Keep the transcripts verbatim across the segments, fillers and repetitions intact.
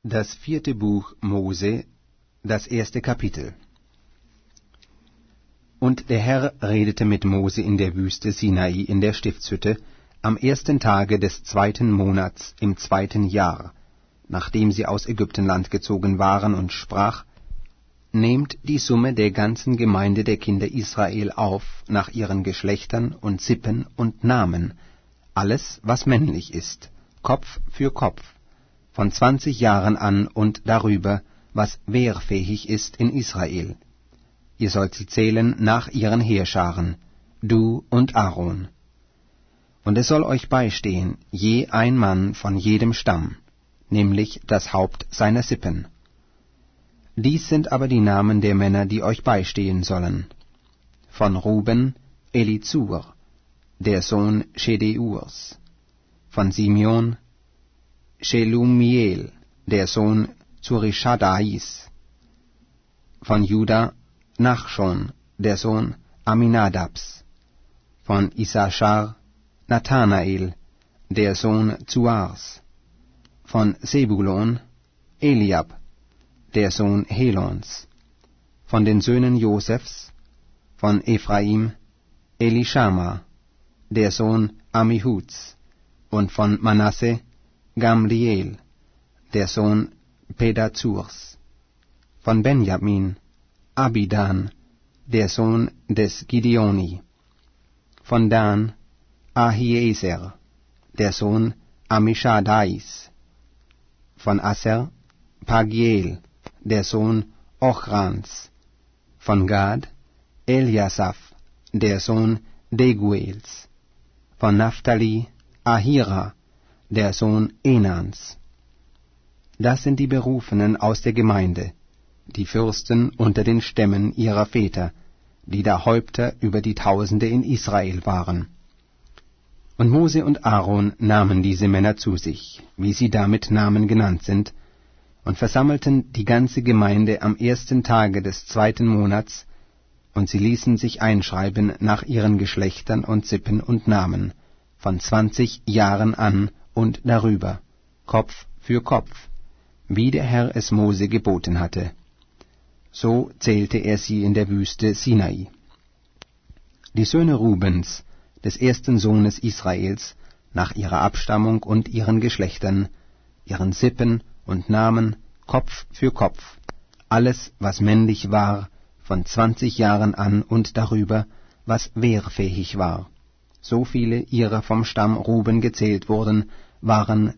Das vierte Buch Mose, das erste Kapitel. Und der Herr redete mit Mose in der Wüste Sinai in der Stiftshütte am ersten Tage des zweiten Monats im zweiten Jahr, nachdem sie aus Ägyptenland gezogen waren, und sprach: Nehmt die Summe der ganzen Gemeinde der Kinder Israel auf, nach ihren Geschlechtern und Sippen und Namen, alles, was männlich ist, Kopf für Kopf, von zwanzig Jahren an und darüber, was wehrfähig ist in Israel. Ihr sollt sie zählen nach ihren Heerscharen, du und Aaron. Und es soll euch beistehen, je ein Mann von jedem Stamm, nämlich das Haupt seiner Sippen. Dies sind aber die Namen der Männer, die euch beistehen sollen. Von Ruben, Elizur, der Sohn Schedeurs. Von Simeon, Shelumiel, der Sohn Zurishadais. Von Juda, Nachschon, der Sohn Aminadabs. Von Issachar, Nathanael, der Sohn Zuars. Von Sebulon, Eliab, der Sohn Helons. Von den Söhnen Josefs, von Ephraim, Elishama, der Sohn Ammihuds. Und von Manasse, Gamliel, der Sohn Pedazurs. Von Benjamin, Abidan, der Sohn des Gideoni. Von Dan, Ahieser, der Sohn Amishadais. Von Asser, Pagiel, der Sohn Ochrans. Von Gad, Eliasaph, der Sohn Deguels. Von Naphtali, Ahira, der Sohn Enans. Das sind die Berufenen aus der Gemeinde, die Fürsten unter den Stämmen ihrer Väter, die da Häupter über die Tausende in Israel waren. Und Mose und Aaron nahmen diese Männer zu sich, wie sie da mit Namen genannt sind, und versammelten die ganze Gemeinde am ersten Tage des zweiten Monats, und sie ließen sich einschreiben nach ihren Geschlechtern und Sippen und Namen, von zwanzig Jahren an und darüber, Kopf für Kopf, wie der Herr es Mose geboten hatte. So zählte er sie in der Wüste Sinai. Die Söhne Rubens, des ersten Sohnes Israels, nach ihrer Abstammung und ihren Geschlechtern, ihren Sippen und Namen, Kopf für Kopf, alles, was männlich war, von zwanzig Jahren an und darüber, was wehrfähig war. So viele ihrer vom Stamm Ruben gezählt wurden, waren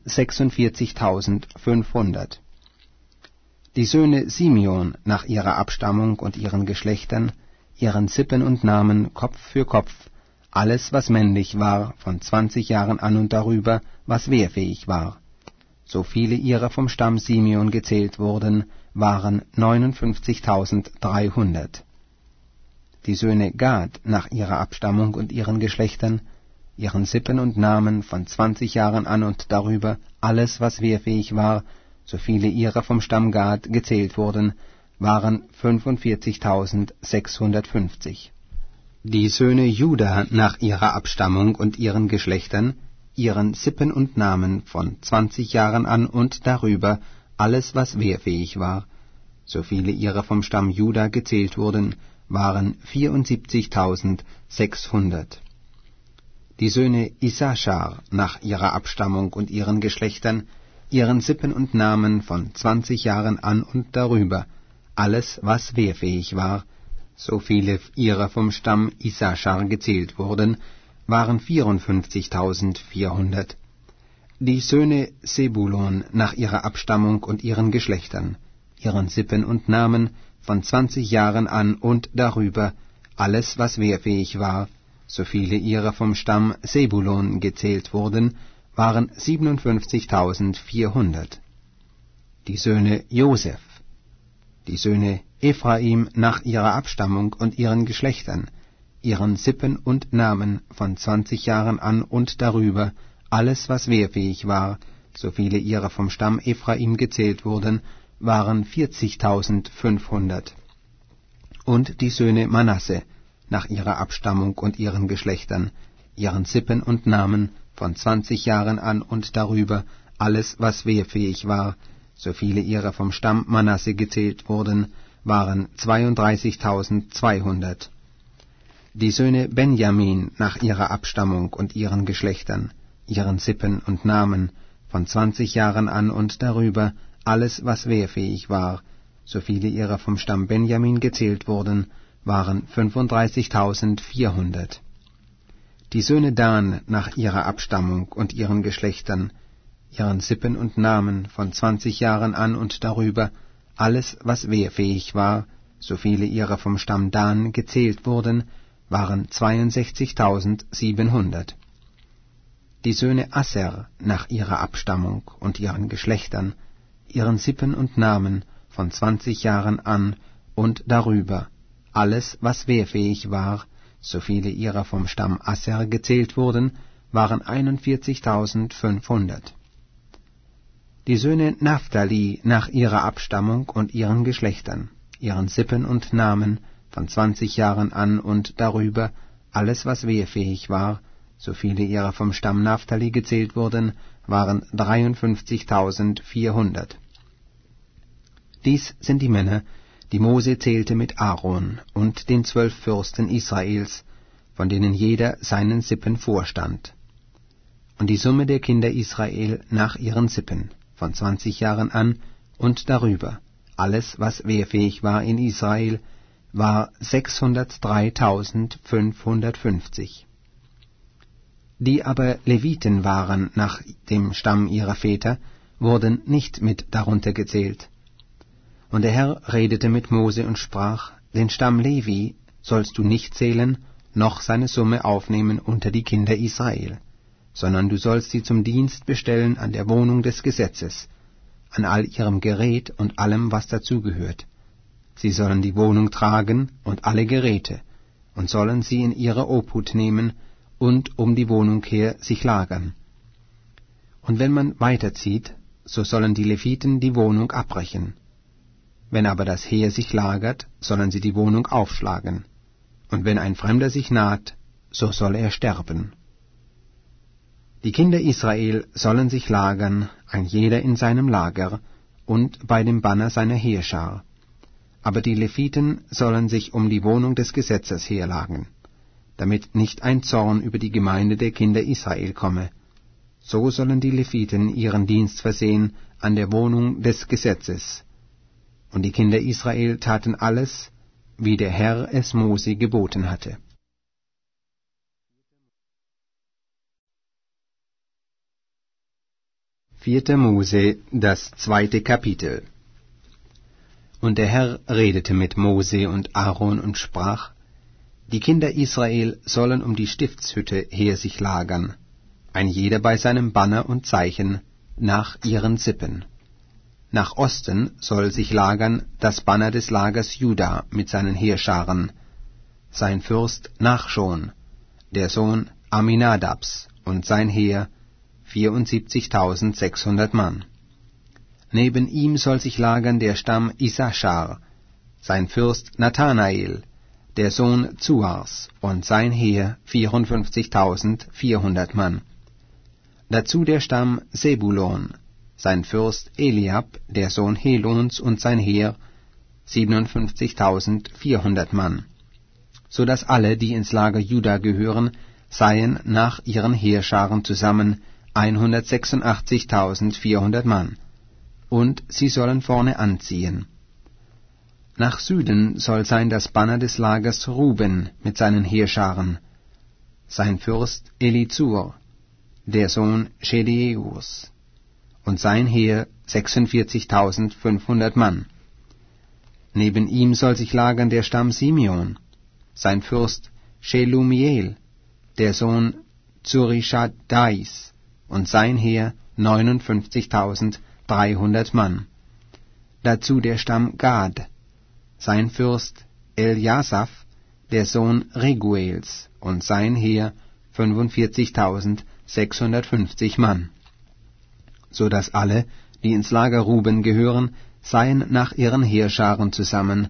sechsundvierzigtausendfünfhundert. Die Söhne Simeon nach ihrer Abstammung und ihren Geschlechtern, ihren Sippen und Namen, Kopf für Kopf, alles, was männlich war, von zwanzig Jahren an und darüber, was wehrfähig war. So viele ihrer vom Stamm Simeon gezählt wurden, waren neunundfünfzigtausenddreihundert. Die Söhne Gad nach ihrer Abstammung und ihren Geschlechtern, ihren Sippen und Namen, von zwanzig Jahren an und darüber, alles, was wehrfähig war, so viele ihrer vom Stamm Gad gezählt wurden, waren fünfundvierzigtausendsechshundertfünfzig. Die Söhne Juda nach ihrer Abstammung und ihren Geschlechtern, ihren Sippen und Namen, von zwanzig Jahren an und darüber, alles, was wehrfähig war, so viele ihrer vom Stamm Juda gezählt wurden, waren vierundsiebzigtausendsechshundert. Die Söhne Issachar nach ihrer Abstammung und ihren Geschlechtern, ihren Sippen und Namen, von zwanzig Jahren an und darüber, alles, was wehrfähig war, so viele ihrer vom Stamm Issachar gezählt wurden, waren vierundfünfzigtausendvierhundert. Die Söhne Sebulon nach ihrer Abstammung und ihren Geschlechtern, ihren Sippen und Namen, von zwanzig Jahren an und darüber, alles, was wehrfähig war, so viele ihrer vom Stamm Sebulon gezählt wurden, waren siebenundfünfzigtausendvierhundert. Die Söhne Joseph, die Söhne Ephraim nach ihrer Abstammung und ihren Geschlechtern, ihren Sippen und Namen, von zwanzig Jahren an und darüber, alles, was wehrfähig war, so viele ihrer vom Stamm Ephraim gezählt wurden, waren vierzigtausendfünfhundert. Und die Söhne Manasse, nach ihrer Abstammung und ihren Geschlechtern, ihren Sippen und Namen, von zwanzig Jahren an und darüber, alles, was wehrfähig war, so viele ihrer vom Stamm Manasse gezählt wurden, waren zweiunddreißigtausendzweihundert. Die Söhne Benjamin nach ihrer Abstammung und ihren Geschlechtern, ihren Sippen und Namen, von zwanzig Jahren an und darüber, alles, was wehrfähig war, so viele ihrer vom Stamm Benjamin gezählt wurden, waren fünfunddreißigtausendvierhundert. Die Söhne Dan nach ihrer Abstammung und ihren Geschlechtern, ihren Sippen und Namen, von zwanzig Jahren an und darüber, alles, was wehrfähig war, so viele ihrer vom Stamm Dan gezählt wurden, waren zweiundsechzigtausendsiebenhundert. Die Söhne Asser nach ihrer Abstammung und ihren Geschlechtern, ihren Sippen und Namen, von zwanzig Jahren an und darüber, alles, was wehrfähig war, so viele ihrer vom Stamm Asser gezählt wurden, waren einundvierzigtausendfünfhundert. Die Söhne Naphtali nach ihrer Abstammung und ihren Geschlechtern, ihren Sippen und Namen, von zwanzig Jahren an und darüber, alles, was wehrfähig war, so viele ihrer vom Stamm Naphtali gezählt wurden, waren dreiundfünfzigtausendvierhundert. Dies sind die Männer, die Mose zählte mit Aaron und den zwölf Fürsten Israels, von denen jeder seinen Sippen vorstand. Und die Summe der Kinder Israel nach ihren Sippen, von zwanzig Jahren an und darüber, alles, was wehrfähig war in Israel, war sechshundertdreitausendfünfhundertfünfzig. Die aber Leviten waren nach dem Stamm ihrer Väter, wurden nicht mit darunter gezählt. Und der Herr redete mit Mose und sprach, den Stamm Levi sollst du nicht zählen, noch seine Summe aufnehmen unter die Kinder Israel, sondern du sollst sie zum Dienst bestellen an der Wohnung des Gesetzes, an all ihrem Gerät und allem, was dazugehört. Sie sollen die Wohnung tragen und alle Geräte, und sollen sie in ihre Obhut nehmen und um die Wohnung her sich lagern. Und wenn man weiterzieht, so sollen die Leviten die Wohnung abbrechen. Wenn aber das Heer sich lagert, sollen sie die Wohnung aufschlagen. Und wenn ein Fremder sich naht, so soll er sterben. Die Kinder Israel sollen sich lagern, ein jeder in seinem Lager und bei dem Banner seiner Heerschar. Aber die Leviten sollen sich um die Wohnung des Gesetzes herlagern, damit nicht ein Zorn über die Gemeinde der Kinder Israel komme. So sollen die Leviten ihren Dienst versehen an der Wohnung des Gesetzes. Und die Kinder Israel taten alles, wie der Herr es Mose geboten hatte. Vierter Mose, das zweite Kapitel. Und der Herr redete mit Mose und Aaron und sprach, die Kinder Israel sollen um die Stiftshütte her sich lagern, ein jeder bei seinem Banner und Zeichen, nach ihren Sippen. Nach Osten soll sich lagern das Banner des Lagers Juda mit seinen Heerscharen, sein Fürst Nachschon, der Sohn Aminadabs, und sein Heer, vierundsiebzigtausendsechshundert Mann. Neben ihm soll sich lagern der Stamm Issachar, sein Fürst Nathanael, der Sohn Zuars, und sein Heer, vierundfünfzigtausendvierhundert Mann. Dazu der Stamm Sebulon, sein Fürst Eliab, der Sohn Helons, und sein Heer, siebenundfünfzigtausendvierhundert Mann, so dass alle, die ins Lager Juda gehören, seien nach ihren Heerscharen zusammen hundertsechsundachtzigtausendvierhundert Mann, und sie sollen vorne anziehen. Nach Süden soll sein das Banner des Lagers Ruben mit seinen Heerscharen, sein Fürst Elizur, der Sohn Schedeeus, und sein Heer sechsundvierzigtausendfünfhundert Mann. Neben ihm soll sich lagern der Stamm Simeon, sein Fürst Shelumiel, der Sohn Zurishadais, und sein Heer neunundfünfzigtausenddreihundert Mann. Dazu der Stamm Gad, sein Fürst Eljasaph, der Sohn Reguels, und sein Heer fünfundvierzigtausendsechshundertfünfzig Mann, so dass alle, die ins Lager Ruben gehören, seien nach ihren Heerscharen zusammen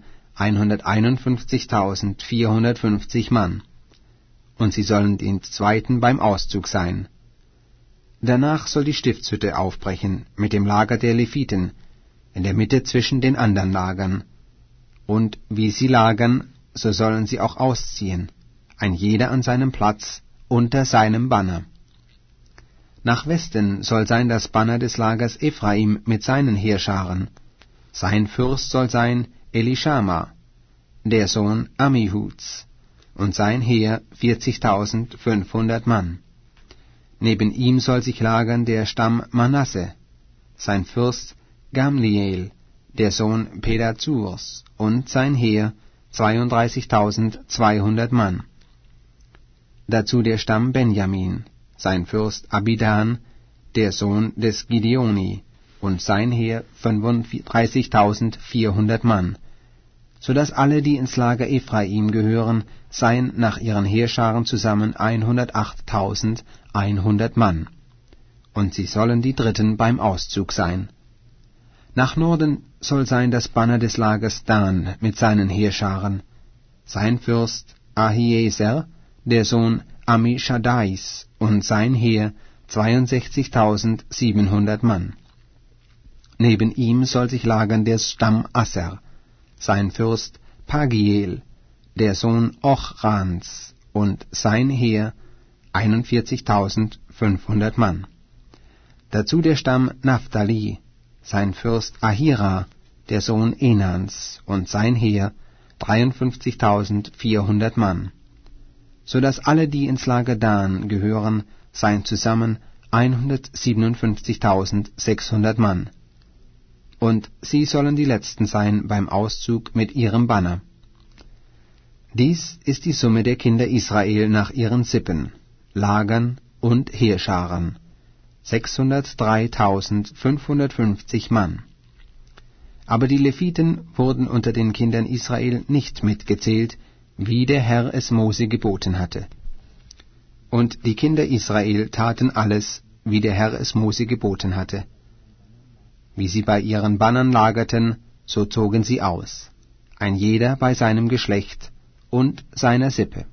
hunderteinundfünfzigtausendvierhundertfünfzig Mann, und sie sollen den Zweiten beim Auszug sein. Danach soll die Stiftshütte aufbrechen mit dem Lager der Leviten, in der Mitte zwischen den anderen Lagern. Und wie sie lagern, so sollen sie auch ausziehen, ein jeder an seinem Platz, unter seinem Banner. Nach Westen soll sein das Banner des Lagers Ephraim mit seinen Heerscharen. Sein Fürst soll sein Elischama, der Sohn Ammihuds, und sein Heer vierzigtausendfünfhundert Mann. Neben ihm soll sich lagern der Stamm Manasse, sein Fürst Gamliel, der Sohn Pedazurs, und sein Heer zweiunddreißigtausendzweihundert Mann. Dazu der Stamm Benjamin, sein Fürst Abidan, der Sohn des Gideoni, und sein Heer fünfunddreißigtausendvierhundert Mann, so dass alle, die ins Lager Ephraim gehören, seien nach ihren Heerscharen zusammen hundertachttausendeinhundert Mann, und sie sollen die Dritten beim Auszug sein. Nach Norden soll sein das Banner des Lagers Dan mit seinen Heerscharen, sein Fürst Ahieser, der Sohn Ammischaddais, und sein Heer zweiundsechzigtausendsiebenhundert Mann. Neben ihm soll sich lagern der Stamm Asser, sein Fürst Pagiel, der Sohn Ochrans, und sein Heer einundvierzigtausendfünfhundert Mann. Dazu der Stamm Naphtali, sein Fürst Ahira, der Sohn Enans, und sein Heer dreiundfünfzigtausendvierhundert Mann, so dass alle, die ins Lager Dan gehören, seien zusammen hundertsiebenundfünfzigtausendsechshundert Mann. Und sie sollen die Letzten sein beim Auszug mit ihrem Banner. Dies ist die Summe der Kinder Israel nach ihren Sippen, Lagern und Heerscharen, sechshundertdreitausendfünfhundertfünfzig Mann. Aber die Leviten wurden unter den Kindern Israel nicht mitgezählt, wie der Herr es Mose geboten hatte. Und die Kinder Israel taten alles, wie der Herr es Mose geboten hatte. Wie sie bei ihren Bannern lagerten, so zogen sie aus, ein jeder bei seinem Geschlecht und seiner Sippe.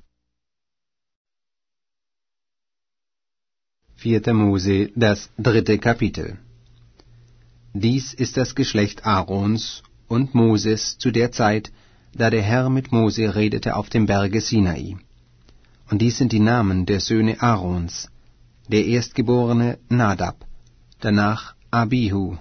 Vierter Mose, das dritte Kapitel. Dies ist das Geschlecht Aarons und Moses zu der Zeit, da der Herr mit Mose redete auf dem Berge Sinai. Und dies sind die Namen der Söhne Aarons: der Erstgeborene Nadab, danach Abihu,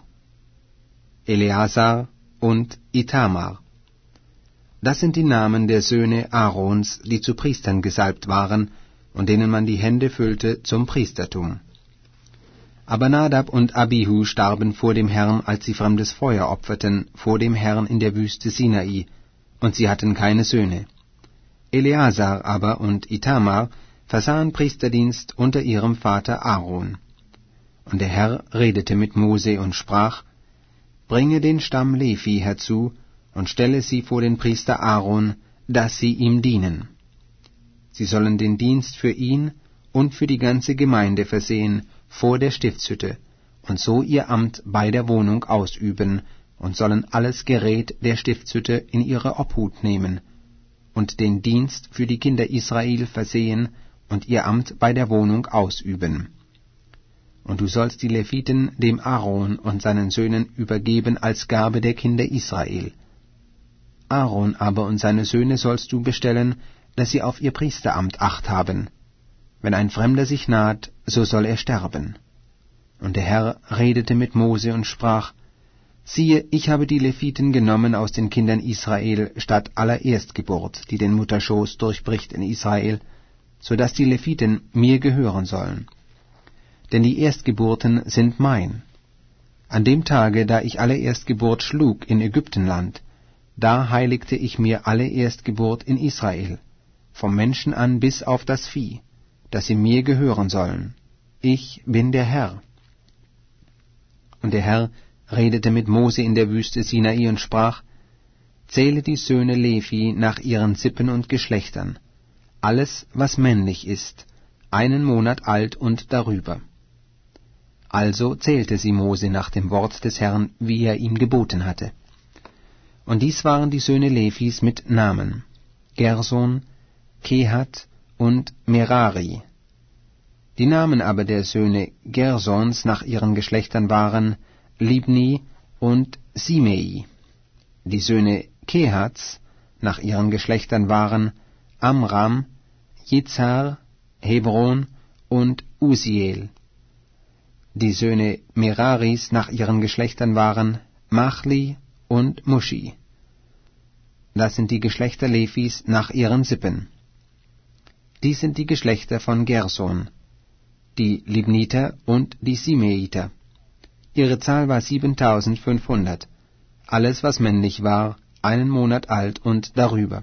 Eleazar und Itamar. Das sind die Namen der Söhne Aarons, die zu Priestern gesalbt waren und denen man die Hände füllte zum Priestertum. Aber Nadab und Abihu starben vor dem Herrn, als sie fremdes Feuer opferten vor dem Herrn in der Wüste Sinai, und sie hatten keine Söhne. Eleazar aber und Itamar versahen Priesterdienst unter ihrem Vater Aaron. Und der Herr redete mit Mose und sprach: Bringe den Stamm Levi herzu und stelle sie vor den Priester Aaron, dass sie ihm dienen. Sie sollen den Dienst für ihn und für die ganze Gemeinde versehen vor der Stiftshütte und so ihr Amt bei der Wohnung ausüben und sollen alles Gerät der Stiftshütte in ihre Obhut nehmen und den Dienst für die Kinder Israel versehen und ihr Amt bei der Wohnung ausüben. Und du sollst die Leviten dem Aaron und seinen Söhnen übergeben als Gabe der Kinder Israel. Aaron aber und seine Söhne sollst du bestellen, dass sie auf ihr Priesteramt Acht haben. Wenn ein Fremder sich naht, so soll er sterben. Und der Herr redete mit Mose und sprach: Siehe, ich habe die Leviten genommen aus den Kindern Israel statt aller Erstgeburt, die den Mutterschoß durchbricht in Israel, so dass die Leviten mir gehören sollen. Denn die Erstgeburten sind mein. An dem Tage, da ich alle Erstgeburt schlug in Ägyptenland, da heiligte ich mir alle Erstgeburt in Israel, vom Menschen an bis auf das Vieh, dass sie mir gehören sollen. Ich bin der Herr. Und der Herr redete mit Mose in der Wüste Sinai und sprach: Zähle die Söhne Levi nach ihren Sippen und Geschlechtern, alles, was männlich ist, einen Monat alt und darüber. Also zählte sie Mose nach dem Wort des Herrn, wie er ihm geboten hatte. Und dies waren die Söhne Levis mit Namen: Gerson, Kehat und Merari. Die Namen aber der Söhne Gersons nach ihren Geschlechtern waren Libni, und Simei. Die Söhne Kehats nach ihren Geschlechtern waren Amram, Jitzhar, Hebron und Usiel. Die Söhne Meraris nach ihren Geschlechtern waren Machli und Mushi. Das sind die Geschlechter Levis nach ihren Sippen. Dies sind die Geschlechter von Gerson, die Libniter und die Simeiter. Ihre Zahl war siebentausendfünfhundert, alles was männlich war, einen Monat alt und darüber.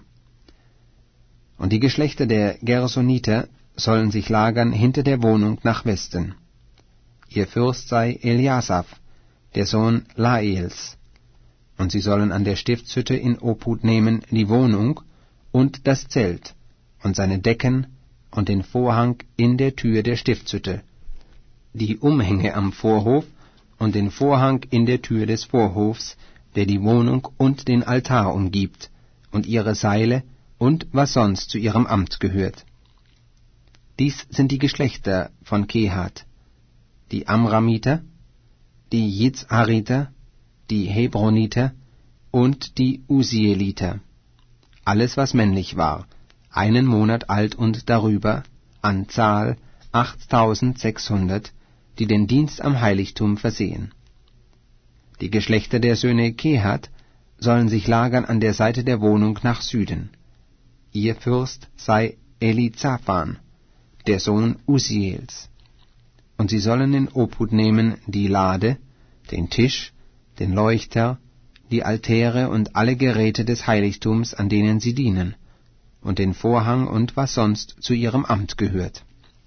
Und die Geschlechter der Gersoniter sollen sich lagern hinter der Wohnung nach Westen. Ihr Fürst sei Eliasaph, der Sohn Laels. Und sie sollen an der Stiftshütte in Obhut nehmen die Wohnung und das Zelt und seine Decken und den Vorhang in der Tür der Stiftshütte, die Umhänge am Vorhof und den Vorhang in der Tür des Vorhofs, der die Wohnung und den Altar umgibt, und ihre Seile und was sonst zu ihrem Amt gehört. Dies sind die Geschlechter von Kehat, die Amramiter, die Jitzhariter, die Hebroniter und die Usieliter. Alles, was männlich war, einen Monat alt und darüber, an Zahl achttausendsechshundert, die den Dienst am Heiligtum versehen. Die Geschlechter der Söhne Kehat sollen sich lagern an der Seite der Wohnung nach Süden. Ihr Fürst sei Elizaphan, der Sohn Usiels. Und sie sollen in Obhut nehmen die Lade, den Tisch, den Leuchter, die Altäre und alle Geräte des Heiligtums, an denen sie dienen, und den Vorhang und was sonst zu ihrem Amt gehört.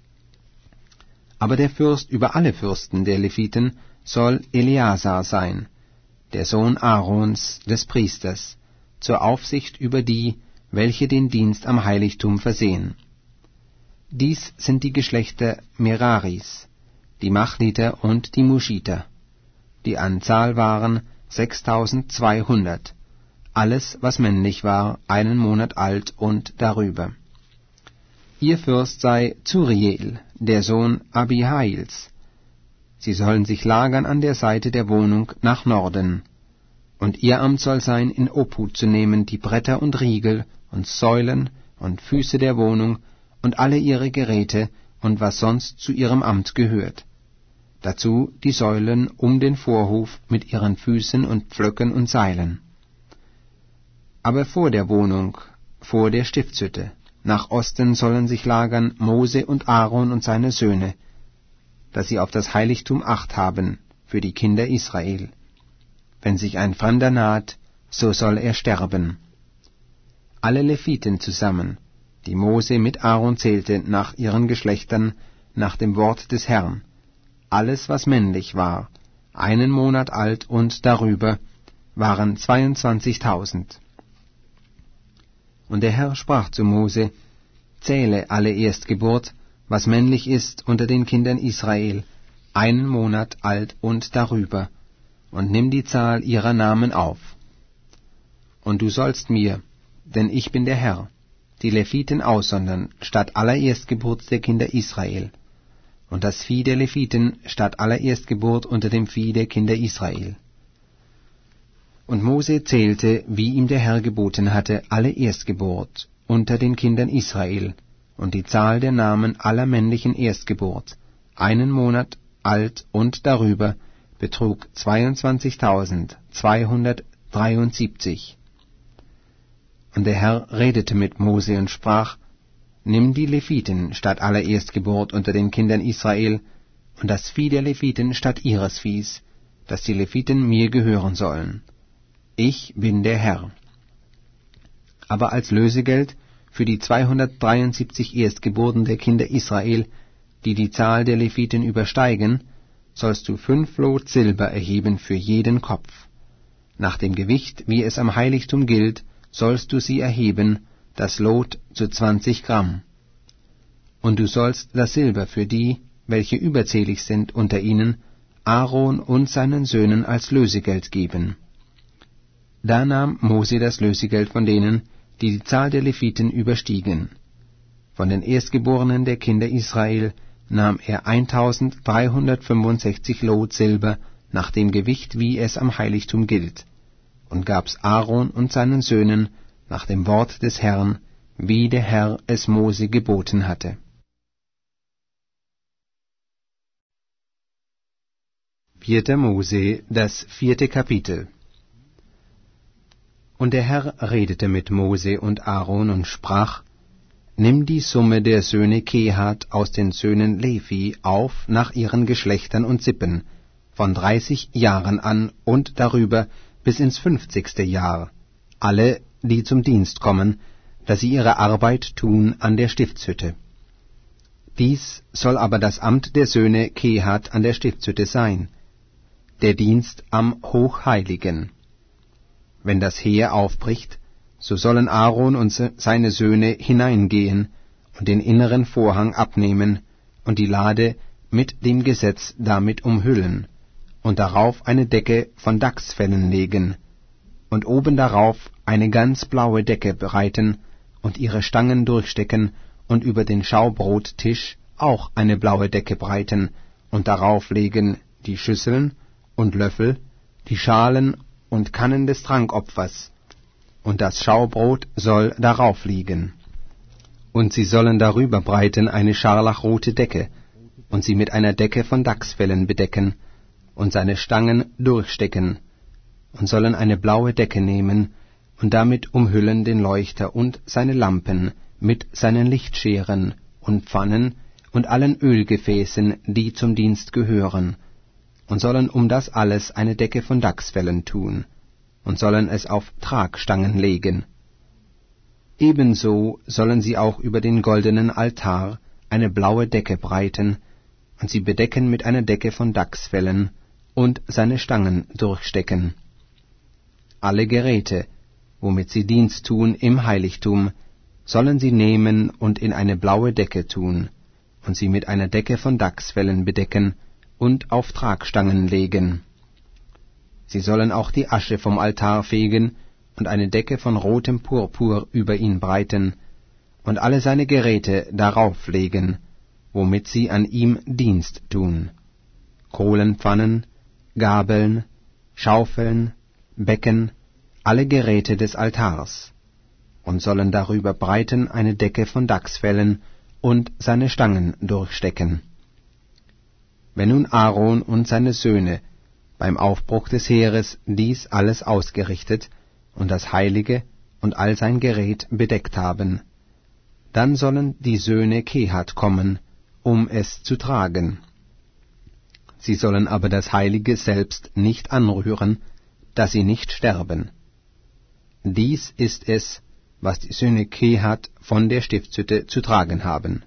Aber der Fürst über alle Fürsten der Leviten soll Eleazar sein, der Sohn Aarons, des Priesters, zur Aufsicht über die, welche den Dienst am Heiligtum versehen. Dies sind die Geschlechter Meraris, die Machliter und die Muschiter. Die Anzahl waren sechstausendzweihundert, alles, was männlich war, einen Monat alt und darüber. Ihr Fürst sei Zuriel, der Sohn Abihails. Sie sollen sich lagern an der Seite der Wohnung nach Norden. Und ihr Amt soll sein, in Obhut zu nehmen die Bretter und Riegel und Säulen und Füße der Wohnung und alle ihre Geräte und was sonst zu ihrem Amt gehört. Dazu die Säulen um den Vorhof mit ihren Füßen und Pflöcken und Seilen. Aber vor der Wohnung, vor der Stiftshütte, nach Osten sollen sich lagern Mose und Aaron und seine Söhne, dass sie auf das Heiligtum Acht haben für die Kinder Israel. Wenn sich ein Fremder naht, so soll er sterben. Alle Leviten zusammen, die Mose mit Aaron zählte nach ihren Geschlechtern, nach dem Wort des Herrn, alles, was männlich war, einen Monat alt und darüber, waren zweiundzwanzigtausend. Und der Herr sprach zu Mose, zähle alle Erstgeburt, was männlich ist unter den Kindern Israel, einen Monat alt und darüber, und nimm die Zahl ihrer Namen auf. Und du sollst mir, denn ich bin der Herr, die Leviten aussondern, statt aller Erstgeburt der Kinder Israel, und das Vieh der Leviten statt aller Erstgeburt unter dem Vieh der Kinder Israel. Und Mose zählte, wie ihm der Herr geboten hatte, alle Erstgeburt unter den Kindern Israel, und die Zahl der Namen aller männlichen Erstgeburt, einen Monat alt und darüber, betrug zweiundzwanzigtausendzweihundertdreiundsiebzig. Und der Herr redete mit Mose und sprach, nimm die Leviten statt aller Erstgeburt unter den Kindern Israel, und das Vieh der Leviten statt ihres Viehs, dass die Leviten mir gehören sollen. Ich bin der Herr. Aber als Lösegeld für die zweihundertdreiundsiebzig Erstgeburten der Kinder Israel, die die Zahl der Leviten übersteigen, sollst du fünf Lot Silber erheben für jeden Kopf. Nach dem Gewicht, wie es am Heiligtum gilt, sollst du sie erheben, das Lot zu zwanzig Gramm. Und du sollst das Silber für die, welche überzählig sind unter ihnen, Aaron und seinen Söhnen als Lösegeld geben. Da nahm Mose das Lösegeld von denen, die die Zahl der Leviten überstiegen. Von den Erstgeborenen der Kinder Israel nahm er eintausenddreihundertfünfundsechzig Lot Silber nach dem Gewicht, wie es am Heiligtum gilt, und gab's Aaron und seinen Söhnen nach dem Wort des Herrn, wie der Herr es Mose geboten hatte. Vierter Mose, das vierte Kapitel. Und der Herr redete mit Mose und Aaron und sprach: Nimm die Summe der Söhne Kehat aus den Söhnen Levi auf nach ihren Geschlechtern und Sippen, von dreißig Jahren an und darüber bis ins fünfzigste Jahr, alle, die zum Dienst kommen, dass sie ihre Arbeit tun an der Stiftshütte. Dies soll aber das Amt der Söhne Kehat an der Stiftshütte sein, der Dienst am Hochheiligen. Wenn das Heer aufbricht, so sollen Aaron und seine Söhne hineingehen und den inneren Vorhang abnehmen und die Lade mit dem Gesetz damit umhüllen und darauf eine Decke von Dachsfellen legen und oben darauf eine ganz blaue Decke breiten und ihre Stangen durchstecken und über den Schaubrottisch auch eine blaue Decke breiten und darauf legen die Schüsseln und Löffel, die Schalen und Kannen des Trankopfers, und das Schaubrot soll darauf liegen. Und sie sollen darüber breiten eine scharlachrote Decke, und sie mit einer Decke von Dachsfellen bedecken, und seine Stangen durchstecken, und sollen eine blaue Decke nehmen, und damit umhüllen den Leuchter und seine Lampen mit seinen Lichtscheren und Pfannen und allen Ölgefäßen, die zum Dienst gehören, und sollen um das alles eine Decke von Dachsfellen tun, und sollen es auf Tragstangen legen. Ebenso sollen sie auch über den goldenen Altar eine blaue Decke breiten, und sie bedecken mit einer Decke von Dachsfellen und seine Stangen durchstecken. Alle Geräte, womit sie Dienst tun im Heiligtum, sollen sie nehmen und in eine blaue Decke tun, und sie mit einer Decke von Dachsfellen bedecken und auf Tragstangen legen. Sie sollen auch die Asche vom Altar fegen und eine Decke von rotem Purpur über ihn breiten und alle seine Geräte darauf legen, womit sie an ihm Dienst tun: Kohlenpfannen, Gabeln, Schaufeln, Becken, alle Geräte des Altars, und sollen darüber breiten eine Decke von Dachsfellen und seine Stangen durchstecken. Wenn nun Aaron und seine Söhne beim Aufbruch des Heeres dies alles ausgerichtet und das Heilige und all sein Gerät bedeckt haben, dann sollen die Söhne Kehat kommen, um es zu tragen. Sie sollen aber das Heilige selbst nicht anrühren, dass sie nicht sterben. Dies ist es, was die Söhne Kehat von der Stiftshütte zu tragen haben.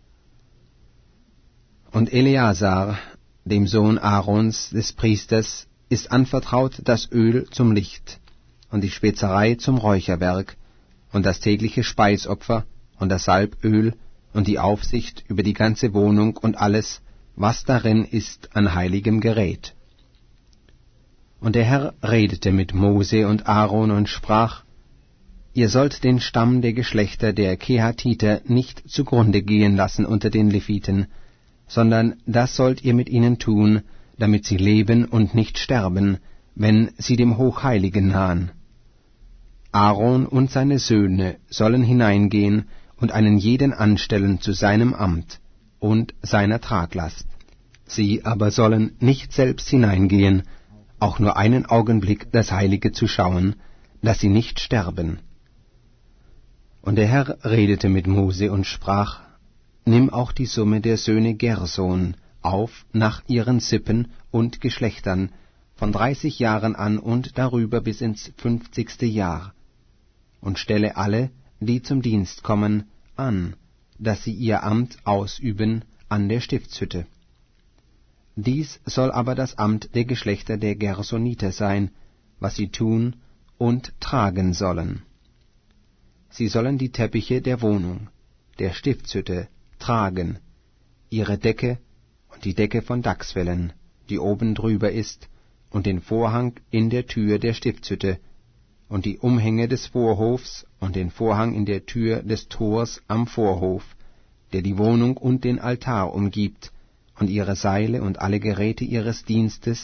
Und Eleazar, dem Sohn Aarons, des Priesters, ist anvertraut das Öl zum Licht, und die Spezerei zum Räucherwerk, und das tägliche Speisopfer, und das Salböl, und die Aufsicht über die ganze Wohnung und alles, was darin ist an heiligem Gerät. Und der Herr redete mit Mose und Aaron und sprach: Ihr sollt den Stamm der Geschlechter der Kehatiter nicht zugrunde gehen lassen unter den Leviten, sondern das sollt ihr mit ihnen tun, damit sie leben und nicht sterben, wenn sie dem Hochheiligen nahen. Aaron und seine Söhne sollen hineingehen und einen jeden anstellen zu seinem Amt und seiner Traglast. Sie aber sollen nicht selbst hineingehen, auch nur einen Augenblick das Heilige zu schauen, dass sie nicht sterben. Und der Herr redete mit Mose und sprach: Nimm auch die Summe der Söhne Gerson auf nach ihren Sippen und Geschlechtern, von dreißig Jahren an und darüber bis ins fünfzigste Jahr, und stelle alle, die zum Dienst kommen, an, dass sie ihr Amt ausüben an der Stiftshütte. Dies soll aber das Amt der Geschlechter der Gersoniter sein, was sie tun und tragen sollen. Sie sollen die Teppiche der Wohnung, der Stiftshütte, tragen, ihre Decke und die Decke von Dachsfellen, die oben drüber ist, und den Vorhang in der Tür der Stiftshütte, und die Umhänge des Vorhofs und den Vorhang in der Tür des Tors am Vorhof, der die Wohnung und den Altar umgibt, und ihre Seile und alle Geräte ihres Dienstes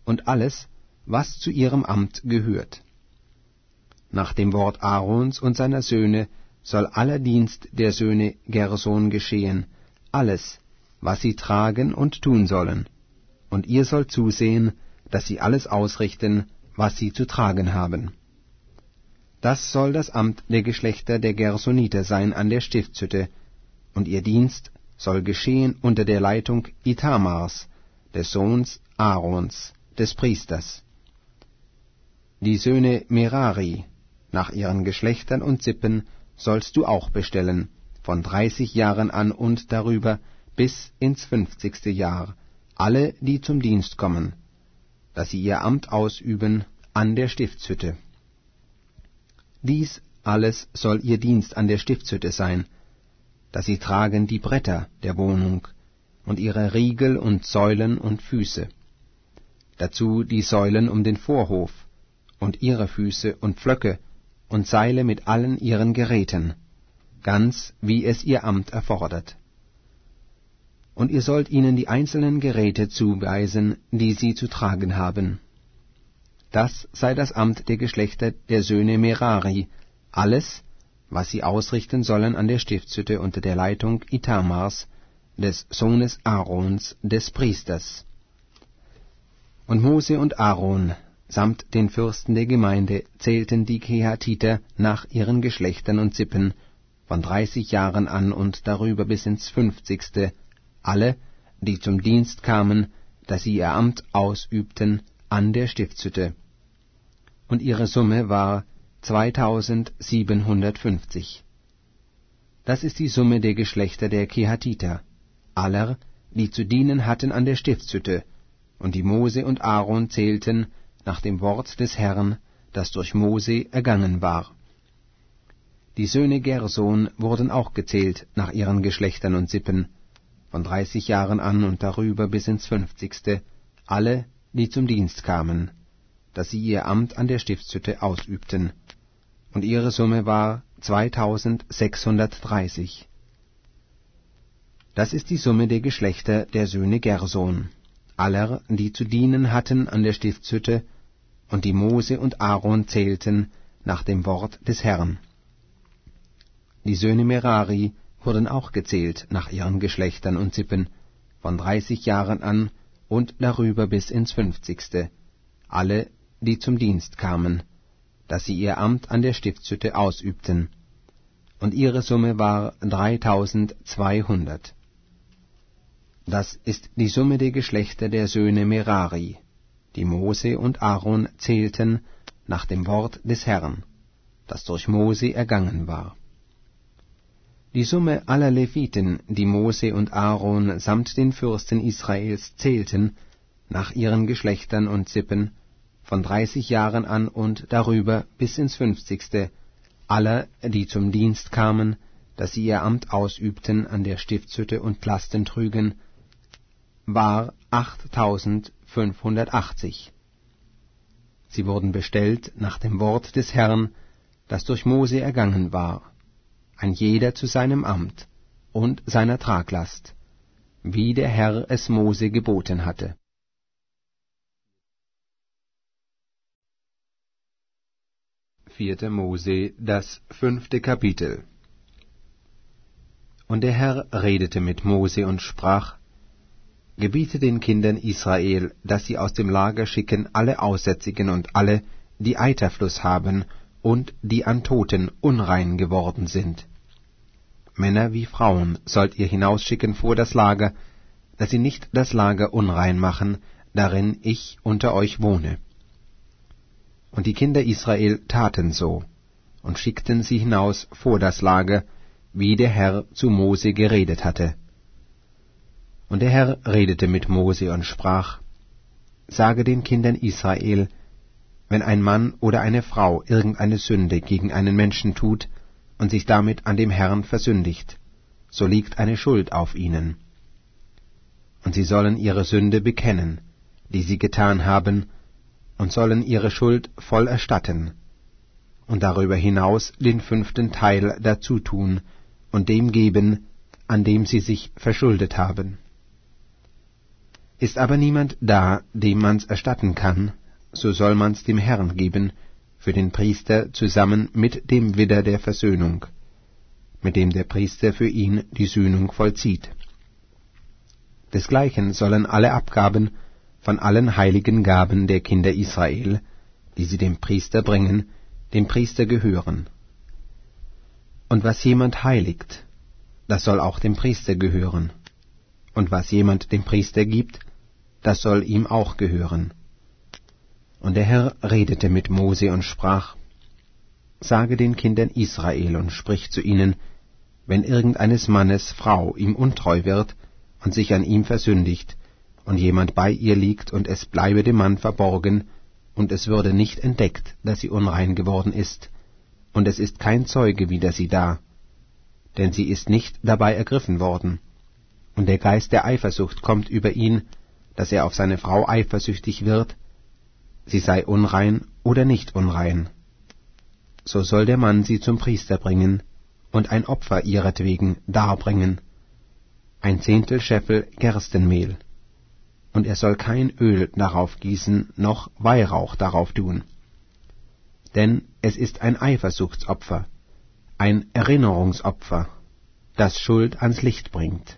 und alles, was zu ihrem Amt gehört. Nach dem Wort Aarons und seiner Söhne soll aller Dienst der Söhne Gerson geschehen, alles, was sie tragen und tun sollen. Und ihr sollt zusehen, dass sie alles ausrichten, was sie zu tragen haben. Das soll das Amt der Geschlechter der Gersoniter sein an der Stiftshütte, und ihr Dienst soll geschehen unter der Leitung Ithamars, des Sohns Aarons, des Priesters. Die Söhne Merari, nach ihren Geschlechtern und Sippen, sollst du auch bestellen, von dreißig Jahren an und darüber bis ins fünfzigste Jahr, alle, die zum Dienst kommen, dass sie ihr Amt ausüben an der Stiftshütte. Dies alles soll ihr Dienst an der Stiftshütte sein, dass sie tragen die Bretter der Wohnung und ihre Riegel und Säulen und Füße, dazu die Säulen um den Vorhof und ihre Füße und Pflöcke und Seile mit allen ihren Geräten, ganz wie es ihr Amt erfordert. Und ihr sollt ihnen die einzelnen Geräte zuweisen, die sie zu tragen haben. Das sei das Amt der Geschlechter der Söhne Merari, alles, was sie ausrichten sollen an der Stiftshütte unter der Leitung Ithamars, des Sohnes Aarons, des Priesters. Und Mose und Aaron samt den Fürsten der Gemeinde zählten die Kehatiter nach ihren Geschlechtern und Sippen, von dreißig Jahren an und darüber bis ins fünfzigste, alle, die zum Dienst kamen, dass sie ihr Amt ausübten an der Stiftshütte. Und ihre Summe war zweitausendsiebenhundertfünfzig. Das ist die Summe der Geschlechter der Kehatiter, aller, die zu dienen hatten an der Stiftshütte, und die Mose und Aaron zählten nach dem Wort des Herrn, das durch Mose ergangen war. Die Söhne Gerson wurden auch gezählt nach ihren Geschlechtern und Sippen, von dreißig Jahren an und darüber bis ins fünfzigste, alle, die zum Dienst kamen, dass sie ihr Amt an der Stiftshütte ausübten. Und ihre Summe war zweitausendsechshundertdreißig. Das ist die Summe der Geschlechter der Söhne Gerson, aller, die zu dienen hatten an der Stiftshütte, und die Mose und Aaron zählten nach dem Wort des Herrn. Die Söhne Merari wurden auch gezählt nach ihren Geschlechtern und Sippen, von dreißig Jahren an und darüber bis ins fünfzigste, alle, die zum Dienst kamen, dass sie ihr Amt an der Stiftshütte ausübten, und ihre Summe war dreitausendzweihundert. Das ist die Summe der Geschlechter der Söhne Merari, die Mose und Aaron zählten nach dem Wort des Herrn, das durch Mose ergangen war. Die Summe aller Leviten, die Mose und Aaron samt den Fürsten Israels zählten, nach ihren Geschlechtern und Sippen, von dreißig Jahren an und darüber bis ins fünfzigste, aller, die zum Dienst kamen, dass sie ihr Amt ausübten an der Stiftshütte und Lasten trügen, war achttausendfünfhundertachtzig. Sie wurden bestellt nach dem Wort des Herrn, das durch Mose ergangen war, ein jeder zu seinem Amt und seiner Traglast, wie der Herr es Mose geboten hatte. Vierte Mose, das fünfte Kapitel. Und der Herr redete mit Mose und sprach: Gebiete den Kindern Israel, dass sie aus dem Lager schicken alle Aussätzigen und alle, die Eiterfluss haben und die an Toten unrein geworden sind. Männer wie Frauen sollt ihr hinausschicken vor das Lager, dass sie nicht das Lager unrein machen, darin ich unter euch wohne. Und die Kinder Israel taten so, und schickten sie hinaus vor das Lager, wie der Herr zu Mose geredet hatte. Und der Herr redete mit Mose und sprach: Sage den Kindern Israel, wenn ein Mann oder eine Frau irgendeine Sünde gegen einen Menschen tut und sich damit an dem Herrn versündigt, so liegt eine Schuld auf ihnen. Und sie sollen ihre Sünde bekennen, die sie getan haben, und sollen ihre Schuld voll erstatten, und darüber hinaus den fünften Teil dazu tun und dem geben, an dem sie sich verschuldet haben. Ist aber niemand da, dem man's erstatten kann, so soll man's dem Herrn geben, für den Priester zusammen mit dem Widder der Versöhnung, mit dem der Priester für ihn die Sühnung vollzieht. Desgleichen sollen alle Abgaben von allen heiligen Gaben der Kinder Israel, die sie dem Priester bringen, dem Priester gehören. Und was jemand heiligt, das soll auch dem Priester gehören. Und was jemand dem Priester gibt, das soll ihm auch gehören. Und der Herr redete mit Mose und sprach: Sage den Kindern Israel und sprich zu ihnen, wenn irgendeines Mannes Frau ihm untreu wird und sich an ihm versündigt, und jemand bei ihr liegt, und es bleibe dem Mann verborgen, und es würde nicht entdeckt, dass sie unrein geworden ist, und es ist kein Zeuge wider sie da, denn sie ist nicht dabei ergriffen worden, und der Geist der Eifersucht kommt über ihn, dass er auf seine Frau eifersüchtig wird, sie sei unrein oder nicht unrein. So soll der Mann sie zum Priester bringen und ein Opfer ihretwegen darbringen, ein Zehntel Scheffel Gerstenmehl, und er soll kein Öl darauf gießen, noch Weihrauch darauf tun. Denn es ist ein Eifersuchtsopfer, ein Erinnerungsopfer, das Schuld ans Licht bringt.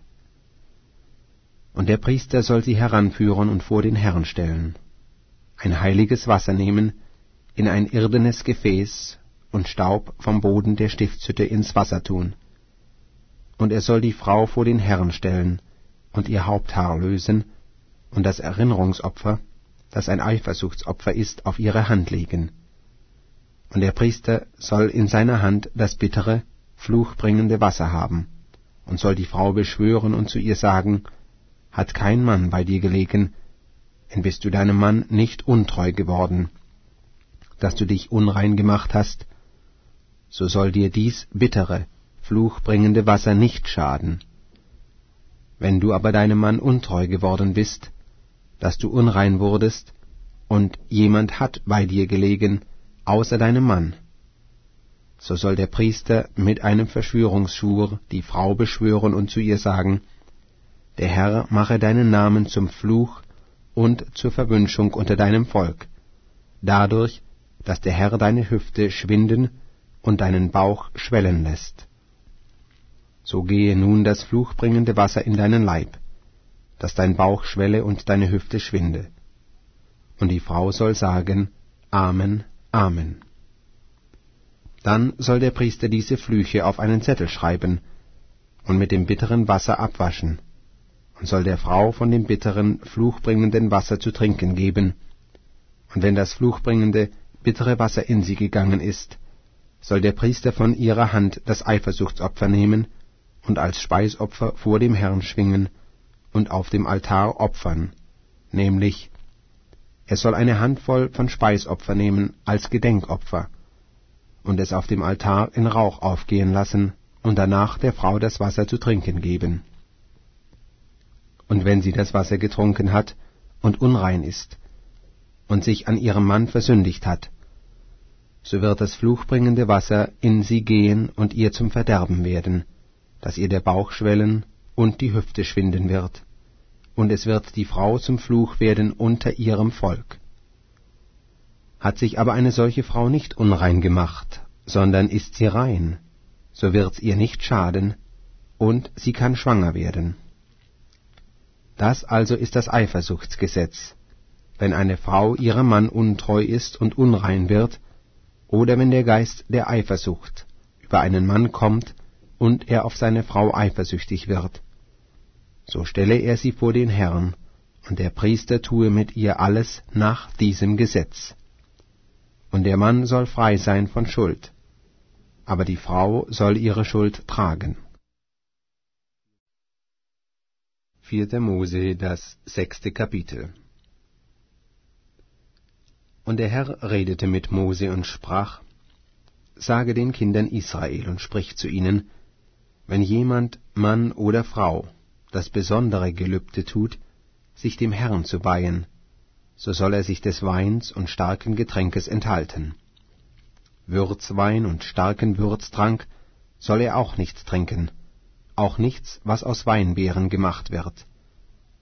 Und der Priester soll sie heranführen und vor den Herrn stellen, ein heiliges Wasser nehmen, in ein irdenes Gefäß, und Staub vom Boden der Stiftshütte ins Wasser tun. Und er soll die Frau vor den Herrn stellen und ihr Haupthaar lösen, und das Erinnerungsopfer, das ein Eifersuchtsopfer ist, auf ihre Hand legen. Und der Priester soll in seiner Hand das bittere, fluchbringende Wasser haben, und soll die Frau beschwören und zu ihr sagen: Hat kein Mann bei dir gelegen, denn bist du deinem Mann nicht untreu geworden, dass du dich unrein gemacht hast, so soll dir dies bittere, fluchbringende Wasser nicht schaden. Wenn du aber deinem Mann untreu geworden bist, dass du unrein wurdest, und jemand hat bei dir gelegen, außer deinem Mann, so soll der Priester mit einem Verschwörungsschwur die Frau beschwören und zu ihr sagen: Der Herr mache deinen Namen zum Fluch und zur Verwünschung unter deinem Volk, dadurch, dass der Herr deine Hüfte schwinden und deinen Bauch schwellen lässt. So gehe nun das fluchbringende Wasser in deinen Leib, dass dein Bauch schwelle und deine Hüfte schwinde. Und die Frau soll sagen: Amen, Amen. Dann soll der Priester diese Flüche auf einen Zettel schreiben und mit dem bitteren Wasser abwaschen, und soll der Frau von dem bitteren, fluchbringenden Wasser zu trinken geben. Und wenn das fluchbringende, bittere Wasser in sie gegangen ist, soll der Priester von ihrer Hand das Eifersuchtsopfer nehmen und als Speisopfer vor dem Herrn schwingen und auf dem Altar opfern, nämlich, er soll eine Handvoll von Speisopfer nehmen als Gedenkopfer und es auf dem Altar in Rauch aufgehen lassen und danach der Frau das Wasser zu trinken geben. Und wenn sie das Wasser getrunken hat und unrein ist und sich an ihrem Mann versündigt hat, so wird das fluchbringende Wasser in sie gehen und ihr zum Verderben werden, dass ihr der Bauch schwellen und die Hüfte schwinden wird, und es wird die Frau zum Fluch werden unter ihrem Volk. Hat sich aber eine solche Frau nicht unrein gemacht, sondern ist sie rein, so wird's ihr nicht schaden, und sie kann schwanger werden. Das also ist das Eifersuchtsgesetz, wenn eine Frau ihrem Mann untreu ist und unrein wird, oder wenn der Geist der Eifersucht über einen Mann kommt und er auf seine Frau eifersüchtig wird. So stelle er sie vor den Herrn, und der Priester tue mit ihr alles nach diesem Gesetz. Und der Mann soll frei sein von Schuld, aber die Frau soll ihre Schuld tragen. Vierter Mose, das sechste Kapitel. Und der Herr redete mit Mose und sprach: Sage den Kindern Israel und sprich zu ihnen, wenn jemand, Mann oder Frau, das besondere Gelübde tut, sich dem Herrn zu weihen, so soll er sich des Weins und starken Getränkes enthalten. Würzwein und starken Würztrank soll er auch nicht trinken, auch nichts, was aus Weinbeeren gemacht wird.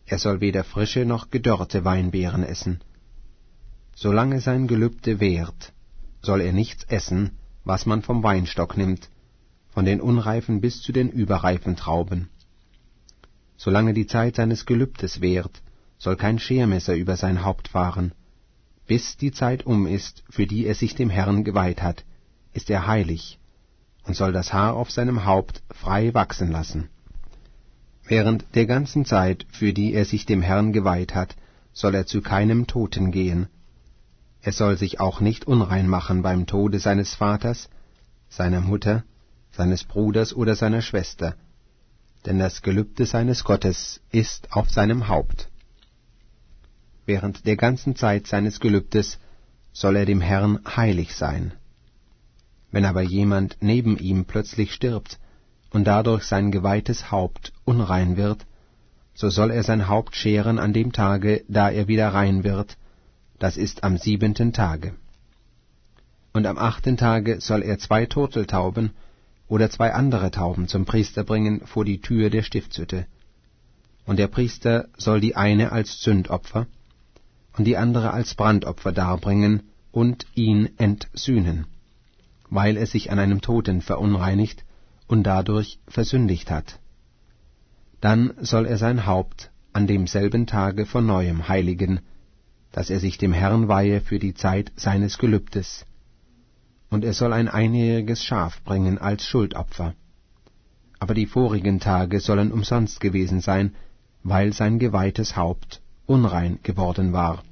er soll weder frische noch gedörrte Weinbeeren essen. Solange sein Gelübde währt, soll er nichts essen, was man vom Weinstock nimmt, von den unreifen bis zu den überreifen Trauben. Solange die Zeit seines Gelübdes währt, soll kein Schermesser über sein Haupt fahren. Bis die Zeit um ist, für die er sich dem Herrn geweiht hat, ist er heilig und soll das Haar auf seinem Haupt frei wachsen lassen. Während der ganzen Zeit, für die er sich dem Herrn geweiht hat, soll er zu keinem Toten gehen. Er soll sich auch nicht unrein machen beim Tode seines Vaters, seiner Mutter, seines Bruders oder seiner Schwester, denn das Gelübde seines Gottes ist auf seinem Haupt. Während der ganzen Zeit seines Gelübdes soll er dem Herrn heilig sein. Wenn aber jemand neben ihm plötzlich stirbt und dadurch sein geweihtes Haupt unrein wird, so soll er sein Haupt scheren an dem Tage, da er wieder rein wird, das ist am siebenten Tage. Und am achten Tage soll er zwei Turteltauben oder zwei andere Tauben zum Priester bringen vor die Tür der Stiftshütte. Und der Priester soll die eine als Sündopfer und die andere als Brandopfer darbringen und ihn entsühnen, weil er sich an einem Toten verunreinigt und dadurch versündigt hat. Dann soll er sein Haupt an demselben Tage von neuem heiligen, dass er sich dem Herrn weihe für die Zeit seines Gelübdes. Und er soll ein einjähriges Schaf bringen als Schuldopfer. Aber die vorigen Tage sollen umsonst gewesen sein, weil sein geweihtes Haupt unrein geworden war.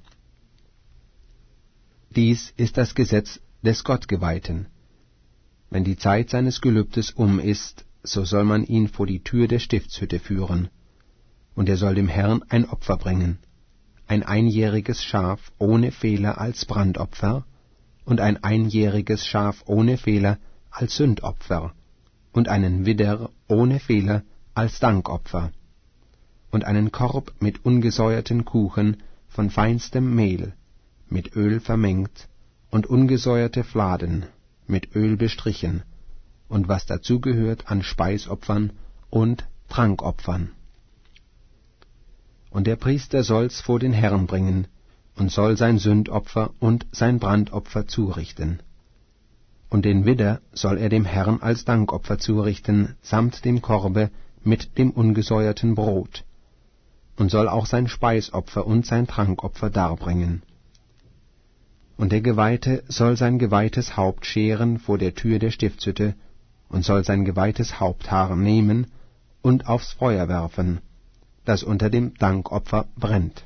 Dies ist das Gesetz des Gottgeweihten. Wenn die Zeit seines Gelübdes um ist, so soll man ihn vor die Tür der Stiftshütte führen, und er soll dem Herrn ein Opfer bringen, ein einjähriges Schaf ohne Fehler als Brandopfer und ein einjähriges Schaf ohne Fehler als Sündopfer und einen Widder ohne Fehler als Dankopfer und einen Korb mit ungesäuerten Kuchen von feinstem Mehl, mit Öl vermengt, und ungesäuerte Fladen, mit Öl bestrichen, und was dazugehört an Speisopfern und Trankopfern. Und der Priester soll's vor den Herrn bringen, und soll sein Sündopfer und sein Brandopfer zurichten. Und den Widder soll er dem Herrn als Dankopfer zurichten, samt dem Korbe mit dem ungesäuerten Brot, und soll auch sein Speisopfer und sein Trankopfer darbringen. Und der Geweihte soll sein geweihtes Haupt scheren vor der Tür der Stiftshütte, und soll sein geweihtes Haupthaar nehmen und aufs Feuer werfen, das unter dem Dankopfer brennt.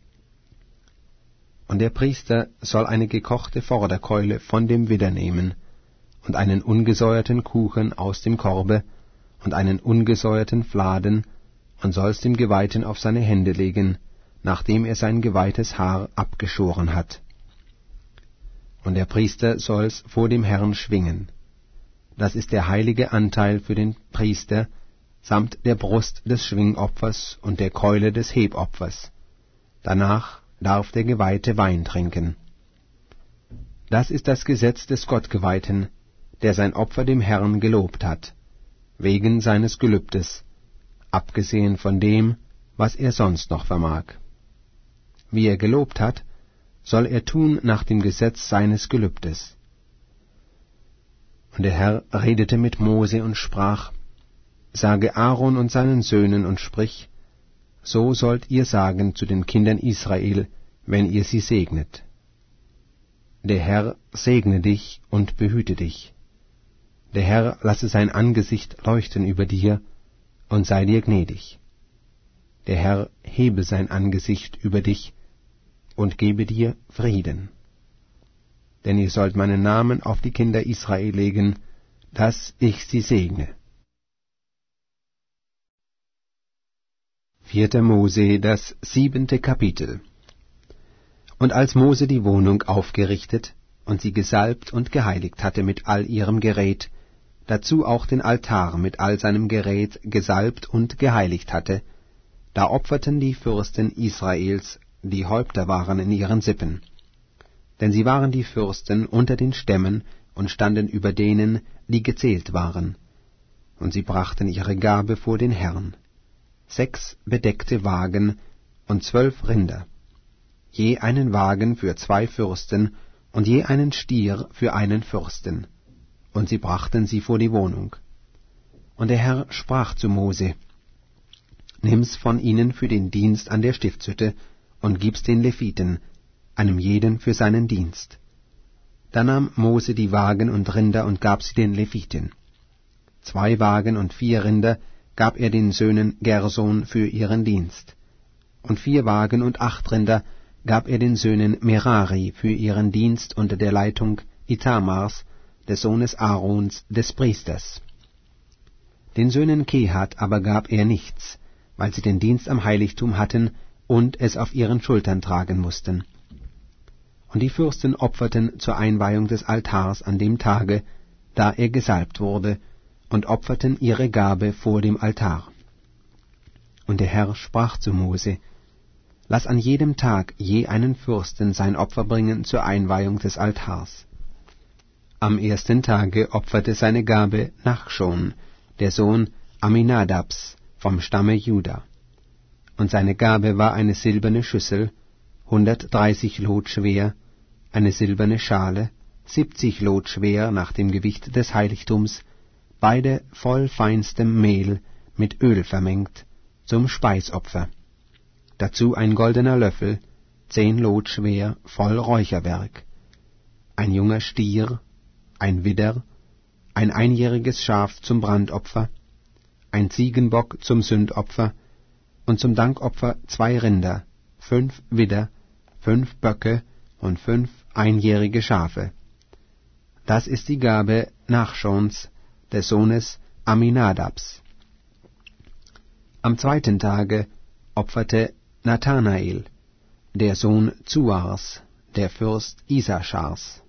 Und der Priester soll eine gekochte Vorderkeule von dem Widder nehmen, und einen ungesäuerten Kuchen aus dem Korbe, und einen ungesäuerten Fladen, und soll's dem Geweihten auf seine Hände legen, nachdem er sein geweihtes Haar abgeschoren hat. Und der Priester soll's vor dem Herrn schwingen. Das ist der heilige Anteil für den Priester, samt der Brust des Schwingopfers und der Keule des Hebopfers. Danach darf der Geweihte Wein trinken. Das ist das Gesetz des Gottgeweihten, der sein Opfer dem Herrn gelobt hat, wegen seines Gelübdes, abgesehen von dem, was er sonst noch vermag. Wie er gelobt hat, soll er tun nach dem Gesetz seines Gelübdes. Und der Herr redete mit Mose und sprach, Sage Aaron und seinen Söhnen und sprich, so sollt ihr sagen zu den Kindern Israel, wenn ihr sie segnet. Der Herr segne dich und behüte dich. Der Herr lasse sein Angesicht leuchten über dir und sei dir gnädig. Der Herr hebe sein Angesicht über dich und gebe dir Frieden. Denn ihr sollt meinen Namen auf die Kinder Israel legen, dass ich sie segne. Vierter Mose, das siebente Kapitel. Und als Mose die Wohnung aufgerichtet und sie gesalbt und geheiligt hatte mit all ihrem Gerät, dazu auch den Altar mit all seinem Gerät gesalbt und geheiligt hatte, da opferten die Fürsten Israels, die Häupter waren in ihren Sippen. Denn sie waren die Fürsten unter den Stämmen und standen über denen, die gezählt waren. Und sie brachten ihre Gabe vor den Herrn. Sechs bedeckte Wagen und zwölf Rinder, je einen Wagen für zwei Fürsten und je einen Stier für einen Fürsten. Und sie brachten sie vor die Wohnung. Und der Herr sprach zu Mose: Nimm's von ihnen für den Dienst an der Stiftshütte und gib's den Leviten, einem jeden für seinen Dienst. Da nahm Mose die Wagen und Rinder und gab sie den Leviten. Zwei Wagen und vier Rinder gab er den Söhnen Gerson für ihren Dienst. Und vier Wagen und acht Rinder gab er den Söhnen Merari für ihren Dienst unter der Leitung Itamars, des Sohnes Aarons, des Priesters. Den Söhnen Kehat aber gab er nichts, weil sie den Dienst am Heiligtum hatten und es auf ihren Schultern tragen mussten. Und die Fürsten opferten zur Einweihung des Altars an dem Tage, da er gesalbt wurde, und opferten ihre Gabe vor dem Altar. Und der Herr sprach zu Mose: Lass an jedem Tag je einen Fürsten sein Opfer bringen zur Einweihung des Altars. Am ersten Tage opferte seine Gabe Nachschon, der Sohn Aminadabs, vom Stamme Juda. Und seine Gabe war eine silberne Schüssel, hundertdreißig Lot schwer, eine silberne Schale, siebzig Lot schwer nach dem Gewicht des Heiligtums, beide voll feinstem Mehl mit Öl vermengt, zum Speisopfer. Dazu ein goldener Löffel, zehn Lot schwer, voll Räucherwerk. Ein junger Stier, ein Widder, ein einjähriges Schaf zum Brandopfer, ein Ziegenbock zum Sündopfer und zum Dankopfer zwei Rinder, fünf Widder, fünf Böcke und fünf einjährige Schafe. Das ist die Gabe Nachschons, des Sohnes Aminadabs. Am zweiten Tage opferte Nathanael, der Sohn Zuars, der Fürst Isaschars.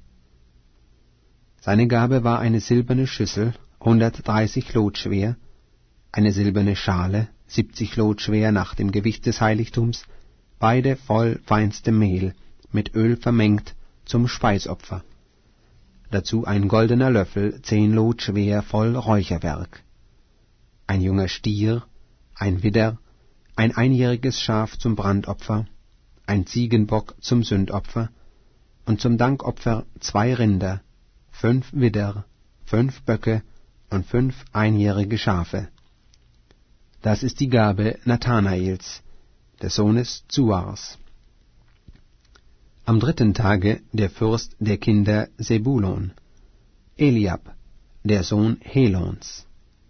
Seine Gabe war eine silberne Schüssel, hundertdreißig Lot schwer, eine silberne Schale, siebzig Lot schwer nach dem Gewicht des Heiligtums, beide voll feinstem Mehl, mit Öl vermengt, zum Speisopfer. Dazu ein goldener Löffel, zehn Lot schwer, voll Räucherwerk. Ein junger Stier, ein Widder, ein einjähriges Schaf zum Brandopfer, ein Ziegenbock zum Sündopfer und zum Dankopfer zwei Rinder, fünf Widder, fünf Böcke und fünf einjährige Schafe. Das ist die Gabe Nathanaels, des Sohnes Zuars. Am dritten Tage der Fürst der Kinder Sebulon, Eliab, der Sohn Helons.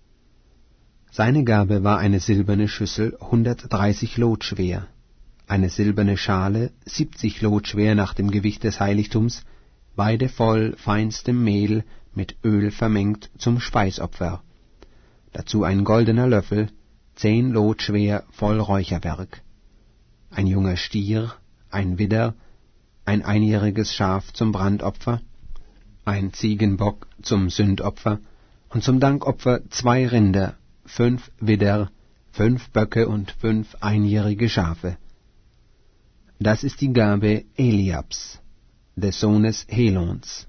Seine Gabe war eine silberne Schüssel, hundertdreißig Lot schwer, eine silberne Schale, siebzig Lot schwer nach dem Gewicht des Heiligtums, beide voll feinstem Mehl mit Öl vermengt zum Speisopfer. Dazu ein goldener Löffel, zehn Lot schwer, voll Räucherwerk. Ein junger Stier, ein Widder, ein einjähriges Schaf zum Brandopfer, ein Ziegenbock zum Sündopfer und zum Dankopfer zwei Rinder, fünf Widder, fünf Böcke und fünf einjährige Schafe. Das ist die Gabe Eliabs, des Sohnes Helons.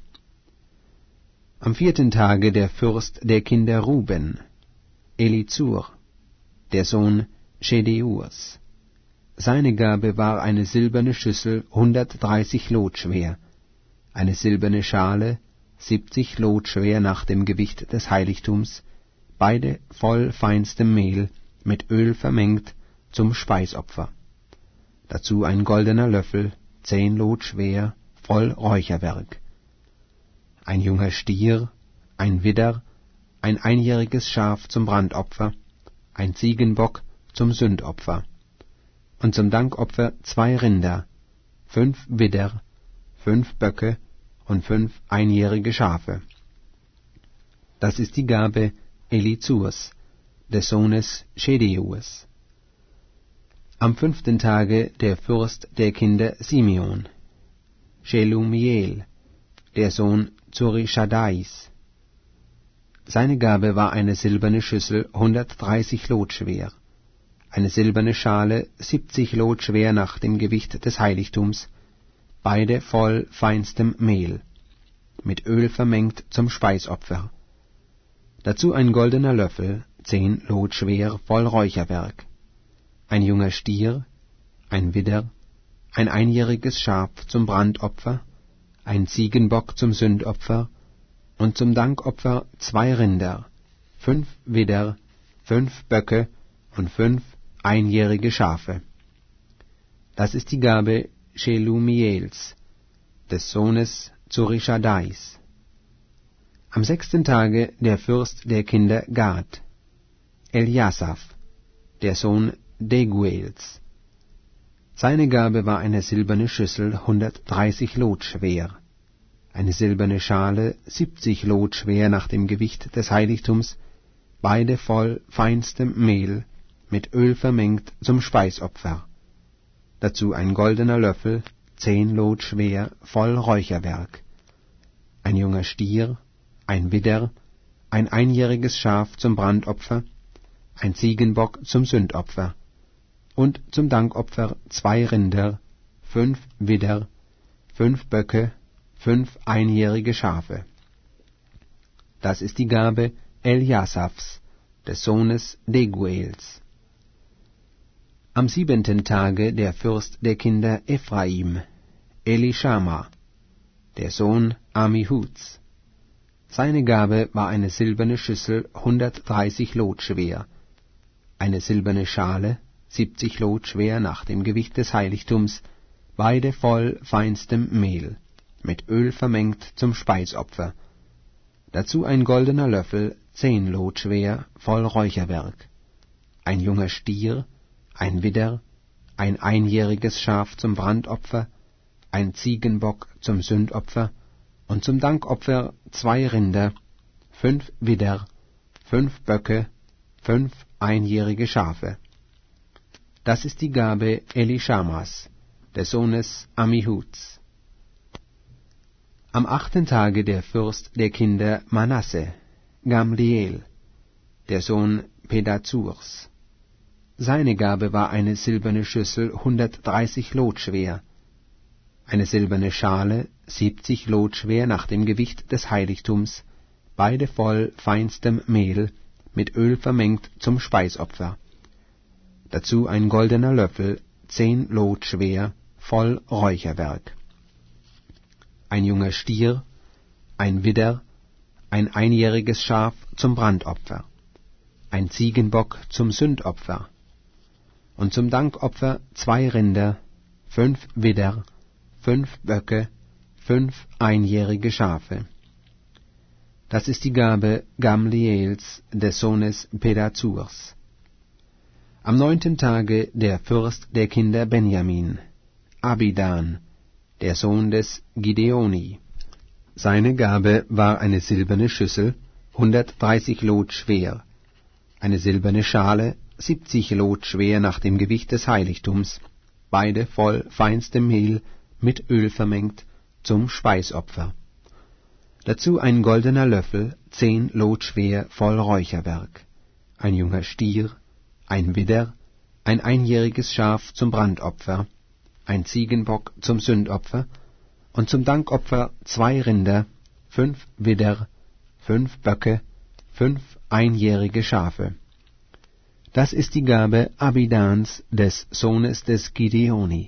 Am vierten Tage der Fürst der Kinder Ruben, Elizur, der Sohn Schedeurs. Seine Gabe war eine silberne Schüssel, hundertdreißig Lot schwer, eine silberne Schale, siebzig Lot schwer nach dem Gewicht des Heiligtums, beide voll feinstem Mehl, mit Öl vermengt, zum Speisopfer. Dazu ein goldener Löffel, zehn Lot schwer, voll Räucherwerk. Ein junger Stier, ein Widder, ein einjähriges Schaf zum Brandopfer, ein Ziegenbock zum Sündopfer. Und zum Dankopfer zwei Rinder, fünf Widder, fünf Böcke und fünf einjährige Schafe. Das ist die Gabe Elizurs, des Sohnes Schedeus. Am fünften Tage der Fürst der Kinder Simeon, Shelumiel, der Sohn Zurishadais. Seine Gabe war eine silberne Schüssel, hundertdreißig Lot schwer, eine silberne Schale, siebzig Lot schwer nach dem Gewicht des Heiligtums, beide voll feinstem Mehl, mit Öl vermengt zum Speisopfer. Dazu ein goldener Löffel, zehn Lot schwer, voll Räucherwerk. Ein junger Stier, ein Widder, ein einjähriges Schaf zum Brandopfer, ein Ziegenbock zum Sündopfer und zum Dankopfer zwei Rinder, fünf Widder, fünf Böcke und fünf einjährige Schafe. Das ist die Gabe Shelumiels, des Sohnes Zurischadais. Am sechsten Tage der Fürst der Kinder Gad, Eliasaph, der Sohn Deguels. Seine Gabe war eine silberne Schüssel, hundertdreißig Lot schwer, eine silberne Schale, siebzig Lot schwer nach dem Gewicht des Heiligtums, beide voll feinstem Mehl, mit Öl vermengt zum Speisopfer. Dazu ein goldener Löffel, zehn Lot schwer, voll Räucherwerk. Ein junger Stier, ein Widder, ein einjähriges Schaf zum Brandopfer, ein Ziegenbock zum Sündopfer und zum Dankopfer zwei Rinder, fünf Widder, fünf Böcke, fünf einjährige Schafe. Das ist die Gabe Eliasaphs, des Sohnes Deguels. Am siebenten Tage der Fürst der Kinder Ephraim, Elishama, der Sohn Amihuds. Seine Gabe war eine silberne Schüssel, hundertdreißig Lot schwer, eine silberne Schale, siebzig Lot schwer nach dem Gewicht des Heiligtums, beide voll feinstem Mehl, mit Öl vermengt zum Speisopfer. Dazu ein goldener Löffel, zehn Lot schwer, voll Räucherwerk. Ein junger Stier, ein Widder, ein einjähriges Schaf zum Brandopfer, ein Ziegenbock zum Sündopfer und zum Dankopfer zwei Rinder, fünf Widder, fünf Böcke, fünf einjährige Schafe. Das ist die Gabe Elishamas, des Sohnes Amihuds. Am achten Tage der Fürst der Kinder Manasse, Gamliel, der Sohn Pedazurs. Seine Gabe war eine silberne Schüssel, hundertdreißig Lot schwer, eine silberne Schale, siebzig Lot schwer nach dem Gewicht des Heiligtums, beide voll feinstem Mehl, mit Öl vermengt zum Speisopfer. Dazu ein goldener Löffel, zehn Lot schwer, voll Räucherwerk. Ein junger Stier, ein Widder, ein einjähriges Schaf zum Brandopfer, ein Ziegenbock zum Sündopfer und zum Dankopfer zwei Rinder, fünf Widder, fünf Böcke, fünf einjährige Schafe. Das ist die Gabe Gamliels, des Sohnes Pedazurs. Am neunten Tage der Fürst der Kinder Benjamin, Abidan, der Sohn des Gideoni. Seine Gabe war eine silberne Schüssel, hundertdreißig Lot schwer, eine silberne Schale, siebzig Lot schwer nach dem Gewicht des Heiligtums, beide voll feinstem Mehl, mit Öl vermengt, zum Speisopfer. Dazu ein goldener Löffel, zehn Lot schwer, voll Räucherwerk, ein junger Stier, ein Widder, ein einjähriges Schaf zum Brandopfer, ein Ziegenbock zum Sündopfer und zum Dankopfer zwei Rinder, fünf Widder, fünf Böcke, fünf einjährige Schafe. Das ist die Gabe Abidans, des Sohnes des Gideoni.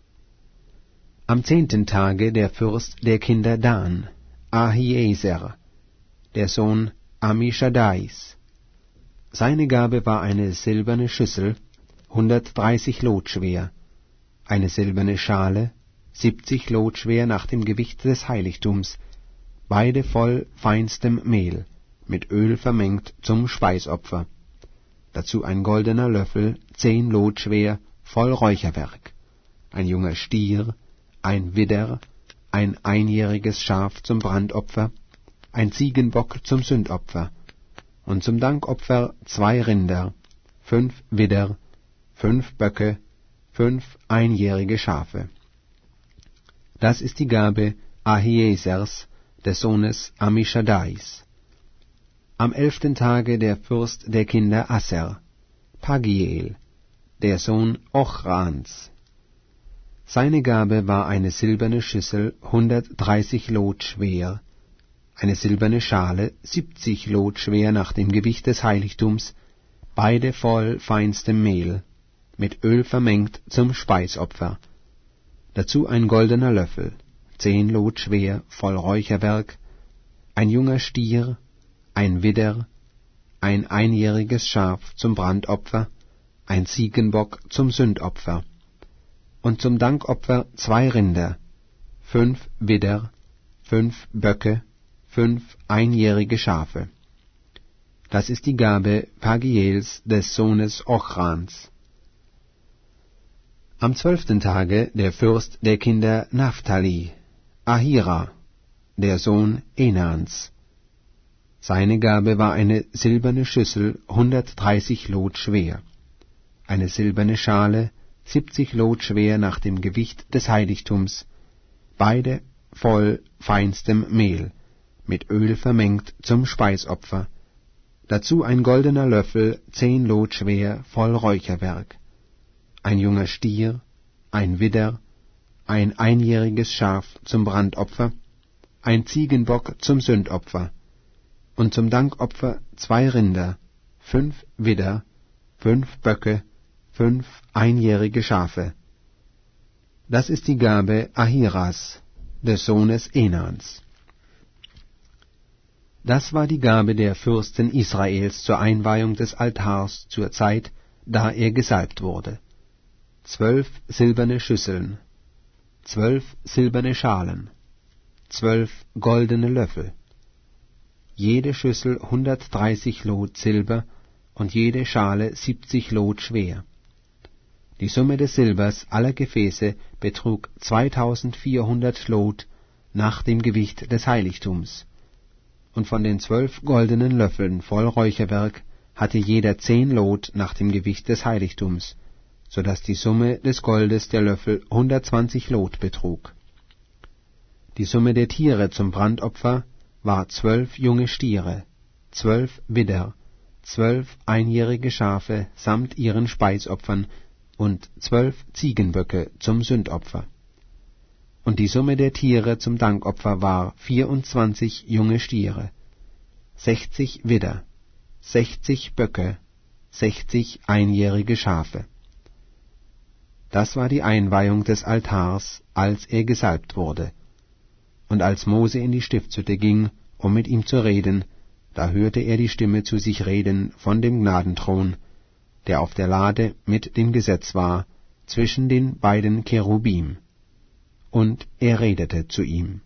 Am zehnten Tage der Fürst der Kinder Dan, Ahieser, der Sohn Amishadais. Seine Gabe war eine silberne Schüssel, hundertdreißig Lot schwer, eine silberne Schale, siebzig Lot schwer nach dem Gewicht des Heiligtums, beide voll feinstem Mehl, mit Öl vermengt zum Speisopfer. Dazu ein goldener Löffel, zehn Lot schwer, voll Räucherwerk, ein junger Stier, ein Widder, ein einjähriges Schaf zum Brandopfer, ein Ziegenbock zum Sündopfer und zum Dankopfer zwei Rinder, fünf Widder, fünf Böcke, fünf einjährige Schafe. Das ist die Gabe Ahiesers, des Sohnes Amishadais. Am elften Tage der Fürst der Kinder Asser, Pagiel, der Sohn Ochrans. Seine Gabe war eine silberne Schüssel, hundertdreißig Lot schwer, eine silberne Schale, siebzig Lot schwer nach dem Gewicht des Heiligtums, beide voll feinstem Mehl, mit Öl vermengt zum Speisopfer. Dazu ein goldener Löffel, zehn Lot schwer, voll Räucherwerk, ein junger Stier, ein Widder, ein einjähriges Schaf zum Brandopfer, ein Ziegenbock zum Sündopfer, und zum Dankopfer zwei Rinder, fünf Widder, fünf Böcke, fünf einjährige Schafe. Das ist die Gabe Pagiels des Sohnes Ochrans. Am zwölften Tage der Fürst der Kinder Naphtali, Ahira, der Sohn Enans. Seine Gabe war eine silberne Schüssel, hundertdreißig Lot schwer, eine silberne Schale, siebzig Lot schwer nach dem Gewicht des Heiligtums, beide voll feinstem Mehl, mit Öl vermengt zum Speisopfer, dazu ein goldener Löffel, zehn Lot schwer, voll Räucherwerk, ein junger Stier, ein Widder, ein einjähriges Schaf zum Brandopfer, ein Ziegenbock zum Sündopfer, und zum Dankopfer zwei Rinder, fünf Widder, fünf Böcke, fünf einjährige Schafe. Das ist die Gabe Ahiras, des Sohnes Enans. Das war die Gabe der Fürsten Israels zur Einweihung des Altars zur Zeit, da er gesalbt wurde. Zwölf silberne Schüsseln, zwölf silberne Schalen, zwölf goldene Löffel, jede Schüssel hundertdreißig Lot Silber und jede Schale siebzig Lot schwer. Die Summe des Silbers aller Gefäße betrug zweitausendvierhundert Lot nach dem Gewicht des Heiligtums, und von den zwölf goldenen Löffeln voll Räucherwerk hatte jeder zehn Lot nach dem Gewicht des Heiligtums, so dass die Summe des Goldes der Löffel hundertzwanzig Lot betrug. Die Summe der Tiere zum Brandopfer war zwölf junge Stiere, zwölf Widder, zwölf einjährige Schafe samt ihren Speisopfern und zwölf Ziegenböcke zum Sündopfer. Und die Summe der Tiere zum Dankopfer war vierundzwanzig junge Stiere, sechzig Widder, sechzig Böcke, sechzig einjährige Schafe. Das war die Einweihung des Altars, als er gesalbt wurde. Und als Mose in die Stiftshütte ging, um mit ihm zu reden, da hörte er die Stimme zu sich reden von dem Gnadenthron, der auf der Lade mit dem Gesetz war, zwischen den beiden Cherubim. Und er redete zu ihm.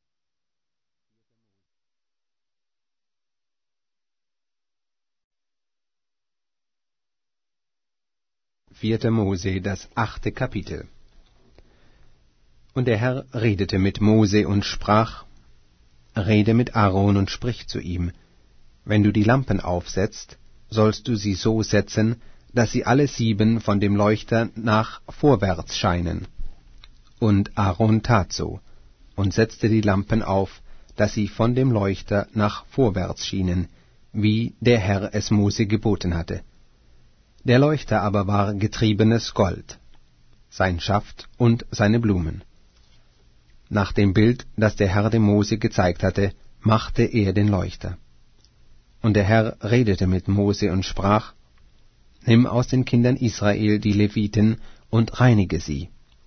Vierter Mose, das achte Kapitel. Und der Herr redete mit Mose und sprach, Rede mit Aaron und sprich zu ihm, wenn du die Lampen aufsetzt, sollst du sie so setzen, dass sie alle sieben von dem Leuchter nach vorwärts scheinen. Und Aaron tat so, und setzte die Lampen auf, dass sie von dem Leuchter nach vorwärts schienen, wie der Herr es Mose geboten hatte. Der Leuchter aber war getriebenes Gold, sein Schaft und seine Blumen. Nach dem Bild, das der Herr dem Mose gezeigt hatte, machte er den Leuchter. Und der Herr redete mit Mose und sprach, Nimm aus den Kindern Israel die Leviten und reinige sie.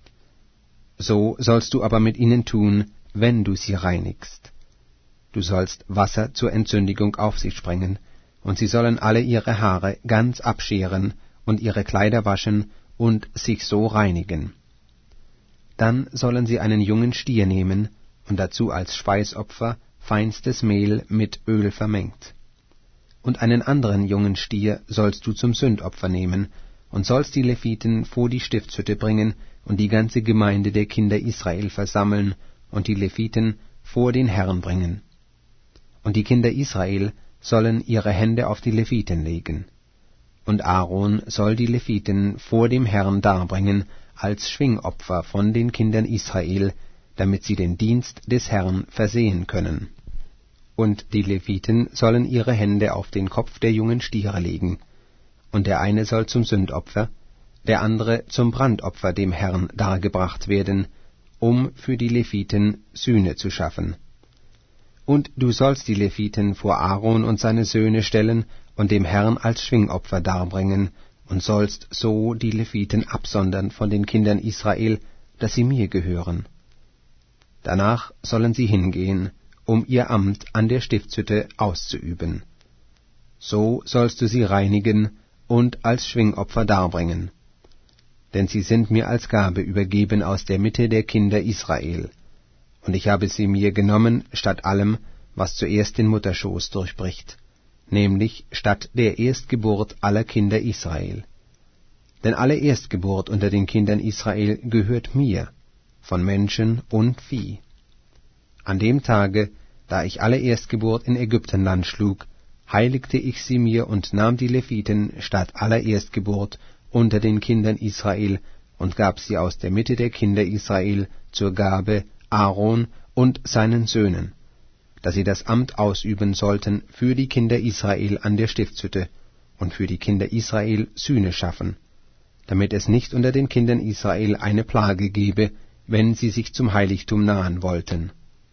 So sollst du aber mit ihnen tun, wenn du sie reinigst. Du sollst Wasser zur Entsündigung auf sie sprengen, und sie sollen alle ihre Haare ganz abscheren und ihre Kleider waschen und sich so reinigen. Dann sollen sie einen jungen Stier nehmen und dazu als Speisopfer feinstes Mehl mit Öl vermengt. Und einen anderen jungen Stier sollst du zum Sündopfer nehmen und sollst die Leviten vor die Stiftshütte bringen und die ganze Gemeinde der Kinder Israel versammeln und die Leviten vor den Herrn bringen. Und die Kinder Israel sollen ihre Hände auf die Leviten legen. Und Aaron soll die Leviten vor dem Herrn darbringen als Schwingopfer von den Kindern Israel, damit sie den Dienst des Herrn versehen können. Und die Leviten sollen ihre Hände auf den Kopf der jungen Stiere legen, und der eine soll zum Sündopfer, der andere zum Brandopfer dem Herrn dargebracht werden, um für die Leviten Sühne zu schaffen. Und du sollst die Leviten vor Aaron und seine Söhne stellen und dem Herrn als Schwingopfer darbringen, und sollst so die Leviten absondern von den Kindern Israel, dass sie mir gehören. Danach sollen sie hingehen, um ihr Amt an der Stiftshütte auszuüben. So sollst du sie reinigen und als Schwingopfer darbringen. Denn sie sind mir als Gabe übergeben aus der Mitte der Kinder Israel, und ich habe sie mir genommen statt allem, was zuerst den Mutterschoß durchbricht, nämlich statt der Erstgeburt aller Kinder Israel. Denn alle Erstgeburt unter den Kindern Israel gehört mir, von Menschen und Vieh. An dem Tage, da ich alle Erstgeburt in Ägyptenland schlug, heiligte ich sie mir und nahm die Leviten statt aller Erstgeburt unter den Kindern Israel und gab sie aus der Mitte der Kinder Israel zur Gabe Aaron und seinen Söhnen, dass sie das Amt ausüben sollten für die Kinder Israel an der Stiftshütte und für die Kinder Israel Sühne schaffen, damit es nicht unter den Kindern Israel eine Plage gebe, wenn sie sich zum Heiligtum nahen wollten.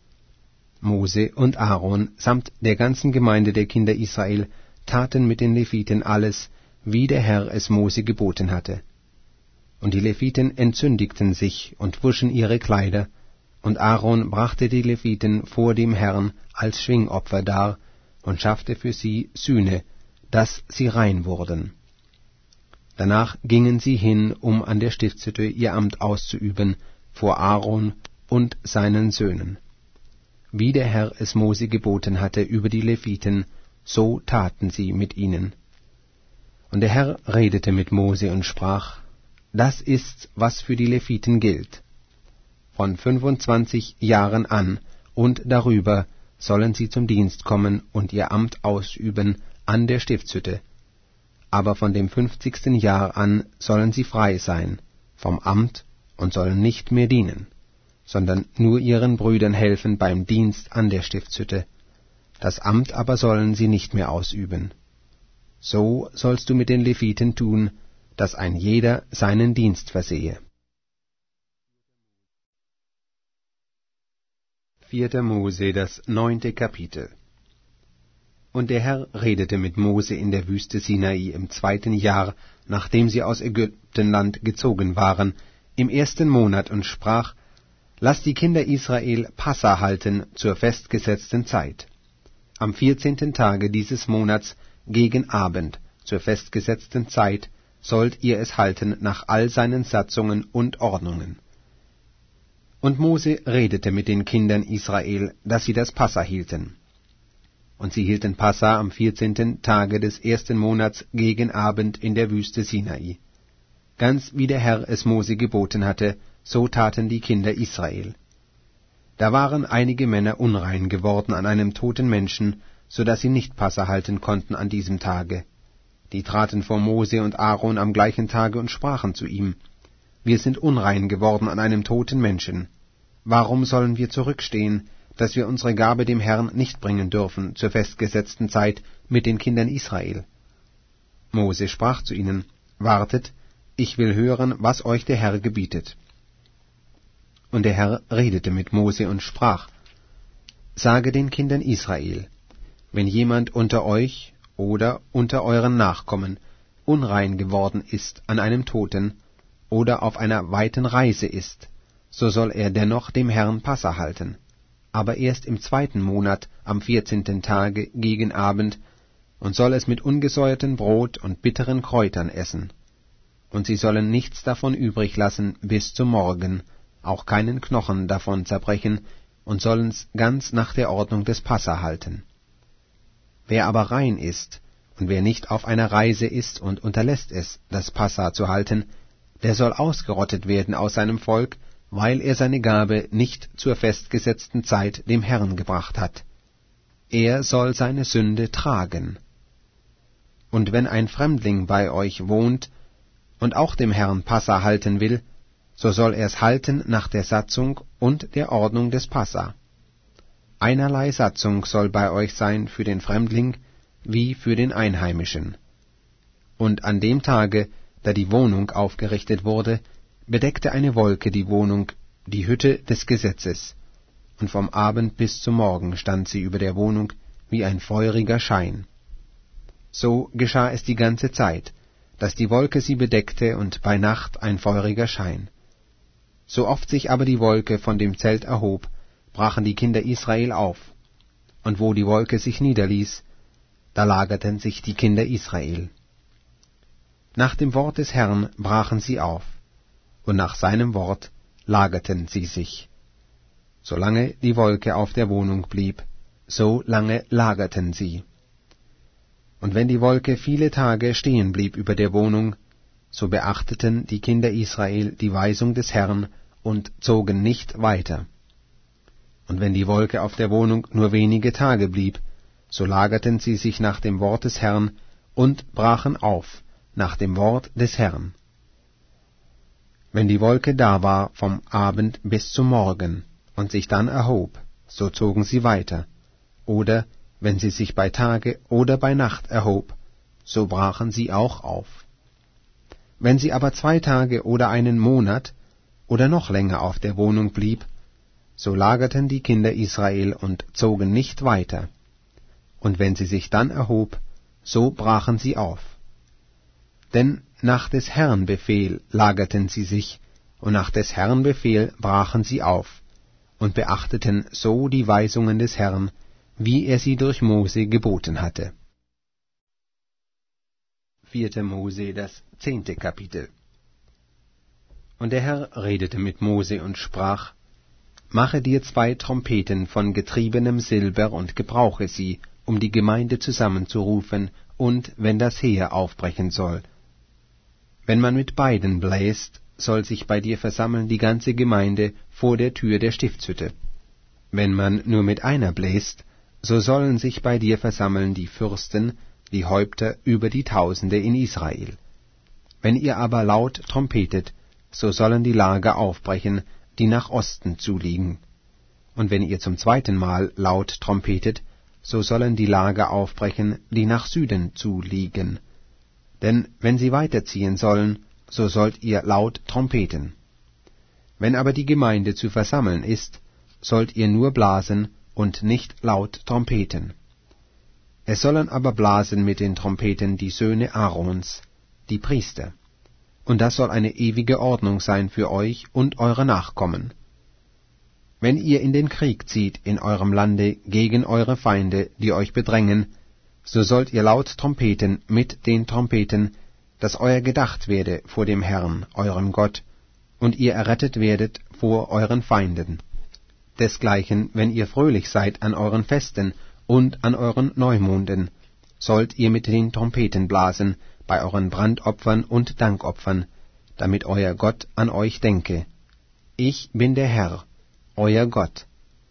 Mose und Aaron samt der ganzen Gemeinde der Kinder Israel taten mit den Leviten alles, wie der Herr es Mose geboten hatte. Und die Leviten entzündigten sich und wuschen ihre Kleider, und Aaron brachte die Leviten vor dem Herrn als Schwingopfer dar und schaffte für sie Sühne, dass sie rein wurden. Danach gingen sie hin, um an der Stiftshütte ihr Amt auszuüben, vor Aaron und seinen Söhnen. Wie der Herr es Mose geboten hatte über die Leviten, so taten sie mit ihnen. Und der Herr redete mit Mose und sprach: Das ist's, was für die Leviten gilt. Von fünfundzwanzig Jahren an und darüber sollen sie zum Dienst kommen und ihr Amt ausüben an der Stiftshütte. Aber von dem fünfzigsten Jahr an sollen sie frei sein vom Amt und sollen nicht mehr dienen, sondern nur ihren Brüdern helfen beim Dienst an der Stiftshütte. Das Amt aber sollen sie nicht mehr ausüben. So sollst du mit den Leviten tun, dass ein jeder seinen Dienst versehe. Vierter Mose, das neunte Kapitel. Und der Herr redete mit Mose in der Wüste Sinai im zweiten Jahr, nachdem sie aus Ägyptenland gezogen waren, im ersten Monat, und sprach: Lass die Kinder Israel Passa halten zur festgesetzten Zeit. Am vierzehnten Tage dieses Monats gegen Abend zur festgesetzten Zeit sollt ihr es halten nach all seinen Satzungen und Ordnungen. Und Mose redete mit den Kindern Israel, dass sie das Passa hielten. Und sie hielten Passa am vierzehnten Tage des ersten Monats gegen Abend in der Wüste Sinai. Ganz wie der Herr es Mose geboten hatte, so taten die Kinder Israel. Da waren einige Männer unrein geworden an einem toten Menschen, so dass sie nicht Passa halten konnten an diesem Tage. Die traten vor Mose und Aaron am gleichen Tage und sprachen zu ihm: Wir sind unrein geworden an einem toten Menschen. Warum sollen wir zurückstehen, dass wir unsere Gabe dem Herrn nicht bringen dürfen zur festgesetzten Zeit mit den Kindern Israel? Mose sprach zu ihnen: Wartet, ich will hören, was euch der Herr gebietet. Und der Herr redete mit Mose und sprach: Sage den Kindern Israel: Wenn jemand unter euch oder unter euren Nachkommen unrein geworden ist an einem Toten oder auf einer weiten Reise ist, so soll er dennoch dem Herrn Passa halten, aber erst im zweiten Monat am vierzehnten Tage gegen Abend, und soll es mit ungesäuertem Brot und bitteren Kräutern essen. Und sie sollen nichts davon übrig lassen bis zum Morgen, auch keinen Knochen davon zerbrechen, und sollen's ganz nach der Ordnung des Passa halten. Wer aber rein ist, und wer nicht auf einer Reise ist und unterlässt es, das Passa zu halten, der soll ausgerottet werden aus seinem Volk, weil er seine Gabe nicht zur festgesetzten Zeit dem Herrn gebracht hat. Er soll seine Sünde tragen. Und wenn ein Fremdling bei euch wohnt und auch dem Herrn Passa halten will, so soll er's halten nach der Satzung und der Ordnung des Passa. Einerlei Satzung soll bei euch sein für den Fremdling wie für den Einheimischen. Und an dem Tage, da die Wohnung aufgerichtet wurde, bedeckte eine Wolke die Wohnung, die Hütte des Gesetzes, und vom Abend bis zum Morgen stand sie über der Wohnung wie ein feuriger Schein. So geschah es die ganze Zeit, dass die Wolke sie bedeckte und bei Nacht ein feuriger Schein. So oft sich aber die Wolke von dem Zelt erhob, brachen die Kinder Israel auf. Und wo die Wolke sich niederließ, da lagerten sich die Kinder Israel. Nach dem Wort des Herrn brachen sie auf, und nach seinem Wort lagerten sie sich. Solange die Wolke auf der Wohnung blieb, so lange lagerten sie. Und wenn die Wolke viele Tage stehen blieb über der Wohnung, so beachteten die Kinder Israel die Weisung des Herrn und zogen nicht weiter. Und wenn die Wolke auf der Wohnung nur wenige Tage blieb, so lagerten sie sich nach dem Wort des Herrn und brachen auf nach dem Wort des Herrn. Wenn die Wolke da war vom Abend bis zum Morgen und sich dann erhob, so zogen sie weiter, oder wenn sie sich bei Tage oder bei Nacht erhob, so brachen sie auch auf. Wenn sie aber zwei Tage oder einen Monat oder noch länger auf der Wohnung blieb, so lagerten die Kinder Israel und zogen nicht weiter. Und wenn sie sich dann erhob, so brachen sie auf. Denn nach des Herrn Befehl lagerten sie sich, und nach des Herrn Befehl brachen sie auf, und beachteten so die Weisungen des Herrn, wie er sie durch Mose geboten hatte. Vierte Mose, das zehnte Kapitel. Und der Herr redete mit Mose und sprach: Mache dir zwei Trompeten von getriebenem Silber und gebrauche sie, um die Gemeinde zusammenzurufen, und wenn das Heer aufbrechen soll. Wenn man mit beiden bläst, soll sich bei dir versammeln die ganze Gemeinde vor der Tür der Stiftshütte. Wenn man nur mit einer bläst, so sollen sich bei dir versammeln die Fürsten, die Häupter über die Tausende in Israel. Wenn ihr aber laut trompetet, so sollen die Lager aufbrechen, die nach Osten zuliegen. Und wenn ihr zum zweiten Mal laut trompetet, so sollen die Lager aufbrechen, die nach Süden zuliegen. Denn wenn sie weiterziehen sollen, so sollt ihr laut trompeten. Wenn aber die Gemeinde zu versammeln ist, sollt ihr nur blasen und nicht laut trompeten. Es sollen aber blasen mit den Trompeten die Söhne Aarons, die Priester. Und das soll eine ewige Ordnung sein für euch und eure Nachkommen. Wenn ihr in den Krieg zieht in eurem Lande gegen eure Feinde, die euch bedrängen, so sollt ihr laut trompeten mit den Trompeten, dass euer gedacht werde vor dem Herrn, eurem Gott, und ihr errettet werdet vor euren Feinden. Desgleichen, wenn ihr fröhlich seid an euren Festen und an euren Neumonden, sollt ihr mit den Trompeten blasen bei euren Brandopfern und Dankopfern, damit euer Gott an euch denke. Ich bin der Herr, euer Gott.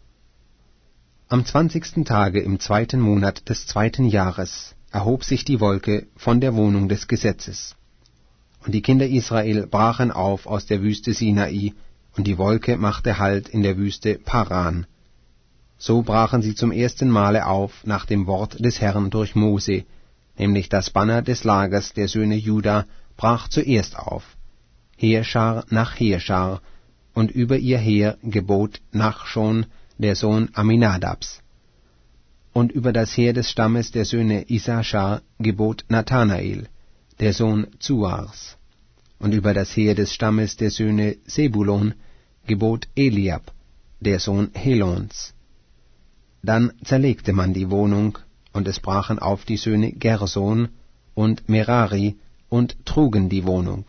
Am zwanzigsten Tage im zweiten Monat des zweiten Jahres erhob sich die Wolke von der Wohnung des Gesetzes. Und die Kinder Israel brachen auf aus der Wüste Sinai, und die Wolke machte Halt in der Wüste Paran. So brachen sie zum ersten Male auf nach dem Wort des Herrn durch Mose, nämlich das Banner des Lagers der Söhne Juda brach zuerst auf, Heerschar nach Heerschar, und über ihr Heer gebot Nachschon, der Sohn Aminadabs. Und über das Heer des Stammes der Söhne Issachar gebot Nathanael, der Sohn Zuars. Und über das Heer des Stammes der Söhne Sebulon gebot Eliab, der Sohn Helons. Dann zerlegte man die Wohnung, und es brachen auf die Söhne Gerson und Merari und trugen die Wohnung.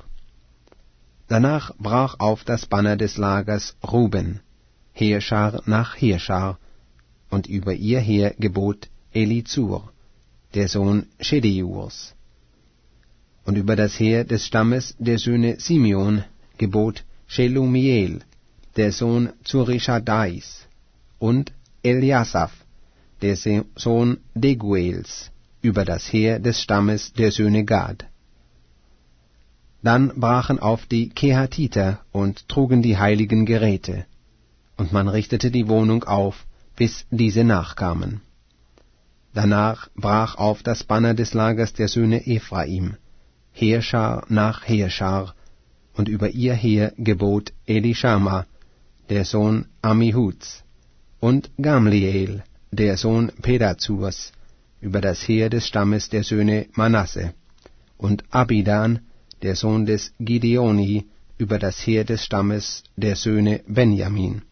Danach brach auf das Banner des Lagers Ruben, Heerschar nach Heerschar, und über ihr Heer gebot Elizur, der Sohn Schedeurs. Und über das Heer des Stammes der Söhne Simeon gebot Shelumiel, der Sohn Zurishadais, und Eliasaph, der Sohn Deguels, über das Heer des Stammes der Söhne Gad. Dann brachen auf die Kehatiter und trugen die heiligen Geräte, und man richtete die Wohnung auf, bis diese nachkamen. Danach brach auf das Banner des Lagers der Söhne Ephraim, Heerschar nach Heerschar, und über ihr Heer gebot Elishama, der Sohn Ammihuds, und Gamliel, der Sohn Pedazurs, über das Heer des Stammes der Söhne Manasse, und Abidan, der Sohn des Gideoni, über das Heer des Stammes der Söhne Benjamin.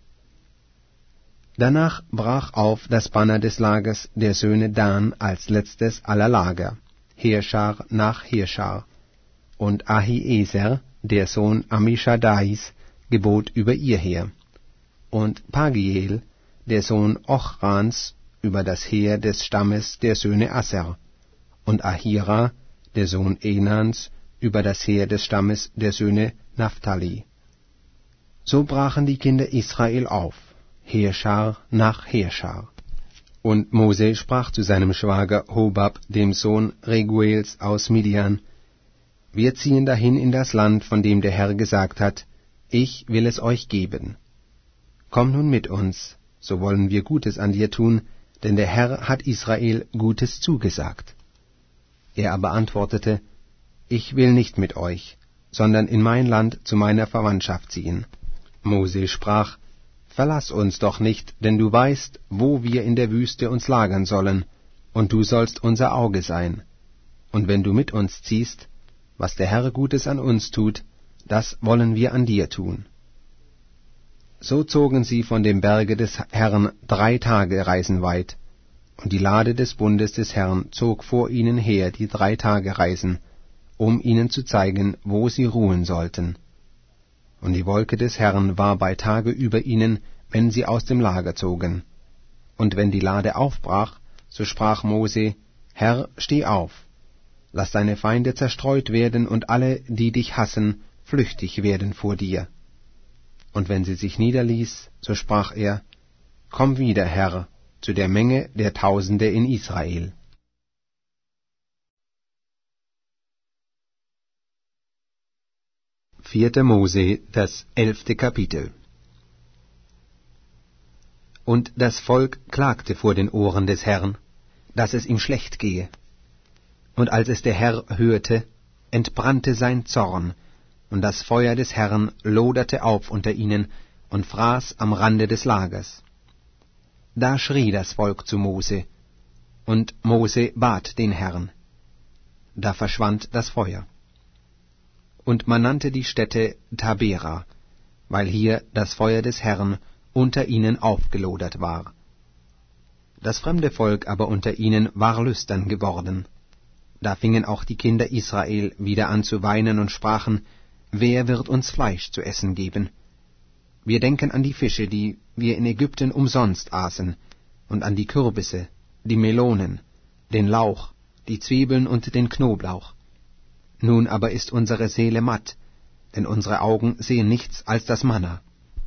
Danach brach auf das Banner des Lagers der Söhne Dan als letztes aller Lager, Heerschar nach Heerschar, und Ahieser, der Sohn Amischaddais, gebot über ihr Heer, und Pagiel, der Sohn Ochrans, über das Heer des Stammes der Söhne Asser, und Ahira, der Sohn Enans, über das Heer des Stammes der Söhne Naphtali. So brachen die Kinder Israel auf, Heerschar nach Heerschar. Und Mose sprach zu seinem Schwager Hobab, dem Sohn Reguels aus Midian: Wir ziehen dahin in das Land, von dem der Herr gesagt hat, ich will es euch geben. Komm nun mit uns, so wollen wir Gutes an dir tun, denn der Herr hat Israel Gutes zugesagt. Er aber antwortete: Ich will nicht mit euch, sondern in mein Land zu meiner Verwandtschaft ziehen. Mose sprach: Verlass uns doch nicht, denn du weißt, wo wir in der Wüste uns lagern sollen, und du sollst unser Auge sein. Und wenn du mit uns ziehst, was der Herr Gutes an uns tut, das wollen wir an dir tun. So zogen sie von dem Berge des Herrn drei Tage Reisen weit, und die Lade des Bundes des Herrn zog vor ihnen her die drei Tage Reisen, um ihnen zu zeigen, wo sie ruhen sollten. Und die Wolke des Herrn war bei Tage über ihnen, wenn sie aus dem Lager zogen. Und wenn die Lade aufbrach, so sprach Mose: Herr, steh auf, lass deine Feinde zerstreut werden und alle, die dich hassen, flüchtig werden vor dir. Und wenn sie sich niederließ, so sprach er: Komm wieder, Herr, zu der Menge der Tausende in Israel. Vierte Mose, das elfte Kapitel. Und das Volk klagte vor den Ohren des Herrn, dass es ihm schlecht gehe. Und als es der Herr hörte, entbrannte sein Zorn, und das Feuer des Herrn loderte auf unter ihnen und fraß am Rande des Lagers. Da schrie das Volk zu Mose, und Mose bat den Herrn. Da verschwand das Feuer. Und man nannte die Stätte Tabera, weil hier das Feuer des Herrn unter ihnen aufgelodert war. Das fremde Volk aber unter ihnen war lüstern geworden. Da fingen auch die Kinder Israel wieder an zu weinen und sprachen: Wer wird uns Fleisch zu essen geben? Wir denken an die Fische, die wir in Ägypten umsonst aßen, und an die Kürbisse, die Melonen, den Lauch, die Zwiebeln und den Knoblauch. Nun aber ist unsere Seele matt, denn unsere Augen sehen nichts als das Manna.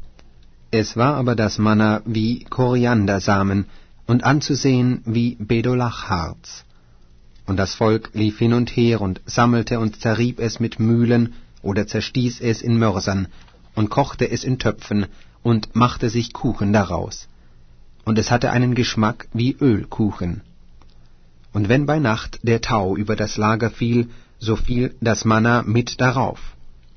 Es war aber das Manna wie Koriandersamen und anzusehen wie Bedolachharz. Und das Volk lief hin und her und sammelte und zerrieb es mit Mühlen oder zerstieß es in Mörsern und kochte es in Töpfen und machte sich Kuchen daraus. Und es hatte einen Geschmack wie Ölkuchen. Und wenn bei Nacht der Tau über das Lager fiel, so fiel das Manna mit darauf.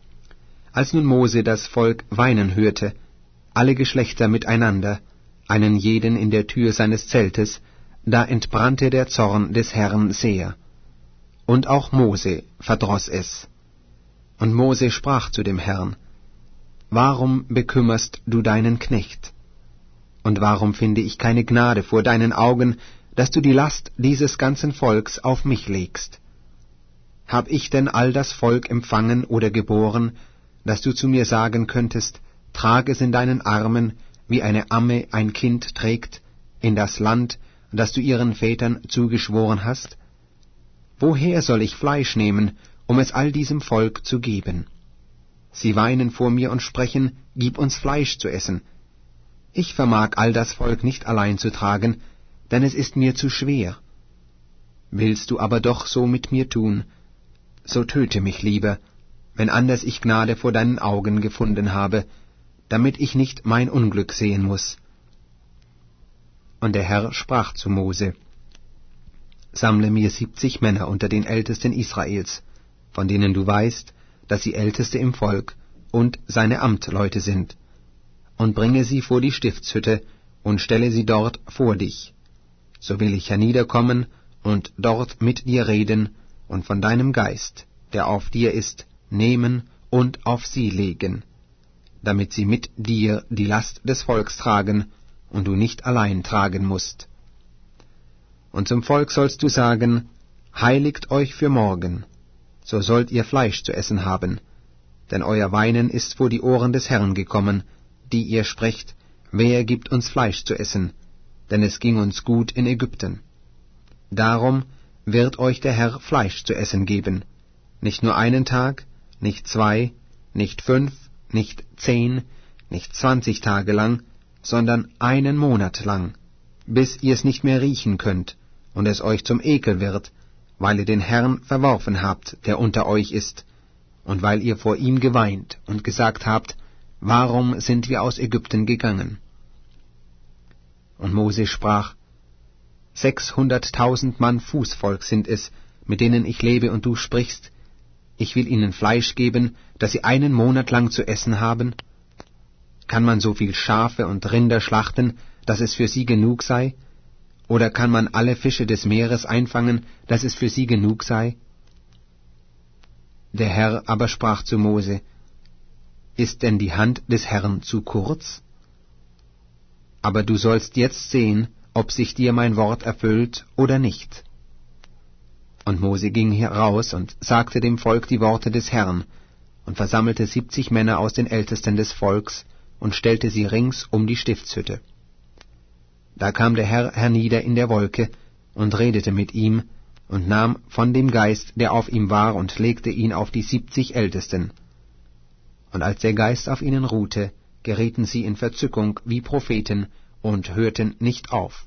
Als nun Mose das Volk weinen hörte, alle Geschlechter miteinander, einen jeden in der Tür seines Zeltes, da entbrannte der Zorn des Herrn sehr. Und auch Mose verdroß es. Und Mose sprach zu dem Herrn: Warum bekümmerst du deinen Knecht? Und warum finde ich keine Gnade vor deinen Augen, dass du die Last dieses ganzen Volks auf mich legst? Hab ich denn all das Volk empfangen oder geboren, dass du zu mir sagen könntest: Trag es in deinen Armen, wie eine Amme ein Kind trägt, in das Land, das du ihren Vätern zugeschworen hast? Woher soll ich Fleisch nehmen, um es all diesem Volk zu geben? Sie weinen vor mir und sprechen: Gib uns Fleisch zu essen. Ich vermag all das Volk nicht allein zu tragen, denn es ist mir zu schwer. Willst du aber doch so mit mir tun, so töte mich lieber, wenn anders ich Gnade vor deinen Augen gefunden habe, damit ich nicht mein Unglück sehen muß. Und der Herr sprach zu Mose: Sammle mir siebzig Männer unter den Ältesten Israels, von denen du weißt, dass sie Älteste im Volk und seine Amtleute sind, und bringe sie vor die Stiftshütte und stelle sie dort vor dich. So will ich herniederkommen und dort mit dir reden und von deinem Geist, der auf dir ist, nehmen und auf sie legen, damit sie mit dir die Last des Volks tragen und du nicht allein tragen musst. Und zum Volk sollst du sagen, heiligt euch für morgen, so sollt ihr Fleisch zu essen haben, denn euer Weinen ist vor die Ohren des Herrn gekommen, die ihr sprecht, wer gibt uns Fleisch zu essen, denn es ging uns gut in Ägypten. Darum wird euch der Herr Fleisch zu essen geben, nicht nur einen Tag, nicht zwei, nicht fünf, nicht zehn, nicht zwanzig Tage lang, sondern einen Monat lang, bis ihr es nicht mehr riechen könnt und es euch zum Ekel wird, weil ihr den Herrn verworfen habt, der unter euch ist, und weil ihr vor ihm geweint und gesagt habt, warum sind wir aus Ägypten gegangen? Und Mose sprach, Sechshunderttausend Mann Fußvolk sind es, mit denen ich lebe, und du sprichst, ich will ihnen Fleisch geben, dass sie einen Monat lang zu essen haben? Kann man so viel Schafe und Rinder schlachten, dass es für sie genug sei? Oder kann man alle Fische des Meeres einfangen, dass es für sie genug sei? Der Herr aber sprach zu Mose, ist denn die Hand des Herrn zu kurz? Aber du sollst jetzt sehen, ob sich dir mein Wort erfüllt oder nicht. Und Mose ging heraus und sagte dem Volk die Worte des Herrn, und versammelte siebzig Männer aus den Ältesten des Volks, und stellte sie rings um die Stiftshütte. Da kam der Herr hernieder in der Wolke, und redete mit ihm, und nahm von dem Geist, der auf ihm war, und legte ihn auf die siebzig Ältesten. Und als der Geist auf ihnen ruhte, gerieten sie in Verzückung wie Propheten, und hörten nicht auf.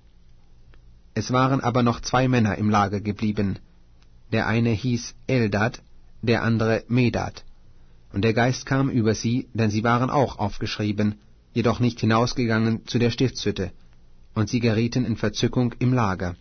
Es waren aber noch zwei Männer im Lager geblieben. Der eine hieß Eldad, der andere Medad. Und der Geist kam über sie, denn sie waren auch aufgeschrieben, jedoch nicht hinausgegangen zu der Stiftshütte, und sie gerieten in Verzückung im Lager.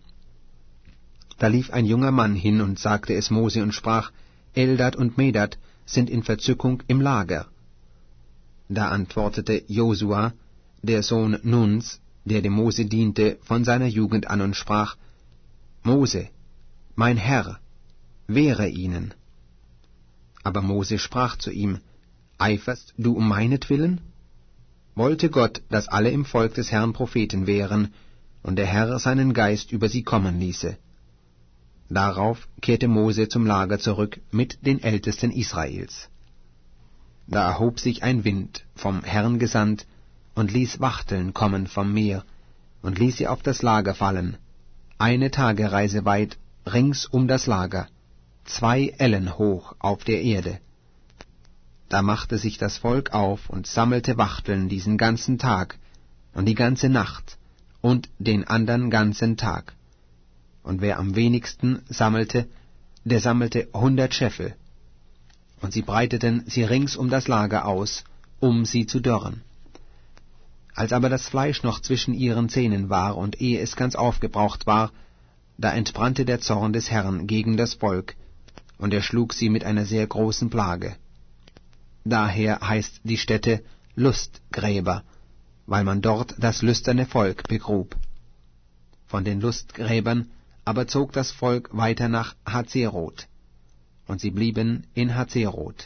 Da lief ein junger Mann hin und sagte es Mose und sprach, Eldad und Medad sind in Verzückung im Lager. Da antwortete Josua, der Sohn Nuns, der dem Mose diente von seiner Jugend an, und sprach, Mose, mein Herr, wehre ihnen. Aber Mose sprach zu ihm, eiferst du um meinetwillen? Wollte Gott, dass alle im Volk des Herrn Propheten wären, und der Herr seinen Geist über sie kommen ließe. Darauf kehrte Mose zum Lager zurück mit den Ältesten Israels. Da erhob sich ein Wind, vom Herrn gesandt, und ließ Wachteln kommen vom Meer, und ließ sie auf das Lager fallen, eine Tagereise weit rings um das Lager, zwei Ellen hoch auf der Erde. Da machte sich das Volk auf und sammelte Wachteln diesen ganzen Tag und die ganze Nacht und den andern ganzen Tag. Und wer am wenigsten sammelte, der sammelte hundert Scheffel. Und sie breiteten sie rings um das Lager aus, um sie zu dörren. Als aber das Fleisch noch zwischen ihren Zähnen war und ehe es ganz aufgebraucht war, da entbrannte der Zorn des Herrn gegen das Volk, und er schlug sie mit einer sehr großen Plage. Daher heißt die Stätte Lustgräber, weil man dort das lüsterne Volk begrub. Von den Lustgräbern aber zog das Volk weiter nach Hazeroth, und sie blieben in Hazeroth.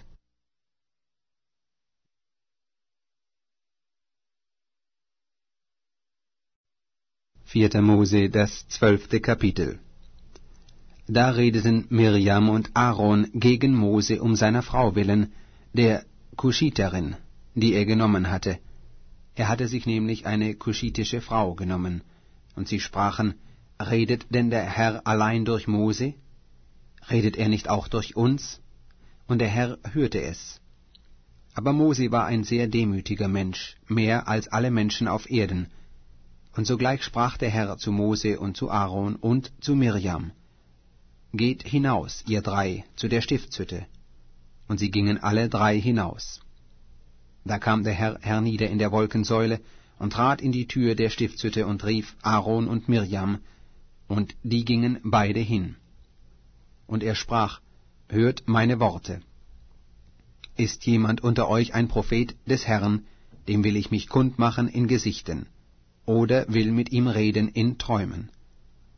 Vierter Mose, das zwölfte Kapitel. Da redeten Mirjam und Aaron gegen Mose um seiner Frau willen, der Kuschiterin, die er genommen hatte. Er hatte sich nämlich eine kuschitische Frau genommen. Und sie sprachen, redet denn der Herr allein durch Mose? Redet er nicht auch durch uns? Und der Herr hörte es. Aber Mose war ein sehr demütiger Mensch, mehr als alle Menschen auf Erden. Und sogleich sprach der Herr zu Mose und zu Aaron und zu Mirjam, geht hinaus, ihr drei, zu der Stiftshütte. Und sie gingen alle drei hinaus. Da kam der Herr hernieder in der Wolkensäule und trat in die Tür der Stiftshütte und rief Aaron und Mirjam, und die gingen beide hin. Und er sprach, hört meine Worte. Ist jemand unter euch ein Prophet des Herrn, dem will ich mich kundmachen in Gesichten, oder will mit ihm reden in Träumen?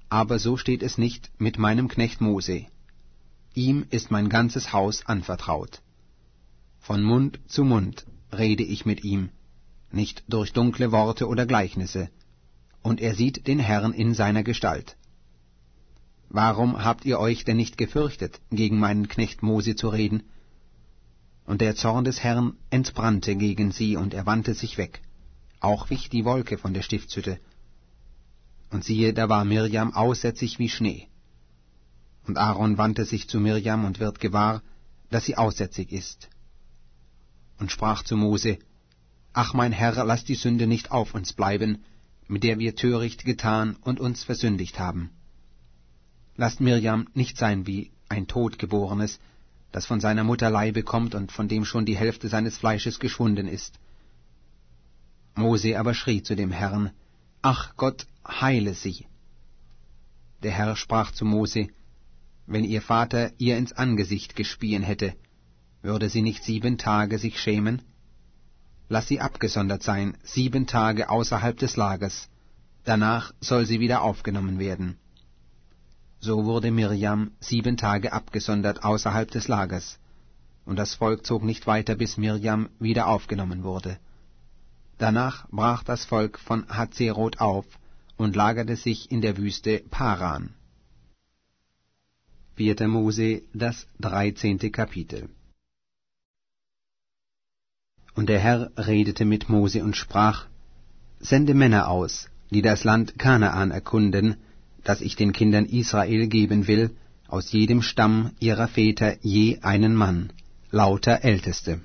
aber so steht es nicht mit meinem Knecht Mose. Ihm ist mein ganzes Haus anvertraut. Von Mund zu Mund rede ich mit ihm, nicht durch dunkle Worte oder Gleichnisse, und er sieht den Herrn in seiner Gestalt. Warum habt ihr euch denn nicht gefürchtet, gegen meinen Knecht Mose zu reden? Und der Zorn des Herrn entbrannte gegen sie, und er wandte sich weg. Auch wich die Wolke von der Stiftshütte. Und siehe, da war Mirjam aussätzig wie Schnee. Und Aaron wandte sich zu Mirjam und wird gewahr, dass sie aussätzig ist. Und sprach zu Mose: Ach, mein Herr, lass die Sünde nicht auf uns bleiben, mit der wir töricht getan und uns versündigt haben. Lasst Mirjam nicht sein wie ein Totgeborenes, das von seiner Mutter Leibe kommt und von dem schon die Hälfte seines Fleisches geschwunden ist. Mose aber schrie zu dem Herrn: Ach Gott, heile sie. Der Herr sprach zu Mose: Wenn ihr Vater ihr ins Angesicht gespien hätte, würde sie nicht sieben Tage sich schämen? Lass sie abgesondert sein, sieben Tage außerhalb des Lagers, danach soll sie wieder aufgenommen werden. So wurde Mirjam sieben Tage abgesondert außerhalb des Lagers, und das Volk zog nicht weiter, bis Mirjam wieder aufgenommen wurde. Danach brach das Volk von Hazeroth auf und lagerte sich in der Wüste Paran. vierter Mose, das dreizehnte Kapitel. Und der Herr redete mit Mose und sprach: Sende Männer aus, die das Land Kanaan erkunden, das ich den Kindern Israel geben will, aus jedem Stamm ihrer Väter je einen Mann, lauter Älteste.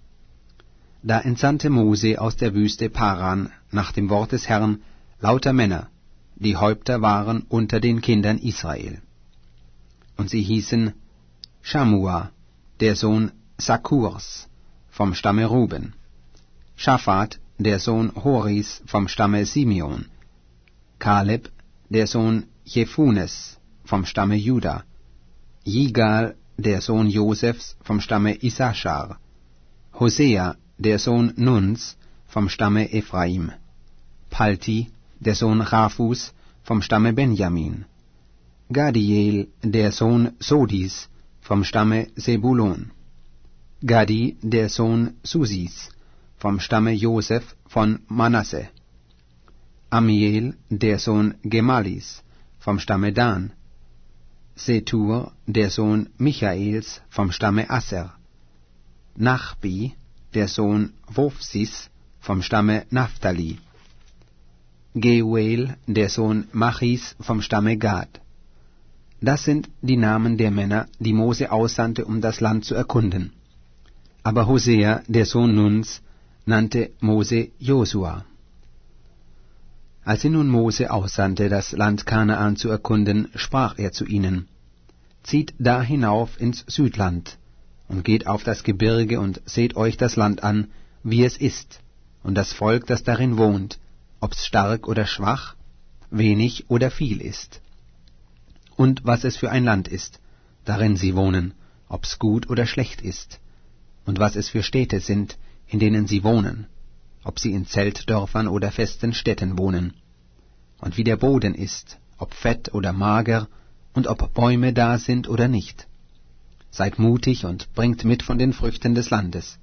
Da entsandte Mose aus der Wüste Paran nach dem Wort des Herrn lauter Männer, die Häupter waren unter den Kindern Israel. Und sie hießen Schamua, der Sohn Sakkurs, vom Stamme Ruben, Schaphat, der Sohn Horis, vom Stamme Simeon, Kaleb, der Sohn Jephunes, vom Stamme Juda, Jigal, der Sohn Josefs, vom Stamme Issachar, Hosea, der Sohn Nuns, vom Stamme Ephraim, Palti, der Sohn Raphus, vom Stamme Benjamin, Gadiel, der Sohn Sodis, vom Stamme Sebulon, Gadi, der Sohn Susis, vom Stamme Joseph von Manasse, Amiel, der Sohn Gemalis, vom Stamme Dan, Setur, der Sohn Michaels, vom Stamme Asser, Nachbi, der Sohn Wofsis, vom Stamme Naphtali, Geuel, der Sohn Machis, vom Stamme Gad. Das sind die Namen der Männer, die Mose aussandte, um das Land zu erkunden. Aber Hosea, der Sohn Nuns, nannte Mose Josua. Als sie nun Mose aussandte, das Land Kanaan zu erkunden, sprach er zu ihnen: Zieht da hinauf ins Südland und geht auf das Gebirge und seht euch das Land an, wie es ist, und das Volk, das darin wohnt, ob's stark oder schwach, wenig oder viel ist. Und was es für ein Land ist, darin sie wohnen, ob's gut oder schlecht ist, und was es für Städte sind, in denen sie wohnen, ob sie in Zeltdörfern oder festen Städten wohnen, und wie der Boden ist, ob fett oder mager, und ob Bäume da sind oder nicht. Seid mutig und bringt mit von den Früchten des Landes.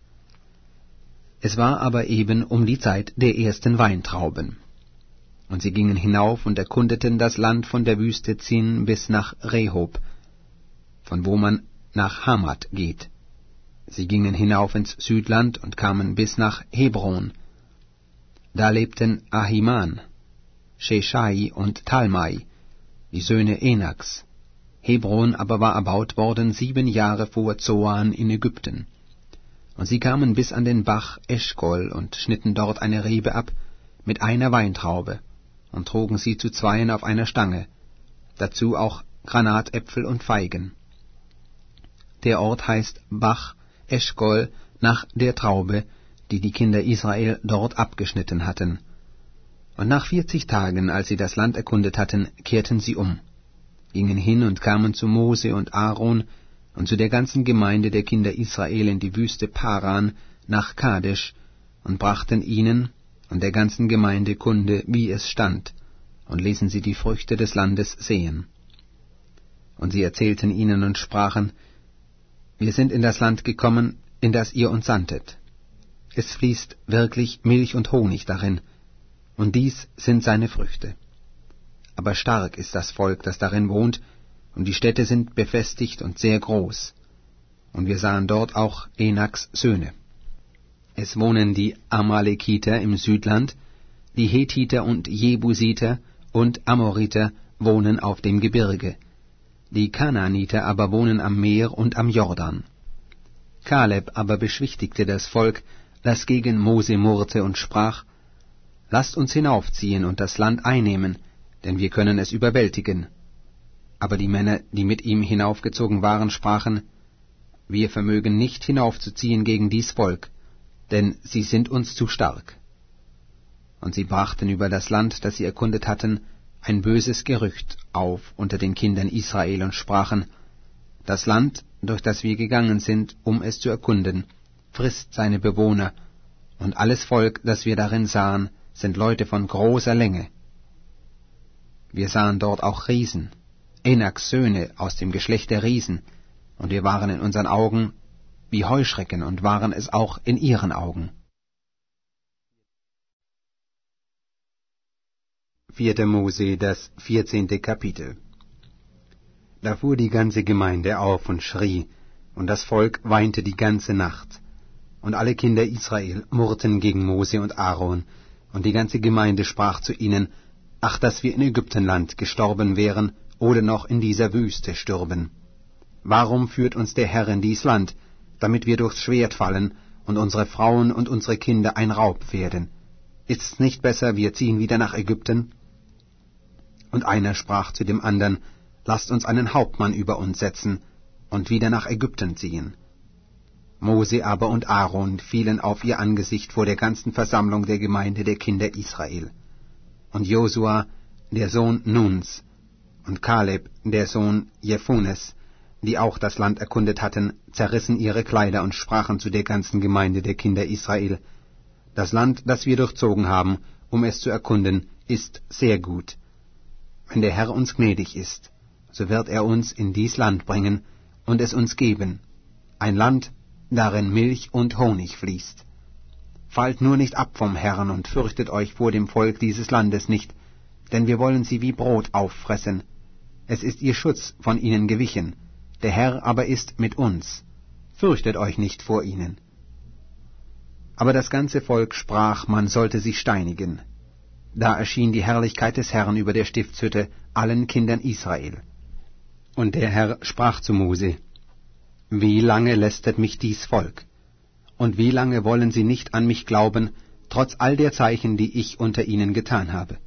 Es war aber eben um die Zeit der ersten Weintrauben. Und sie gingen hinauf und erkundeten das Land von der Wüste Zin bis nach Rehob, von wo man nach Hamat geht. Sie gingen hinauf ins Südland und kamen bis nach Hebron. Da lebten Ahiman, Sheshai und Talmai, die Söhne Enaks. Hebron aber war erbaut worden sieben Jahre vor Zoan in Ägypten. Und sie kamen bis an den Bach Eschkol und schnitten dort eine Rebe ab mit einer Weintraube und trugen sie zu zweien auf einer Stange, dazu auch Granatäpfel und Feigen. Der Ort heißt Bach Eschkol nach der Traube, die die Kinder Israel dort abgeschnitten hatten. Und nach vierzig Tagen, als sie das Land erkundet hatten, kehrten sie um, gingen hin und kamen zu Mose und Aaron und zu der ganzen Gemeinde der Kinder Israel in die Wüste Paran nach Kadesh und brachten ihnen und der ganzen Gemeinde Kunde, wie es stand, und ließen sie die Früchte des Landes sehen. Und sie erzählten ihnen und sprachen, wir sind in das Land gekommen, in das ihr uns sandtet. Es fließt wirklich Milch und Honig darin, und dies sind seine Früchte. Aber stark ist das Volk, das darin wohnt, und die Städte sind befestigt und sehr groß. Und wir sahen dort auch Enaks Söhne. Es wohnen die Amalekiter im Südland, die Hethiter und Jebusiter und Amoriter wohnen auf dem Gebirge, die Kanaaniter aber wohnen am Meer und am Jordan. Kaleb aber beschwichtigte das Volk, das gegen Mose murrte und sprach, lasst uns hinaufziehen und das Land einnehmen, denn wir können es überwältigen. Aber die Männer, die mit ihm hinaufgezogen waren, sprachen, wir vermögen nicht hinaufzuziehen gegen dies Volk, denn sie sind uns zu stark. Und sie brachten über das Land, das sie erkundet hatten, ein böses Gerücht auf unter den Kindern Israel und sprachen, das Land, durch das wir gegangen sind, um es zu erkunden, frisst seine Bewohner, und alles Volk, das wir darin sahen, sind Leute von großer Länge. Wir sahen dort auch Riesen, Enaks Söhne aus dem Geschlecht der Riesen, und wir waren in unseren Augen wie Heuschrecken und waren es auch in ihren Augen. Vierte Mose, das vierzehnte Kapitel. Da fuhr die ganze Gemeinde auf und schrie, und das Volk weinte die ganze Nacht. Und alle Kinder Israel murrten gegen Mose und Aaron, und die ganze Gemeinde sprach zu ihnen, ach, dass wir in Ägyptenland gestorben wären, oder noch in dieser Wüste stürben. Warum führt uns der Herr in dies Land, damit wir durchs Schwert fallen, und unsere Frauen und unsere Kinder ein Raub werden? Ist's nicht besser, wir ziehen wieder nach Ägypten? Und einer sprach zu dem andern, lasst uns einen Hauptmann über uns setzen und wieder nach Ägypten ziehen. Mose aber und Aaron fielen auf ihr Angesicht vor der ganzen Versammlung der Gemeinde der Kinder Israel. Und Josua, der Sohn Nuns, und Kaleb, der Sohn Jephunes, die auch das Land erkundet hatten, zerrissen ihre Kleider und sprachen zu der ganzen Gemeinde der Kinder Israel, das Land, das wir durchzogen haben, um es zu erkunden, ist sehr gut. Wenn der Herr uns gnädig ist, so wird er uns in dies Land bringen und es uns geben, ein Land, darin Milch und Honig fließt. Fallt nur nicht ab vom Herrn und fürchtet euch vor dem Volk dieses Landes nicht, denn wir wollen sie wie Brot auffressen. Es ist ihr Schutz von ihnen gewichen, der Herr aber ist mit uns. Fürchtet euch nicht vor ihnen. Aber das ganze Volk sprach, man sollte sie steinigen. Da erschien die Herrlichkeit des Herrn über der Stiftshütte allen Kindern Israel. Und der Herr sprach zu Mose, wie lange lästert mich dies Volk? Und wie lange wollen sie nicht an mich glauben, trotz all der Zeichen, die ich unter ihnen getan habe?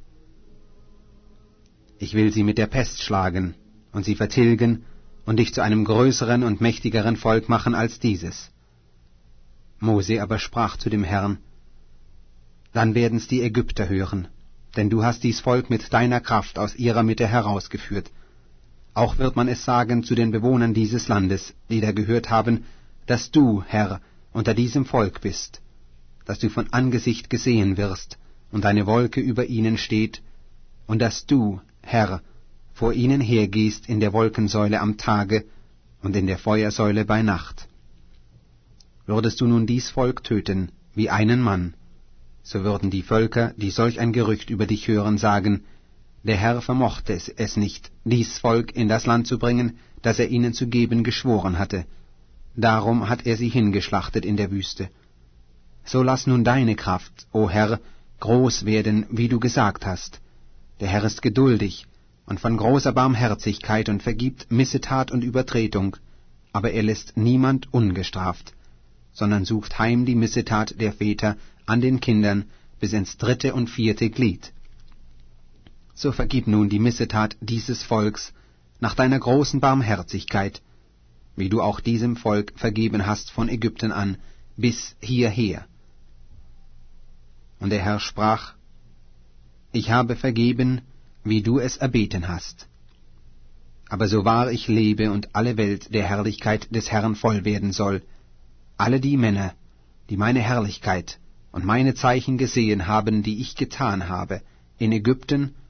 Ich will sie mit der Pest schlagen und sie vertilgen und dich zu einem größeren und mächtigeren Volk machen als dieses. Mose aber sprach zu dem Herrn, dann werden's die Ägypter hören, denn du hast dies Volk mit deiner Kraft aus ihrer Mitte herausgeführt. Auch wird man es sagen zu den Bewohnern dieses Landes, die da gehört haben, dass du, Herr, unter diesem Volk bist, dass du von Angesicht gesehen wirst und deine Wolke über ihnen steht, und dass du, Herr, vor ihnen hergehst in der Wolkensäule am Tage und in der Feuersäule bei Nacht. Würdest du nun dies Volk töten, wie einen Mann, so würden die Völker, die solch ein Gerücht über dich hören, sagen, der Herr vermochte es, es nicht, dies Volk in das Land zu bringen, das er ihnen zu geben geschworen hatte. Darum hat er sie hingeschlachtet in der Wüste. So lass nun deine Kraft, o Herr, groß werden, wie du gesagt hast. Der Herr ist geduldig und von großer Barmherzigkeit und vergibt Missetat und Übertretung, aber er lässt niemand ungestraft, sondern sucht heim die Missetat der Väter an den Kindern bis ins dritte und vierte Glied. So vergib nun die Missetat dieses Volks nach deiner großen Barmherzigkeit, wie du auch diesem Volk vergeben hast von Ägypten an bis hierher. Und der Herr sprach, ich habe vergeben, wie du es erbeten hast. Aber so wahr ich lebe und alle Welt der Herrlichkeit des Herrn voll werden soll, alle die Männer, die meine Herrlichkeit und meine Zeichen gesehen haben, die ich getan habe, in Ägypten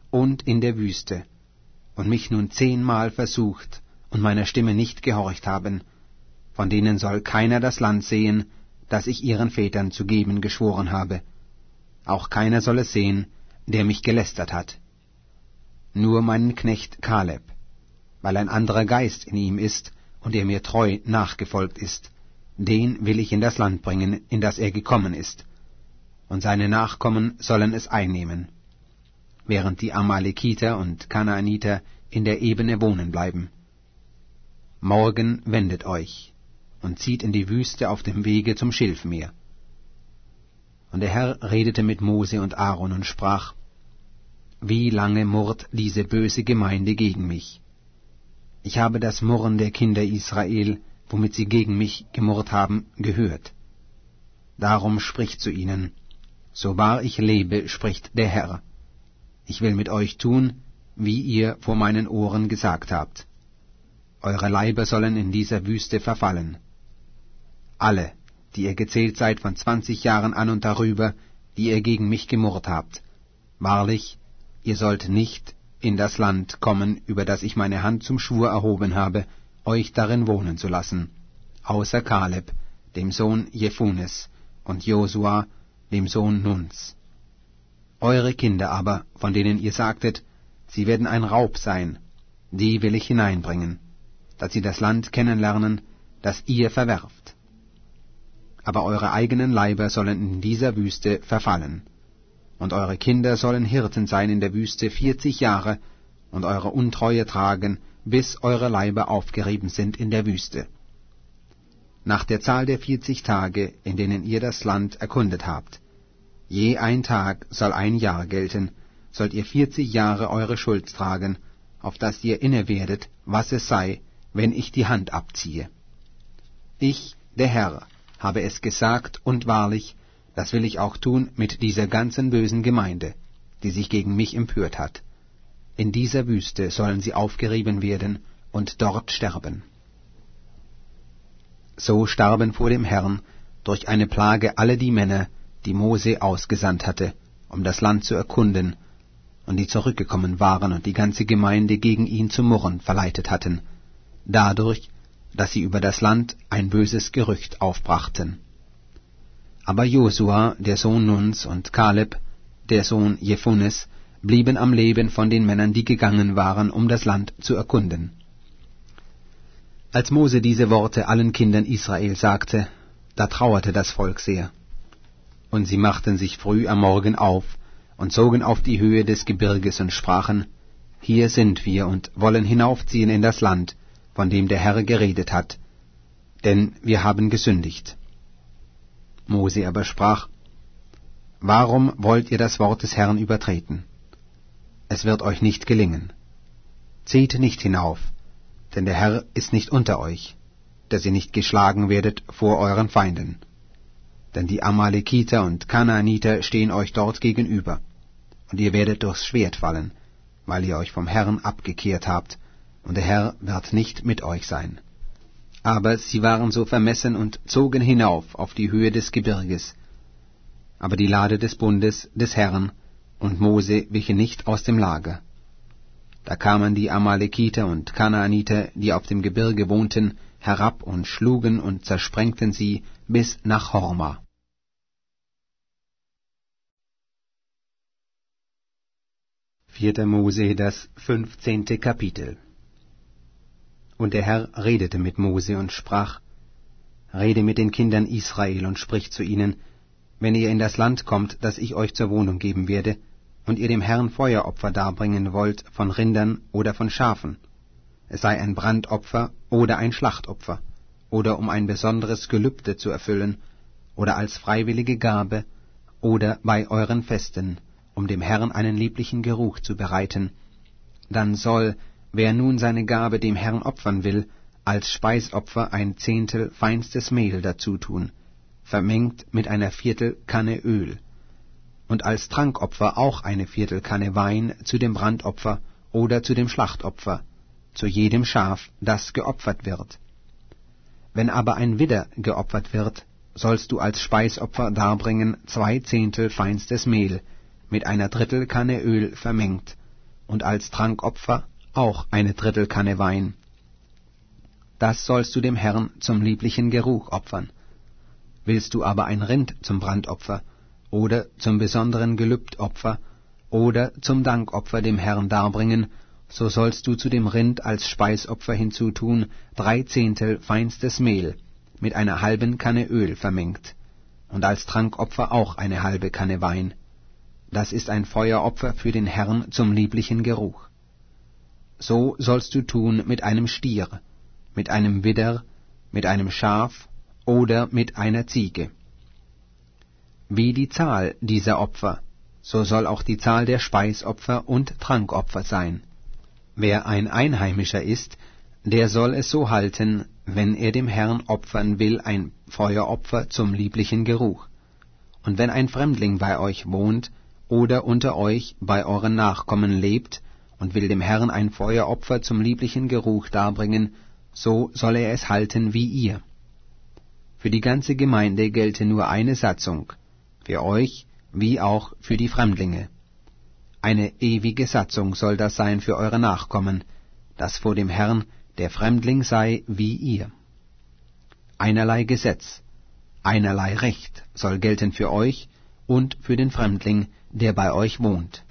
und in der Wüste, und mich nun zehnmal versucht und meiner Stimme nicht gehorcht haben, von denen soll keiner das Land sehen, das ich ihren Vätern zu geben geschworen habe. Auch keiner soll es sehen, der mich gelästert hat. Nur meinen Knecht Kaleb, weil ein anderer Geist in ihm ist und er mir treu nachgefolgt ist, den will ich in das Land bringen, in das er gekommen ist, und seine Nachkommen sollen es einnehmen, während die Amalekiter und Kanaaniter in der Ebene wohnen bleiben. Morgen wendet euch und zieht in die Wüste auf dem Wege zum Schilfmeer. Und der Herr redete mit Mose und Aaron und sprach: Wie lange murrt diese böse Gemeinde gegen mich? Ich habe das Murren der Kinder Israel, womit sie gegen mich gemurrt haben, gehört. Darum spricht zu ihnen: So wahr ich lebe, spricht der Herr, ich will mit euch tun, wie ihr vor meinen Ohren gesagt habt. Eure Leiber sollen in dieser Wüste verfallen. Alle, die ihr gezählt seid von zwanzig Jahren an und darüber, die ihr gegen mich gemurrt habt, wahrlich, ihr sollt nicht in das Land kommen, über das ich meine Hand zum Schwur erhoben habe, euch darin wohnen zu lassen, außer Kaleb, dem Sohn Jephunes, und Josua, dem Sohn Nuns. Eure Kinder aber, von denen ihr sagtet, sie werden ein Raub sein, die will ich hineinbringen, dass sie das Land kennenlernen, das ihr verwerft. Aber eure eigenen Leiber sollen in dieser Wüste verfallen, und eure Kinder sollen Hirten sein in der Wüste vierzig Jahre, und eure Untreue tragen, bis eure Leiber aufgerieben sind in der Wüste. Nach der Zahl der vierzig Tage, in denen ihr das Land erkundet habt, je ein Tag soll ein Jahr gelten, sollt ihr vierzig Jahre eure Schuld tragen, auf dass ihr inne werdet, was es sei, wenn ich die Hand abziehe. Ich, der Herr, habe es gesagt, und wahrlich, das will ich auch tun mit dieser ganzen bösen Gemeinde, die sich gegen mich empört hat. In dieser Wüste sollen sie aufgerieben werden und dort sterben. So starben vor dem Herrn durch eine Plage alle die Männer, die Mose ausgesandt hatte, um das Land zu erkunden, und die zurückgekommen waren und die ganze Gemeinde gegen ihn zu murren verleitet hatten, dadurch, dass sie über das Land ein böses Gerücht aufbrachten. Aber Josua, der Sohn Nuns, und Kaleb, der Sohn Jephunes, blieben am Leben von den Männern, die gegangen waren, um das Land zu erkunden. Als Mose diese Worte allen Kindern Israel sagte, da trauerte das Volk sehr. Und sie machten sich früh am Morgen auf und zogen auf die Höhe des Gebirges und sprachen: Hier sind wir und wollen hinaufziehen in das Land, von dem der Herr geredet hat, denn wir haben gesündigt. Mose aber sprach: Warum wollt ihr das Wort des Herrn übertreten? Es wird euch nicht gelingen. Zieht nicht hinauf, denn der Herr ist nicht unter euch, dass ihr nicht geschlagen werdet vor euren Feinden. Denn die Amalekiter und Kanaaniter stehen euch dort gegenüber, und ihr werdet durchs Schwert fallen, weil ihr euch vom Herrn abgekehrt habt, und der Herr wird nicht mit euch sein. Aber sie waren so vermessen und zogen hinauf auf die Höhe des Gebirges. Aber die Lade des Bundes des Herrn und Mose wichen nicht aus dem Lager. Da kamen die Amalekiter und Kanaaniter, die auf dem Gebirge wohnten, herab und schlugen und zersprengten sie bis nach Horma. Vierter Mose, das fünfzehnte Kapitel. Und der Herr redete mit Mose und sprach: Rede mit den Kindern Israel und sprich zu ihnen: Wenn ihr in das Land kommt, das ich euch zur Wohnung geben werde, und ihr dem Herrn Feueropfer darbringen wollt von Rindern oder von Schafen, es sei ein Brandopfer oder ein Schlachtopfer, oder um ein besonderes Gelübde zu erfüllen, oder als freiwillige Gabe, oder bei euren Festen, um dem Herrn einen lieblichen Geruch zu bereiten, dann soll, wer nun seine Gabe dem Herrn opfern will, als Speisopfer ein Zehntel feinstes Mehl dazu tun, vermengt mit einer Viertelkanne Öl, und als Trankopfer auch eine Viertelkanne Wein zu dem Brandopfer oder zu dem Schlachtopfer, zu jedem Schaf, das geopfert wird. Wenn aber ein Widder geopfert wird, sollst du als Speisopfer darbringen zwei Zehntel feinstes Mehl, mit einer Drittelkanne Öl vermengt, und als Trankopfer auch eine Drittelkanne Wein. Das sollst du dem Herrn zum lieblichen Geruch opfern. Willst du aber ein Rind zum Brandopfer oder zum besonderen Gelübdopfer oder zum Dankopfer dem Herrn darbringen, so sollst du zu dem Rind als Speisopfer hinzutun drei Zehntel feinstes Mehl mit einer halben Kanne Öl vermengt, und als Trankopfer auch eine halbe Kanne Wein. Das ist ein Feueropfer für den Herrn zum lieblichen Geruch. So sollst du tun mit einem Stier, mit einem Widder, mit einem Schaf oder mit einer Ziege. Wie die Zahl dieser Opfer, so soll auch die Zahl der Speisopfer und Trankopfer sein. Wer ein Einheimischer ist, der soll es so halten, wenn er dem Herrn opfern will ein Feueropfer zum lieblichen Geruch. Und wenn ein Fremdling bei euch wohnt oder unter euch bei euren Nachkommen lebt und will dem Herrn ein Feueropfer zum lieblichen Geruch darbringen, so soll er es halten wie ihr. Für die ganze Gemeinde gelte nur eine Satzung, für euch wie auch für die Fremdlinge. Eine ewige Satzung soll das sein für eure Nachkommen, dass vor dem Herrn der Fremdling sei wie ihr. Einerlei Gesetz, einerlei Recht soll gelten für euch und für den Fremdling, der bei euch wohnt.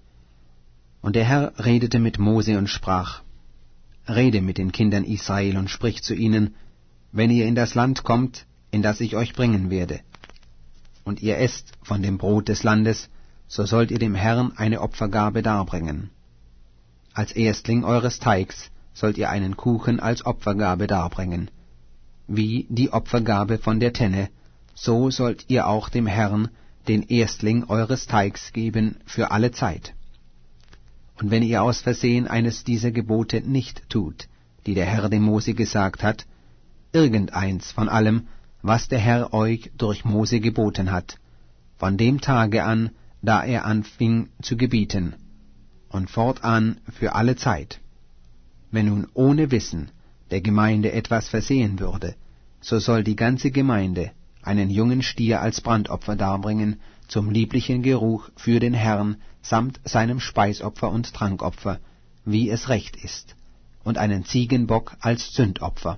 Und der Herr redete mit Mose und sprach: Rede mit den Kindern Israel und sprich zu ihnen, wenn ihr in das Land kommt, in das ich euch bringen werde, und ihr esst von dem Brot des Landes, so sollt ihr dem Herrn eine Opfergabe darbringen. Als Erstling eures Teigs sollt ihr einen Kuchen als Opfergabe darbringen. Wie die Opfergabe von der Tenne, so sollt ihr auch dem Herrn den Erstling eures Teigs geben für alle Zeit. Und wenn ihr aus Versehen eines dieser Gebote nicht tut, die der Herr dem Mose gesagt hat, irgendeins von allem, was der Herr euch durch Mose geboten hat, von dem Tage an, da er anfing zu gebieten, und fortan für alle Zeit. Wenn nun ohne Wissen der Gemeinde etwas versehen würde, so soll die ganze Gemeinde einen jungen Stier als Brandopfer darbringen, zum lieblichen Geruch für den Herrn, samt seinem Speisopfer und Trankopfer, wie es recht ist, und einen Ziegenbock als Sündopfer.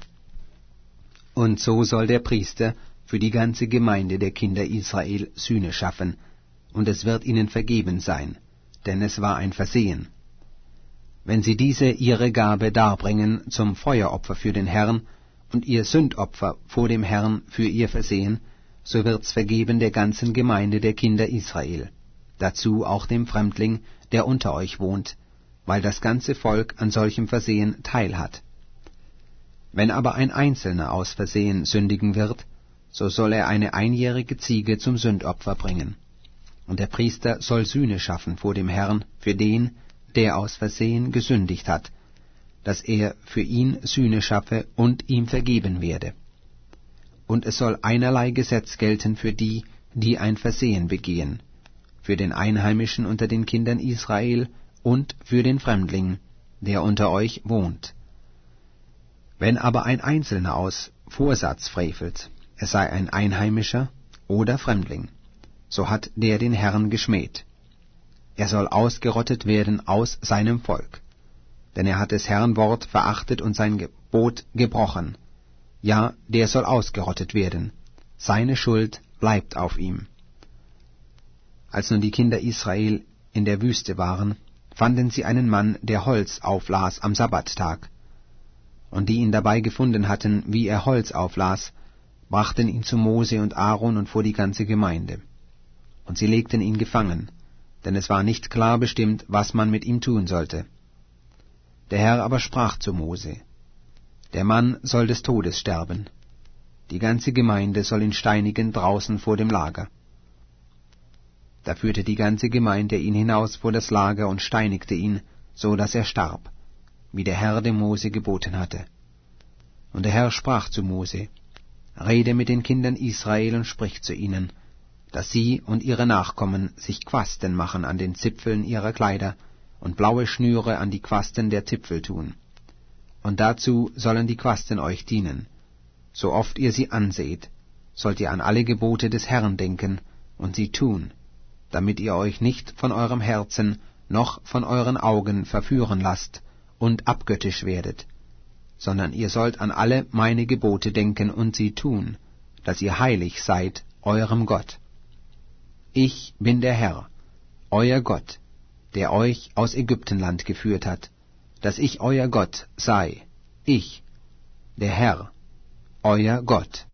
Und so soll der Priester für die ganze Gemeinde der Kinder Israel Sühne schaffen, und es wird ihnen vergeben sein, denn es war ein Versehen. Wenn sie diese ihre Gabe darbringen zum Feueropfer für den Herrn und ihr Sündopfer vor dem Herrn für ihr Versehen, so wird's vergeben der ganzen Gemeinde der Kinder Israel, dazu auch dem Fremdling, der unter euch wohnt, weil das ganze Volk an solchem Versehen teil hat. Wenn aber ein Einzelner aus Versehen sündigen wird, so soll er eine einjährige Ziege zum Sündopfer bringen. Und der Priester soll Sühne schaffen vor dem Herrn für den, der aus Versehen gesündigt hat, dass er für ihn Sühne schaffe und ihm vergeben werde. Und es soll einerlei Gesetz gelten für die, die ein Versehen begehen, für den Einheimischen unter den Kindern Israel und für den Fremdling, der unter euch wohnt. Wenn aber ein Einzelner aus Vorsatz frevelt, es sei ein Einheimischer oder Fremdling, so hat der den Herrn geschmäht. Er soll ausgerottet werden aus seinem Volk, denn er hat des Herrn Wort verachtet und sein Gebot gebrochen. Ja, der soll ausgerottet werden. Seine Schuld bleibt auf ihm. Als nun die Kinder Israel in der Wüste waren, fanden sie einen Mann, der Holz auflas am Sabbattag. Und die ihn dabei gefunden hatten, wie er Holz auflas, brachten ihn zu Mose und Aaron und vor die ganze Gemeinde. Und sie legten ihn gefangen, denn es war nicht klar bestimmt, was man mit ihm tun sollte. Der Herr aber sprach zu Mose: Der Mann soll des Todes sterben. Die ganze Gemeinde soll ihn steinigen draußen vor dem Lager. Da führte die ganze Gemeinde ihn hinaus vor das Lager und steinigte ihn, so dass er starb, wie der Herr dem Mose geboten hatte. Und der Herr sprach zu Mose: Rede mit den Kindern Israel und sprich zu ihnen, dass sie und ihre Nachkommen sich Quasten machen an den Zipfeln ihrer Kleider und blaue Schnüre an die Quasten der Zipfel tun. Und dazu sollen die Quasten euch dienen. So oft ihr sie anseht, sollt ihr an alle Gebote des Herrn denken und sie tun, damit ihr euch nicht von eurem Herzen noch von euren Augen verführen lasst und abgöttisch werdet, sondern ihr sollt an alle meine Gebote denken und sie tun, dass ihr heilig seid eurem Gott. Ich bin der Herr, euer Gott, der euch aus Ägyptenland geführt hat, dass ich euer Gott sei, ich, der Herr, euer Gott.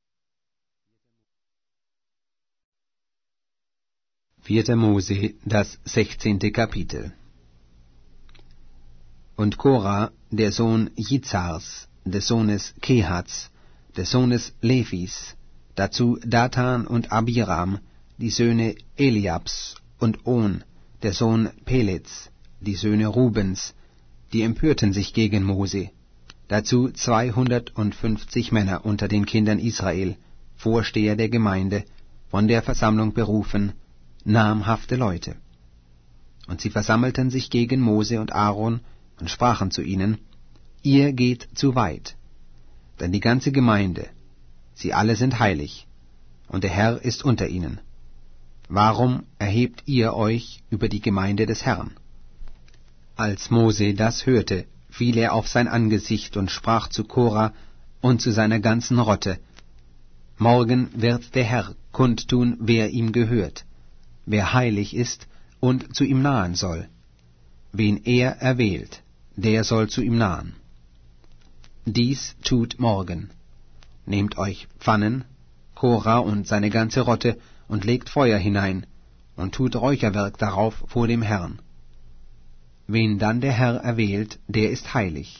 Vierter Mose, das sechzehnte Kapitel. Und Korah, der Sohn Jizars, des Sohnes Kehats, des Sohnes Levis, dazu Datan und Abiram, die Söhne Eliabs, und On, der Sohn Pelets, die Söhne Rubens, die empörten sich gegen Mose, dazu zweihundertfünfzig Männer unter den Kindern Israel, Vorsteher der Gemeinde, von der Versammlung berufen, namhafte Leute. Und sie versammelten sich gegen Mose und Aaron und sprachen zu ihnen, ihr geht zu weit, denn die ganze Gemeinde, sie alle sind heilig, und der Herr ist unter ihnen. Warum erhebt ihr euch über die Gemeinde des Herrn? Als Mose das hörte, fiel er auf sein Angesicht und sprach zu Korah und zu seiner ganzen Rotte, morgen wird der Herr kundtun, wer ihm gehört, wer heilig ist und zu ihm nahen soll. Wen er erwählt, der soll zu ihm nahen. Dies tut morgen. Nehmt euch Pfannen, Korah und seine ganze Rotte, und legt Feuer hinein, und tut Räucherwerk darauf vor dem Herrn. Wen dann der Herr erwählt, der ist heilig.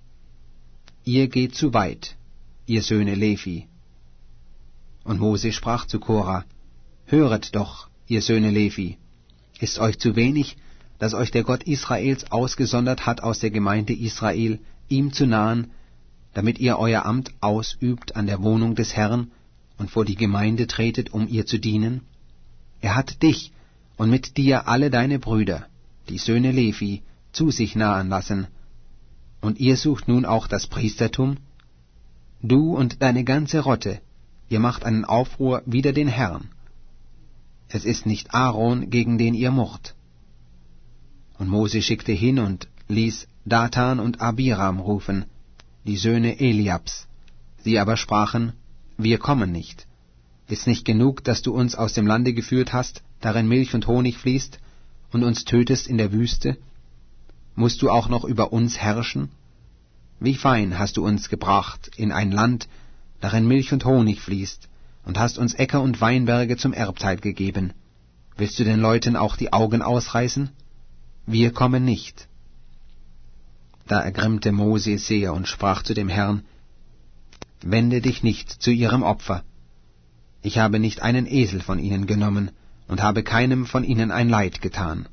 Ihr geht zu weit, ihr Söhne Levi. Und Mose sprach zu Korah, höret doch, ihr Söhne Levi, ist euch zu wenig, dass euch der Gott Israels ausgesondert hat aus der Gemeinde Israel, ihm zu nahen, damit ihr euer Amt ausübt an der Wohnung des Herrn und vor die Gemeinde tretet, um ihr zu dienen? Er hat dich und mit dir alle deine Brüder, die Söhne Levi, zu sich nahen lassen, und ihr sucht nun auch das Priestertum? Du und deine ganze Rotte, ihr macht einen Aufruhr wider den Herrn. Es ist nicht Aaron, gegen den ihr murrt. Und Mose schickte hin und ließ Datan und Abiram rufen, die Söhne Eliabs. Sie aber sprachen, wir kommen nicht. Ist nicht genug, dass du uns aus dem Lande geführt hast, darin Milch und Honig fließt, und uns tötest in der Wüste? Musst du auch noch über uns herrschen? Wie fein hast du uns gebracht in ein Land, darin Milch und Honig fließt, und hast uns Äcker und Weinberge zum Erbteil gegeben. Willst du den Leuten auch die Augen ausreißen? Wir kommen nicht. Da ergrimmte Mose sehr und sprach zu dem Herrn, wende dich nicht zu ihrem Opfer. Ich habe nicht einen Esel von ihnen genommen und habe keinem von ihnen ein Leid getan.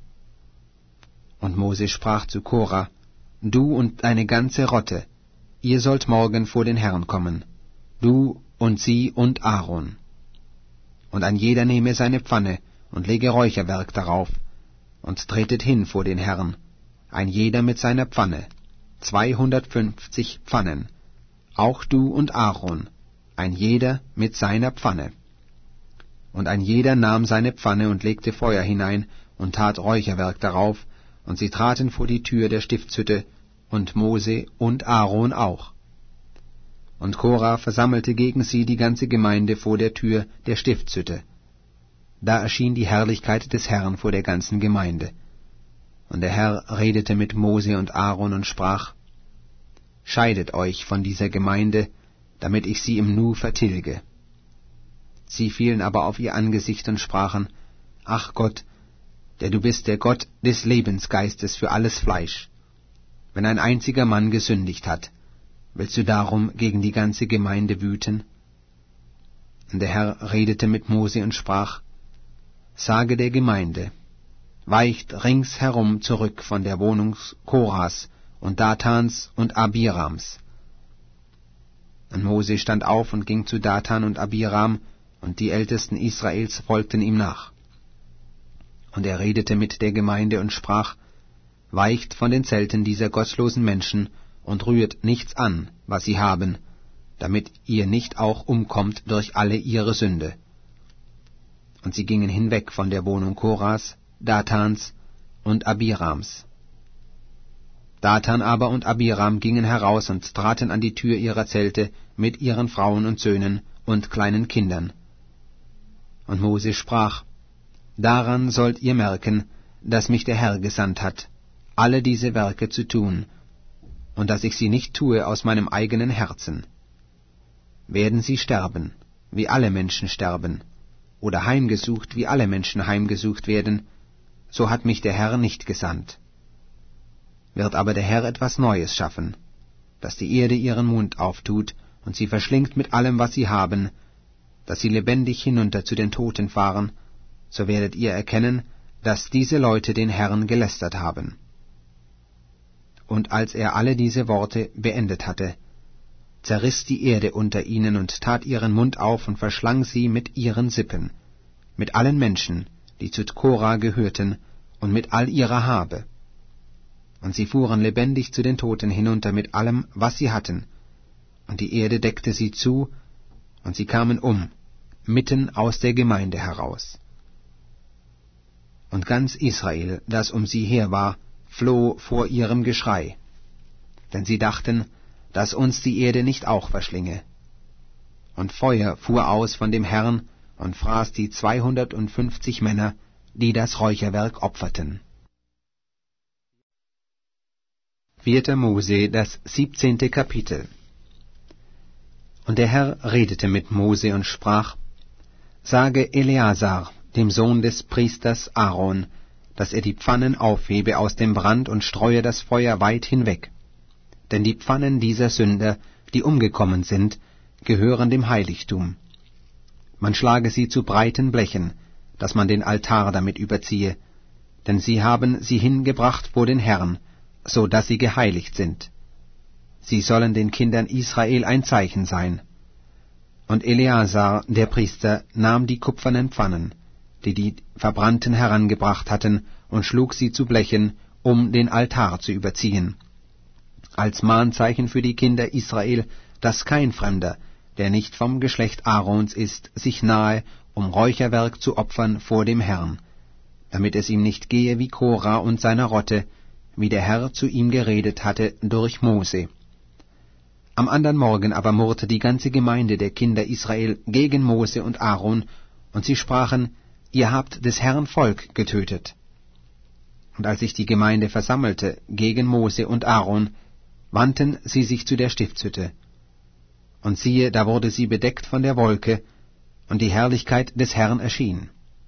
Und Mose sprach zu Korah, du und deine ganze Rotte, ihr sollt morgen vor den Herrn kommen, du und sie und Aaron. Und ein jeder nehme seine Pfanne und lege Räucherwerk darauf, und tretet hin vor den Herrn, ein jeder mit seiner Pfanne, zweihundertfünfzig Pfannen, auch du und Aaron, ein jeder mit seiner Pfanne. Und ein jeder nahm seine Pfanne und legte Feuer hinein und tat Räucherwerk darauf, und sie traten vor die Tür der Stiftshütte, und Mose und Aaron auch. Und Korah versammelte gegen sie die ganze Gemeinde vor der Tür der Stiftshütte. Da erschien die Herrlichkeit des Herrn vor der ganzen Gemeinde. Und der Herr redete mit Mose und Aaron und sprach, scheidet euch von dieser Gemeinde, damit ich sie im Nu vertilge. Sie fielen aber auf ihr Angesicht und sprachen, ach Gott, der du bist der Gott des Lebensgeistes für alles Fleisch. Wenn ein einziger Mann gesündigt hat, willst du darum gegen die ganze Gemeinde wüten? Und der Herr redete mit Mose und sprach, sage der Gemeinde, weicht ringsherum zurück von der Wohnung Korahs und Datans und Abirams. Und Mose stand auf und ging zu Datan und Abiram, und die Ältesten Israels folgten ihm nach. Und er redete mit der Gemeinde und sprach, weicht von den Zelten dieser gottlosen Menschen und rührt nichts an, was sie haben, damit ihr nicht auch umkommt durch alle ihre Sünde. Und sie gingen hinweg von der Wohnung Korahs, Datans und Abirams. Datan aber und Abiram gingen heraus und traten an die Tür ihrer Zelte mit ihren Frauen und Söhnen und kleinen Kindern. Und Mose sprach: Daran sollt ihr merken, dass mich der Herr gesandt hat, alle diese Werke zu tun, und dass ich sie nicht tue aus meinem eigenen Herzen. Werden sie sterben, wie alle Menschen sterben, oder heimgesucht, wie alle Menschen heimgesucht werden, so hat mich der Herr nicht gesandt. Wird aber der Herr etwas Neues schaffen, dass die Erde ihren Mund auftut und sie verschlingt mit allem, was sie haben, dass sie lebendig hinunter zu den Toten fahren, so werdet ihr erkennen, dass diese Leute den Herrn gelästert haben. Und als er alle diese Worte beendet hatte, zerriss die Erde unter ihnen und tat ihren Mund auf und verschlang sie mit ihren Sippen, mit allen Menschen, die zu Korah gehörten, und mit all ihrer Habe. Und sie fuhren lebendig zu den Toten hinunter mit allem, was sie hatten, und die Erde deckte sie zu, und sie kamen um, mitten aus der Gemeinde heraus. Und ganz Israel, das um sie her war, floh vor ihrem Geschrei, denn sie dachten, dass uns die Erde nicht auch verschlinge. Und Feuer fuhr aus von dem Herrn und fraß die zweihundertfünfzig Männer, die das Räucherwerk opferten. Vierter Mose, das siebzehnte Kapitel. Und der Herr redete mit Mose und sprach: Sage Eleazar, dem Sohn des Priesters Aaron, dass er die Pfannen aufhebe aus dem Brand und streue das Feuer weit hinweg. Denn die Pfannen dieser Sünder, die umgekommen sind, gehören dem Heiligtum. Man schlage sie zu breiten Blechen, dass man den Altar damit überziehe, denn sie haben sie hingebracht vor den Herrn, so dass sie geheiligt sind. Sie sollen den Kindern Israel ein Zeichen sein. Und Eleazar, der Priester, nahm die kupfernen Pfannen, die die Verbrannten herangebracht hatten, und schlug sie zu Blechen, um den Altar zu überziehen, als Mahnzeichen für die Kinder Israel, dass kein Fremder, der nicht vom Geschlecht Aarons ist, sich nahe, um Räucherwerk zu opfern vor dem Herrn, damit es ihm nicht gehe wie Korah und seiner Rotte, wie der Herr zu ihm geredet hatte durch Mose. Am andern Morgen aber murrte die ganze Gemeinde der Kinder Israel gegen Mose und Aaron, und sie sprachen: Ihr habt des Herrn Volk getötet. Und als sich die Gemeinde versammelte gegen Mose und Aaron, wandten sie sich zu der Stiftshütte. Und siehe, da wurde sie bedeckt von der Wolke, und die Herrlichkeit des Herrn erschien.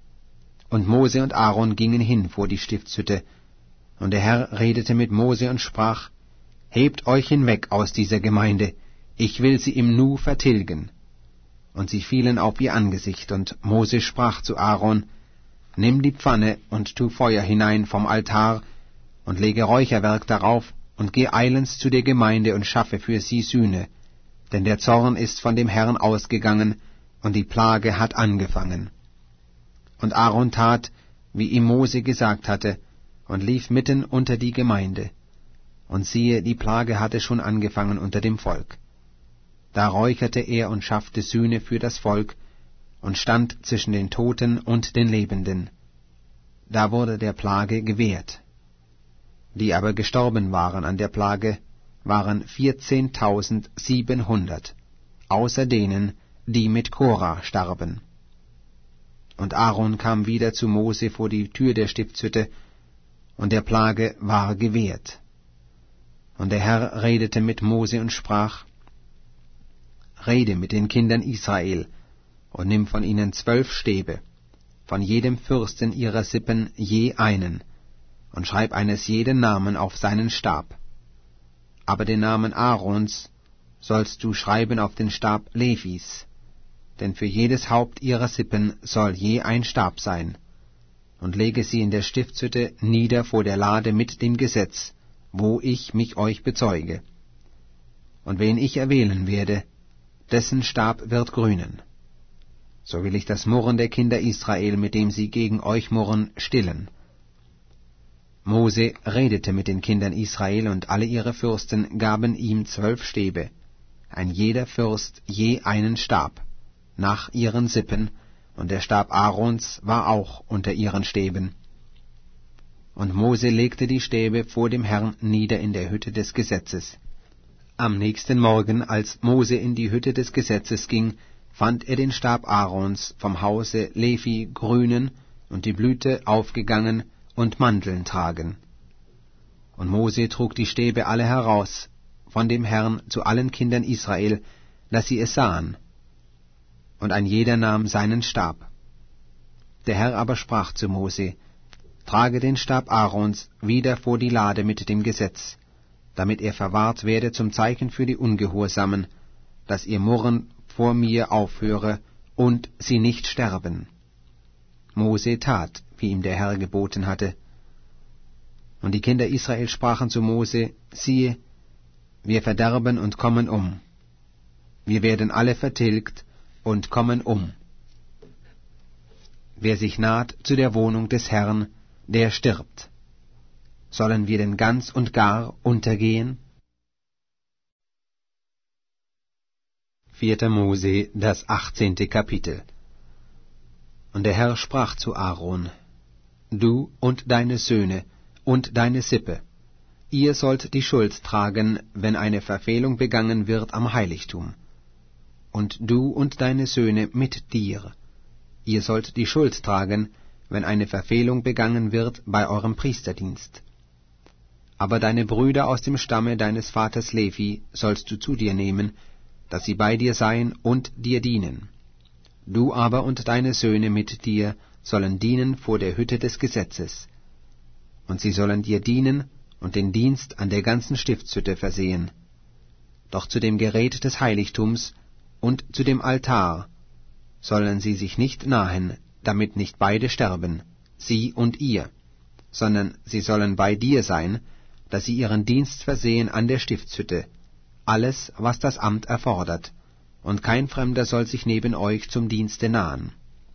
Und Mose und Aaron gingen hin vor die Stiftshütte, und der Herr redete mit Mose und sprach: Hebt euch hinweg aus dieser Gemeinde, ich will sie im Nu vertilgen. Und sie fielen auf ihr Angesicht, und Mose sprach zu Aaron: Nimm die Pfanne und tu Feuer hinein vom Altar, und lege Räucherwerk darauf, und geh eilends zu der Gemeinde und schaffe für sie Sühne, denn der Zorn ist von dem Herrn ausgegangen, und die Plage hat angefangen. Und Aaron tat, wie ihm Mose gesagt hatte, und lief mitten unter die Gemeinde. Und siehe, die Plage hatte schon angefangen unter dem Volk. Da räucherte er und schaffte Sühne für das Volk, und stand zwischen den Toten und den Lebenden. Da wurde der Plage gewehrt. Die aber gestorben waren an der Plage, waren vierzehntausendsiebenhundert, außer denen, die mit Korah starben. Und Aaron kam wieder zu Mose vor die Tür der Stiftshütte, und der Plage war gewehrt. Und der Herr redete mit Mose und sprach: Rede mit den Kindern Israel, und nimm von ihnen zwölf Stäbe, von jedem Fürsten ihrer Sippen je einen, und schreib eines jeden Namen auf seinen Stab. Aber den Namen Aarons sollst du schreiben auf den Stab Levis, denn für jedes Haupt ihrer Sippen soll je ein Stab sein. Und lege sie in der Stiftshütte nieder vor der Lade mit dem Gesetz, wo ich mich euch bezeuge. Und wen ich erwählen werde, dessen Stab wird grünen. So will ich das Murren der Kinder Israel, mit dem sie gegen euch murren, stillen. Mose redete mit den Kindern Israel, und alle ihre Fürsten gaben ihm zwölf Stäbe, ein jeder Fürst je einen Stab, nach ihren Sippen, und der Stab Aarons war auch unter ihren Stäben. Und Mose legte die Stäbe vor dem Herrn nieder in der Hütte des Gesetzes. Am nächsten Morgen, als Mose in die Hütte des Gesetzes ging, fand er den Stab Aarons vom Hause Levi grünen und die Blüte aufgegangen und Manteln tragen. Und Mose trug die Stäbe alle heraus von dem Herrn zu allen Kindern Israel, dass sie es sahen. Und ein jeder nahm seinen Stab. Der Herr aber sprach zu Mose: Trage den Stab Aarons wieder vor die Lade mit dem Gesetz, damit er verwahrt werde zum Zeichen für die Ungehorsamen, dass ihr Murren vor mir aufhöre und sie nicht sterben. Mose tat, wie ihm der Herr geboten hatte. Und die Kinder Israel sprachen zu Mose: Siehe, wir verderben und kommen um. Wir werden alle vertilgt und kommen um. Wer sich naht zu der Wohnung des Herrn, der stirbt. Sollen wir denn ganz und gar untergehen? Vierter Mose, das achtzehnte Kapitel. Und der Herr sprach zu Aaron: Du und deine Söhne und deine Sippe, ihr sollt die Schuld tragen, wenn eine Verfehlung begangen wird am Heiligtum. Und du und deine Söhne mit dir, ihr sollt die Schuld tragen, wenn eine Verfehlung begangen wird bei eurem Priesterdienst. Aber deine Brüder aus dem Stamme deines Vaters Levi sollst du zu dir nehmen, dass sie bei dir seien und dir dienen. Du aber und deine Söhne mit dir sollen dienen vor der Hütte des Gesetzes. Und sie sollen dir dienen und den Dienst an der ganzen Stiftshütte versehen. Doch zu dem Gerät des Heiligtums und zu dem Altar sollen sie sich nicht nahen, damit nicht beide sterben, sie und ihr, sondern sie sollen bei dir sein, dass sie ihren Dienst versehen an der Stiftshütte, alles, was das Amt erfordert, und kein Fremder soll sich neben euch zum Dienste nahen.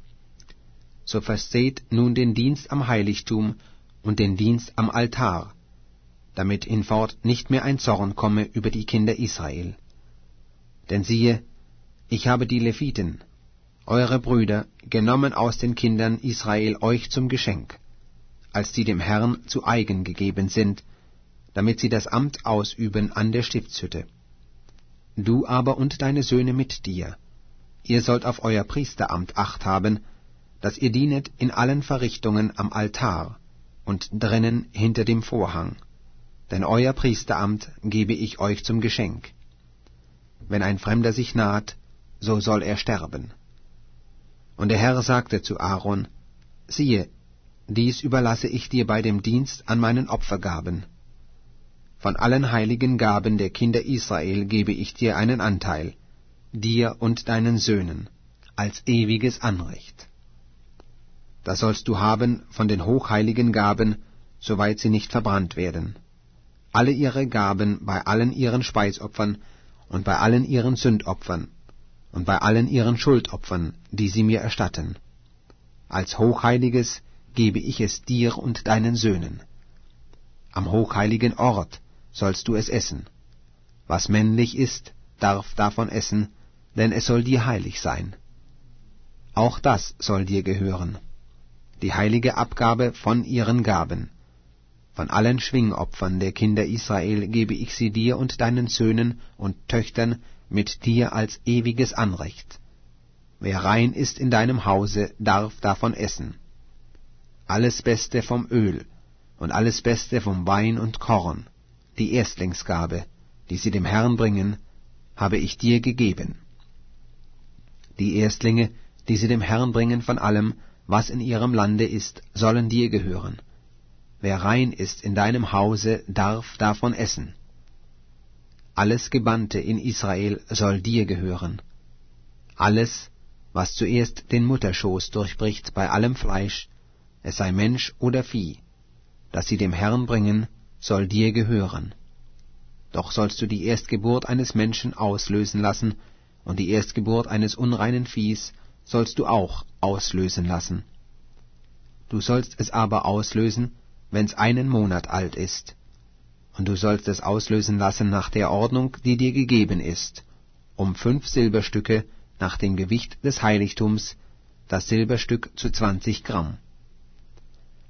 So versteht nun den Dienst am Heiligtum und den Dienst am Altar, damit hinfort nicht mehr ein Zorn komme über die Kinder Israel. Denn siehe, ich habe die Leviten, eure Brüder, genommen aus den Kindern Israel euch zum Geschenk, als die dem Herrn zu eigen gegeben sind, damit sie das Amt ausüben an der Stiftshütte. Du aber und deine Söhne mit dir, ihr sollt auf euer Priesteramt acht haben, dass ihr dienet in allen Verrichtungen am Altar und drinnen hinter dem Vorhang, denn euer Priesteramt gebe ich euch zum Geschenk. Wenn ein Fremder sich naht, so soll er sterben. Und der Herr sagte zu Aaron: Siehe, dies überlasse ich dir bei dem Dienst an meinen Opfergaben. Von allen heiligen Gaben der Kinder Israel gebe ich dir einen Anteil, dir und deinen Söhnen, als ewiges Anrecht. Das sollst du haben von den hochheiligen Gaben, soweit sie nicht verbrannt werden. Alle ihre Gaben bei allen ihren Speisopfern und bei allen ihren Sündopfern und bei allen ihren Schuldopfern, die sie mir erstatten. Als Hochheiliges gebe ich es dir und deinen Söhnen. Am hochheiligen Ort sollst du es essen. Was männlich ist, darf davon essen, denn es soll dir heilig sein. Auch das soll dir gehören, die heilige Abgabe von ihren Gaben. Von allen Schwingopfern der Kinder Israel gebe ich sie dir und deinen Söhnen und Töchtern mit dir als ewiges Anrecht. Wer rein ist in deinem Hause, darf davon essen. Alles Beste vom Öl und alles Beste vom Wein und Korn, die Erstlingsgabe, die sie dem Herrn bringen, habe ich dir gegeben. Die Erstlinge, die sie dem Herrn bringen von allem, was in ihrem Lande ist, sollen dir gehören. Wer rein ist in deinem Hause, darf davon essen. Alles Gebannte in Israel soll dir gehören. Alles, was zuerst den Mutterschoß durchbricht bei allem Fleisch, es sei Mensch oder Vieh, das sie dem Herrn bringen, soll dir gehören. Doch sollst du die Erstgeburt eines Menschen auslösen lassen, und die Erstgeburt eines unreinen Viehs sollst du auch auslösen lassen. Du sollst es aber auslösen, wenn's einen Monat alt ist, und du sollst es auslösen lassen nach der Ordnung, die dir gegeben ist, um fünf Silberstücke nach dem Gewicht des Heiligtums, das Silberstück zu zwanzig Gramm.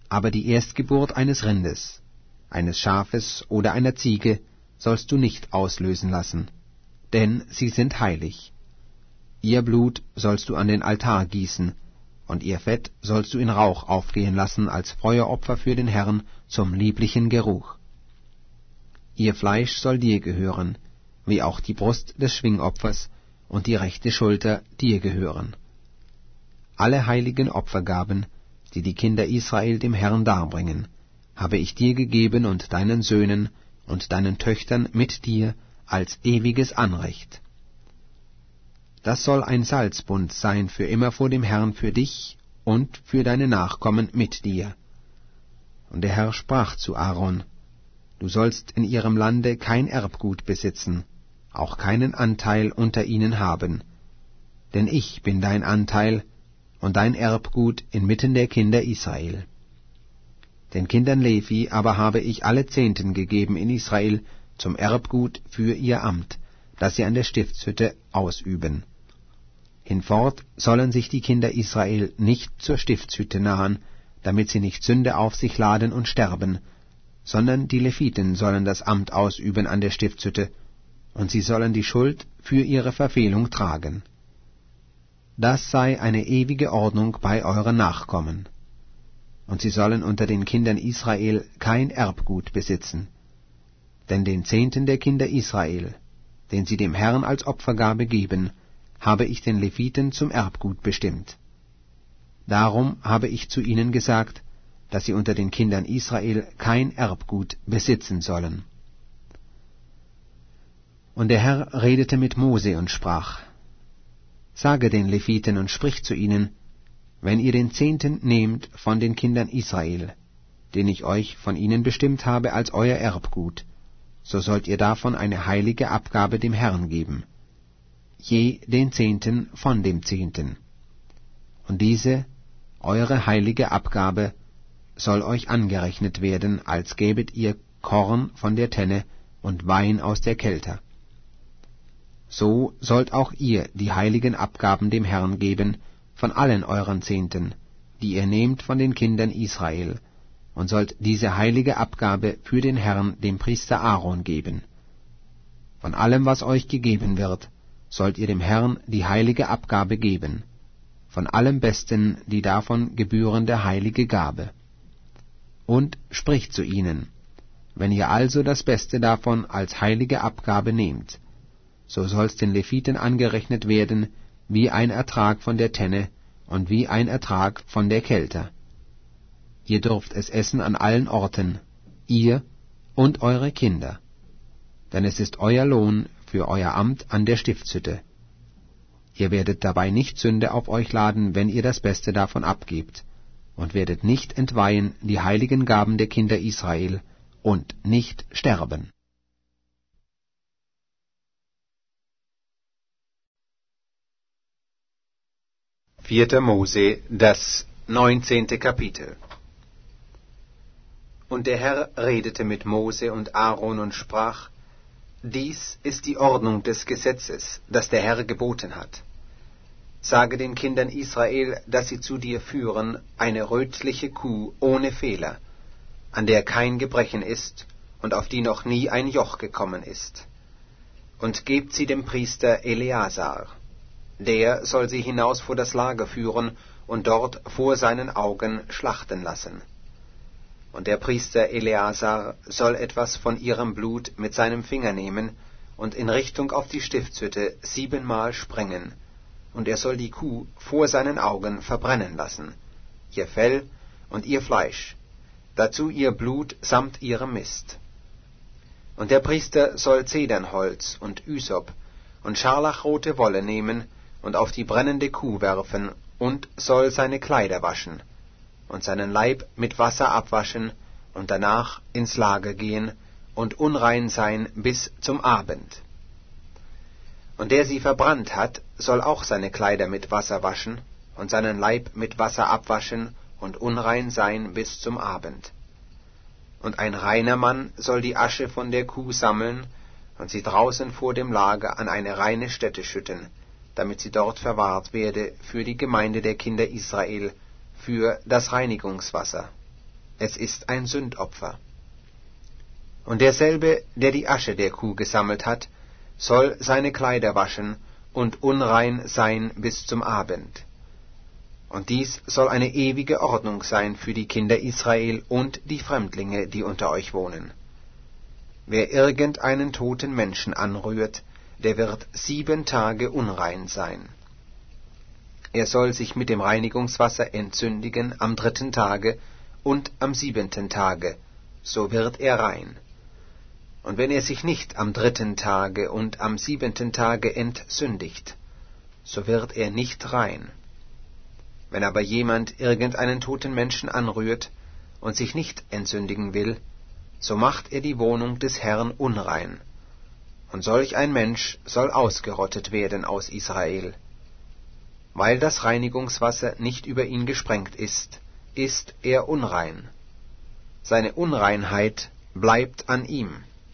aber die Erstgeburt eines Rindes, eines Schafes oder einer Ziege sollst du nicht auslösen lassen, denn sie sind heilig. Ihr Blut sollst du an den Altar gießen, und ihr Fett sollst du in Rauch aufgehen lassen als Feueropfer für den Herrn zum lieblichen Geruch. Ihr Fleisch soll dir gehören, wie auch die Brust des Schwingopfers und die rechte Schulter dir gehören. Alle heiligen Opfergaben, die die Kinder Israel dem Herrn darbringen, habe ich dir gegeben und deinen Söhnen und deinen Töchtern mit dir als ewiges Anrecht. Das soll ein Salzbund sein für immer vor dem Herrn für dich und für deine Nachkommen mit dir. Und der Herr sprach zu Aaron: Du sollst in ihrem Lande kein Erbgut besitzen, auch keinen Anteil unter ihnen haben, denn ich bin dein Anteil und dein Erbgut inmitten der Kinder Israel. Den Kindern Levi aber habe ich alle Zehnten gegeben in Israel zum Erbgut für ihr Amt, das sie an der Stiftshütte ausüben. Hinfort sollen sich die Kinder Israel nicht zur Stiftshütte nahen, damit sie nicht Sünde auf sich laden und sterben, sondern die Leviten sollen das Amt ausüben an der Stiftshütte, und sie sollen die Schuld für ihre Verfehlung tragen. Das sei eine ewige Ordnung bei euren Nachkommen. Und sie sollen unter den Kindern Israel kein Erbgut besitzen. Denn den Zehnten der Kinder Israel, den sie dem Herrn als Opfergabe geben, habe ich den Leviten zum Erbgut bestimmt. Darum habe ich zu ihnen gesagt, dass sie unter den Kindern Israel kein Erbgut besitzen sollen. Und der Herr redete mit Mose und sprach: Sage den Leviten und sprich zu ihnen: Wenn ihr den Zehnten nehmt von den Kindern Israel, den ich euch von ihnen bestimmt habe als euer Erbgut, so sollt ihr davon eine heilige Abgabe dem Herrn geben, je den Zehnten von dem Zehnten. Und diese, eure heilige Abgabe, soll euch angerechnet werden, als gäbet ihr Korn von der Tenne und Wein aus der Kelter. So sollt auch ihr die heiligen Abgaben dem Herrn geben, von allen euren Zehnten, die ihr nehmt von den Kindern Israel, und sollt diese heilige Abgabe für den Herrn dem Priester Aaron geben. Von allem, was euch gegeben wird, sollt ihr dem Herrn die heilige Abgabe geben, von allem Besten die davon gebührende heilige Gabe. Und spricht zu ihnen: Wenn ihr also das Beste davon als heilige Abgabe nehmt, so soll's den Leviten angerechnet werden wie ein Ertrag von der Tenne und wie ein Ertrag von der Kelter. Ihr dürft es essen an allen Orten, ihr und eure Kinder, denn es ist euer Lohn für euer Amt an der Stiftshütte. Ihr werdet dabei nicht Sünde auf euch laden, wenn ihr das Beste davon abgebt, und werdet nicht entweihen die heiligen Gaben der Kinder Israel und nicht sterben. Vierter Mose, das neunzehnte Kapitel. Und der Herr redete mit Mose und Aaron und sprach: Dies ist die Ordnung des Gesetzes, das der Herr geboten hat. Sage den Kindern Israel, dass sie zu dir führen eine rötliche Kuh ohne Fehler, an der kein Gebrechen ist und auf die noch nie ein Joch gekommen ist. Und gebt sie dem Priester Eleazar. Der soll sie hinaus vor das Lager führen und dort vor seinen Augen schlachten lassen. Und der Priester Eleazar soll etwas von ihrem Blut mit seinem Finger nehmen und in Richtung auf die Stiftshütte siebenmal sprengen, und er soll die Kuh vor seinen Augen verbrennen lassen, ihr Fell und ihr Fleisch, dazu ihr Blut samt ihrem Mist. Und der Priester soll Zedernholz und Ysop und scharlachrote Wolle nehmen und auf die brennende Kuh werfen und soll seine Kleider waschen und seinen Leib mit Wasser abwaschen und danach ins Lager gehen und unrein sein bis zum Abend. Und der sie verbrannt hat, soll auch seine Kleider mit Wasser waschen und seinen Leib mit Wasser abwaschen und unrein sein bis zum Abend. Und ein reiner Mann soll die Asche von der Kuh sammeln und sie draußen vor dem Lager an eine reine Stätte schütten, damit sie dort verwahrt werde für die Gemeinde der Kinder Israel, für das Reinigungswasser. es ist ein Sündopfer. Und derselbe, der die Asche der Kuh gesammelt hat, soll seine Kleider waschen und unrein sein bis zum Abend. Und dies soll eine ewige Ordnung sein für die Kinder Israel und die Fremdlinge, die unter euch wohnen. Wer irgendeinen toten Menschen anrührt, der wird sieben Tage unrein sein. Er soll sich mit dem Reinigungswasser entsündigen am dritten Tage und am siebenten Tage, so wird er rein. Und wenn er sich nicht am dritten Tage und am siebenten Tage entsündigt, so wird er nicht rein. Wenn aber jemand irgendeinen toten Menschen anrührt und sich nicht entsündigen will, so macht er die Wohnung des Herrn unrein. Und solch ein Mensch soll ausgerottet werden aus Israel. Weil das Reinigungswasser nicht über ihn gesprengt ist, ist er unrein. Seine Unreinheit bleibt an ihm.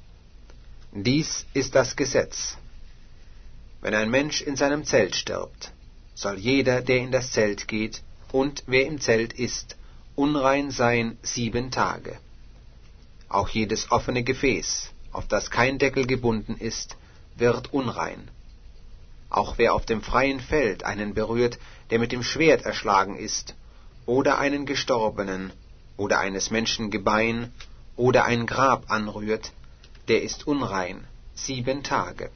Dies ist das Gesetz. Wenn ein Mensch in seinem Zelt stirbt, soll jeder, der in das Zelt geht, und wer im Zelt ist, unrein sein sieben Tage. Auch jedes offene Gefäß, auf das kein Deckel gebunden ist, wird unrein. Auch wer auf dem freien Feld einen berührt, der mit dem Schwert erschlagen ist, oder einen Gestorbenen, oder eines Menschen Gebein, oder ein Grab anrührt, der ist unrein, sieben Tage.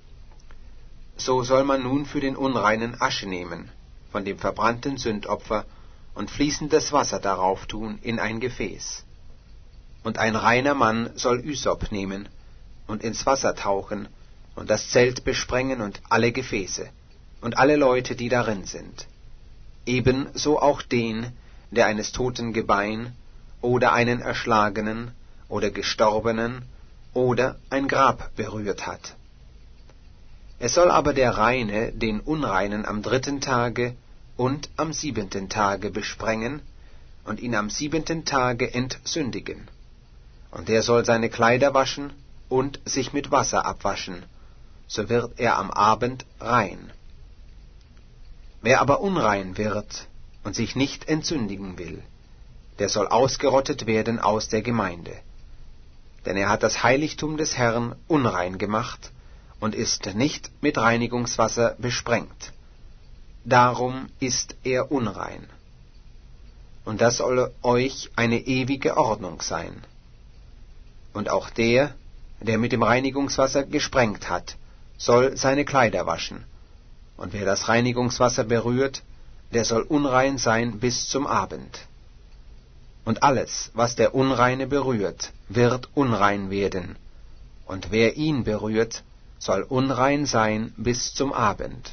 So soll man nun für den Unreinen Asche nehmen, von dem verbrannten Sündopfer, und fließendes Wasser darauf tun in ein Gefäß. Und ein reiner Mann soll Ysop nehmen, und ins Wasser tauchen, und das Zelt besprengen und alle Gefäße, und alle Leute, die darin sind. Ebenso auch den, der eines toten Gebein, oder einen Erschlagenen, oder Gestorbenen, oder ein Grab berührt hat. Es soll aber der Reine den Unreinen am dritten Tage und am siebenten Tage besprengen und ihn am siebenten Tage entsündigen. Und er soll seine Kleider waschen und sich mit Wasser abwaschen, so wird er am Abend rein. Wer aber unrein wird und sich nicht entsündigen will, der soll ausgerottet werden aus der Gemeinde. Denn er hat das Heiligtum des Herrn unrein gemacht und ist nicht mit Reinigungswasser besprengt. Darum ist er unrein. Und das soll euch eine ewige Ordnung sein. Und auch der, der mit dem Reinigungswasser gesprengt hat, soll seine Kleider waschen. Und wer das Reinigungswasser berührt, der soll unrein sein bis zum Abend. Und alles, was der Unreine berührt, wird unrein werden. Und wer ihn berührt, soll unrein sein bis zum Abend.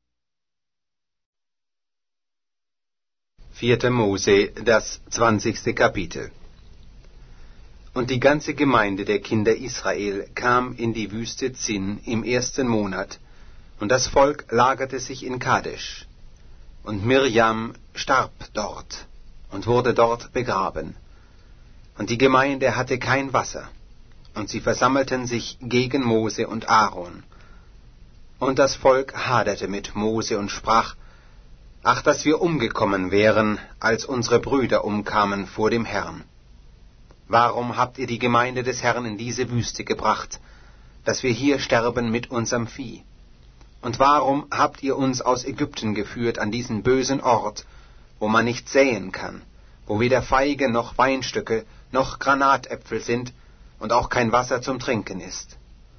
Vierte Mose, das zwanzigste Kapitel. Und die ganze Gemeinde der Kinder Israel kam in die Wüste Zin im ersten Monat, und das Volk lagerte sich in Kadesh. Und Mirjam starb dort und wurde dort begraben. Und die Gemeinde hatte kein Wasser, und sie versammelten sich gegen Mose und Aaron. Und das Volk haderte mit Mose und sprach: Ach, dass wir umgekommen wären, als unsere Brüder umkamen vor dem Herrn. Warum habt ihr die Gemeinde des Herrn in diese Wüste gebracht, dass wir hier sterben mit unserem Vieh? Und warum habt ihr uns aus Ägypten geführt an diesen bösen Ort, wo man nicht säen kann, wo weder Feige noch Weinstöcke noch Granatäpfel sind und auch kein Wasser zum Trinken ist?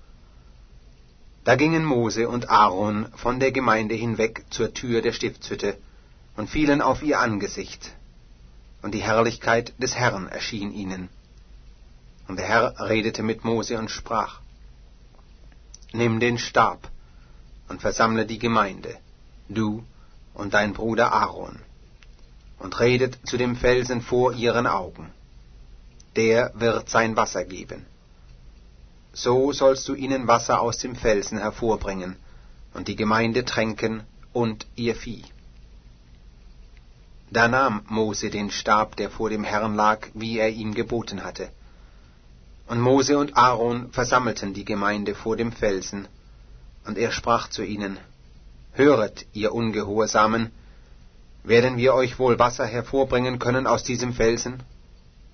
Da gingen Mose und Aaron von der Gemeinde hinweg zur Tür der Stiftshütte und fielen auf ihr Angesicht, und die Herrlichkeit des Herrn erschien ihnen. Und der Herr redete mit Mose und sprach: Nimm den Stab und versammle die Gemeinde, du und dein Bruder Aaron, und redet zu dem Felsen vor ihren Augen. Der wird sein Wasser geben. So sollst du ihnen Wasser aus dem Felsen hervorbringen, und die Gemeinde tränken und ihr Vieh. Da nahm Mose den Stab, der vor dem Herrn lag, wie er ihm geboten hatte. Und Mose und Aaron versammelten die Gemeinde vor dem Felsen, und er sprach zu ihnen: Höret, ihr Ungehorsamen, werden wir euch wohl Wasser hervorbringen können aus diesem Felsen?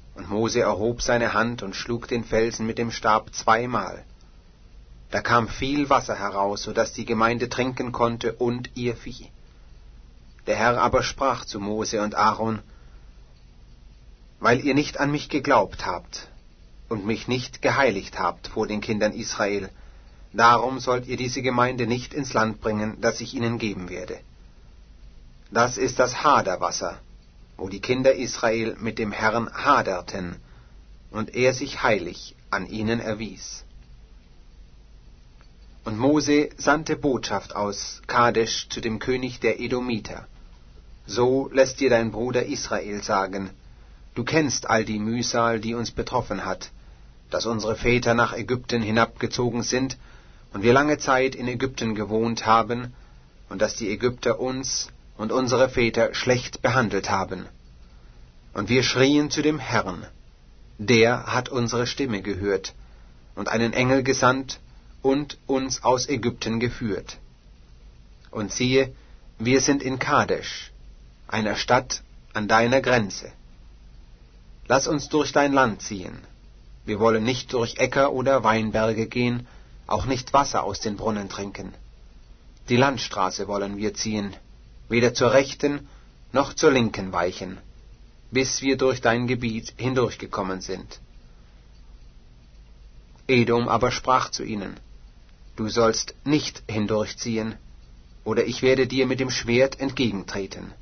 Und Mose erhob seine Hand und schlug den Felsen mit dem Stab zweimal. Da kam viel Wasser heraus, so dass die Gemeinde trinken konnte und ihr Vieh. Der Herr aber sprach zu Mose und Aaron: Weil ihr nicht an mich geglaubt habt und mich nicht geheiligt habt vor den Kindern Israel, darum sollt ihr diese Gemeinde nicht ins Land bringen, das ich ihnen geben werde. Das ist das Haderwasser, wo die Kinder Israel mit dem Herrn haderten, und er sich heilig an ihnen erwies. Und Mose sandte Botschaft aus Kadesh zu dem König der Edomiter: So lässt dir dein Bruder Israel sagen: Du kennst all die Mühsal, die uns betroffen hat, dass unsere Väter nach Ägypten hinabgezogen sind und wir lange Zeit in Ägypten gewohnt haben, und dass die Ägypter uns und unsere Väter schlecht behandelt haben. Und wir schrien zu dem Herrn, der hat unsere Stimme gehört und einen Engel gesandt und uns aus Ägypten geführt. Und siehe, wir sind in Kadesh, einer Stadt an deiner Grenze. Lass uns durch dein Land ziehen. Wir wollen nicht durch Äcker oder Weinberge gehen, auch nicht Wasser aus den Brunnen trinken. Die Landstraße wollen wir ziehen, weder zur rechten noch zur linken weichen, bis wir durch dein Gebiet hindurchgekommen sind. Edom aber sprach zu ihnen: Du sollst nicht hindurchziehen, oder ich werde dir mit dem Schwert entgegentreten.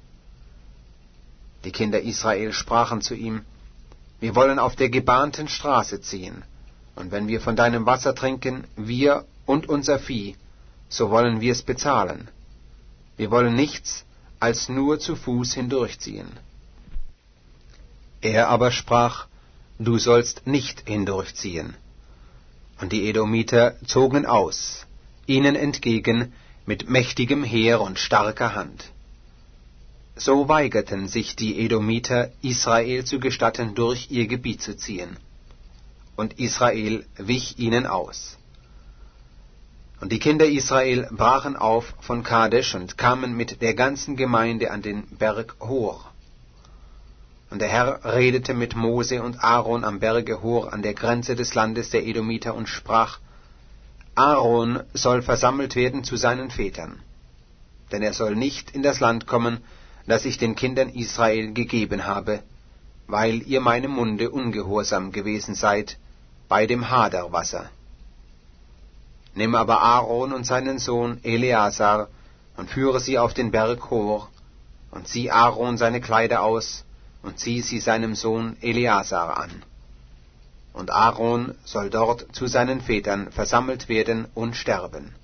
Die Kinder Israel sprachen zu ihm: Wir wollen auf der gebahnten Straße ziehen, und wenn wir von deinem Wasser trinken, wir und unser Vieh, so wollen wir es bezahlen. Wir wollen nichts als nur zu Fuß hindurchziehen. Er aber sprach: Du sollst nicht hindurchziehen. Und die Edomiter zogen aus, ihnen entgegen mit mächtigem Heer und starker Hand. So weigerten sich die Edomiter, Israel zu gestatten, durch ihr Gebiet zu ziehen. Und Israel wich ihnen aus. Und die Kinder Israel brachen auf von Kadesh und kamen mit der ganzen Gemeinde an den Berg Hor. Und der Herr redete mit Mose und Aaron am Berge Hor an der Grenze des Landes der Edomiter und sprach: Aaron soll versammelt werden zu seinen Vätern, denn er soll nicht in das Land kommen, das ich den Kindern Israel gegeben habe, weil ihr meinem Munde ungehorsam gewesen seid bei dem Haderwasser. Nimm aber Aaron und seinen Sohn Eleazar und führe sie auf den Berg Hor, und zieh Aaron seine Kleider aus, und zieh sie seinem Sohn Eleazar an. Und Aaron soll dort zu seinen Vätern versammelt werden und sterben.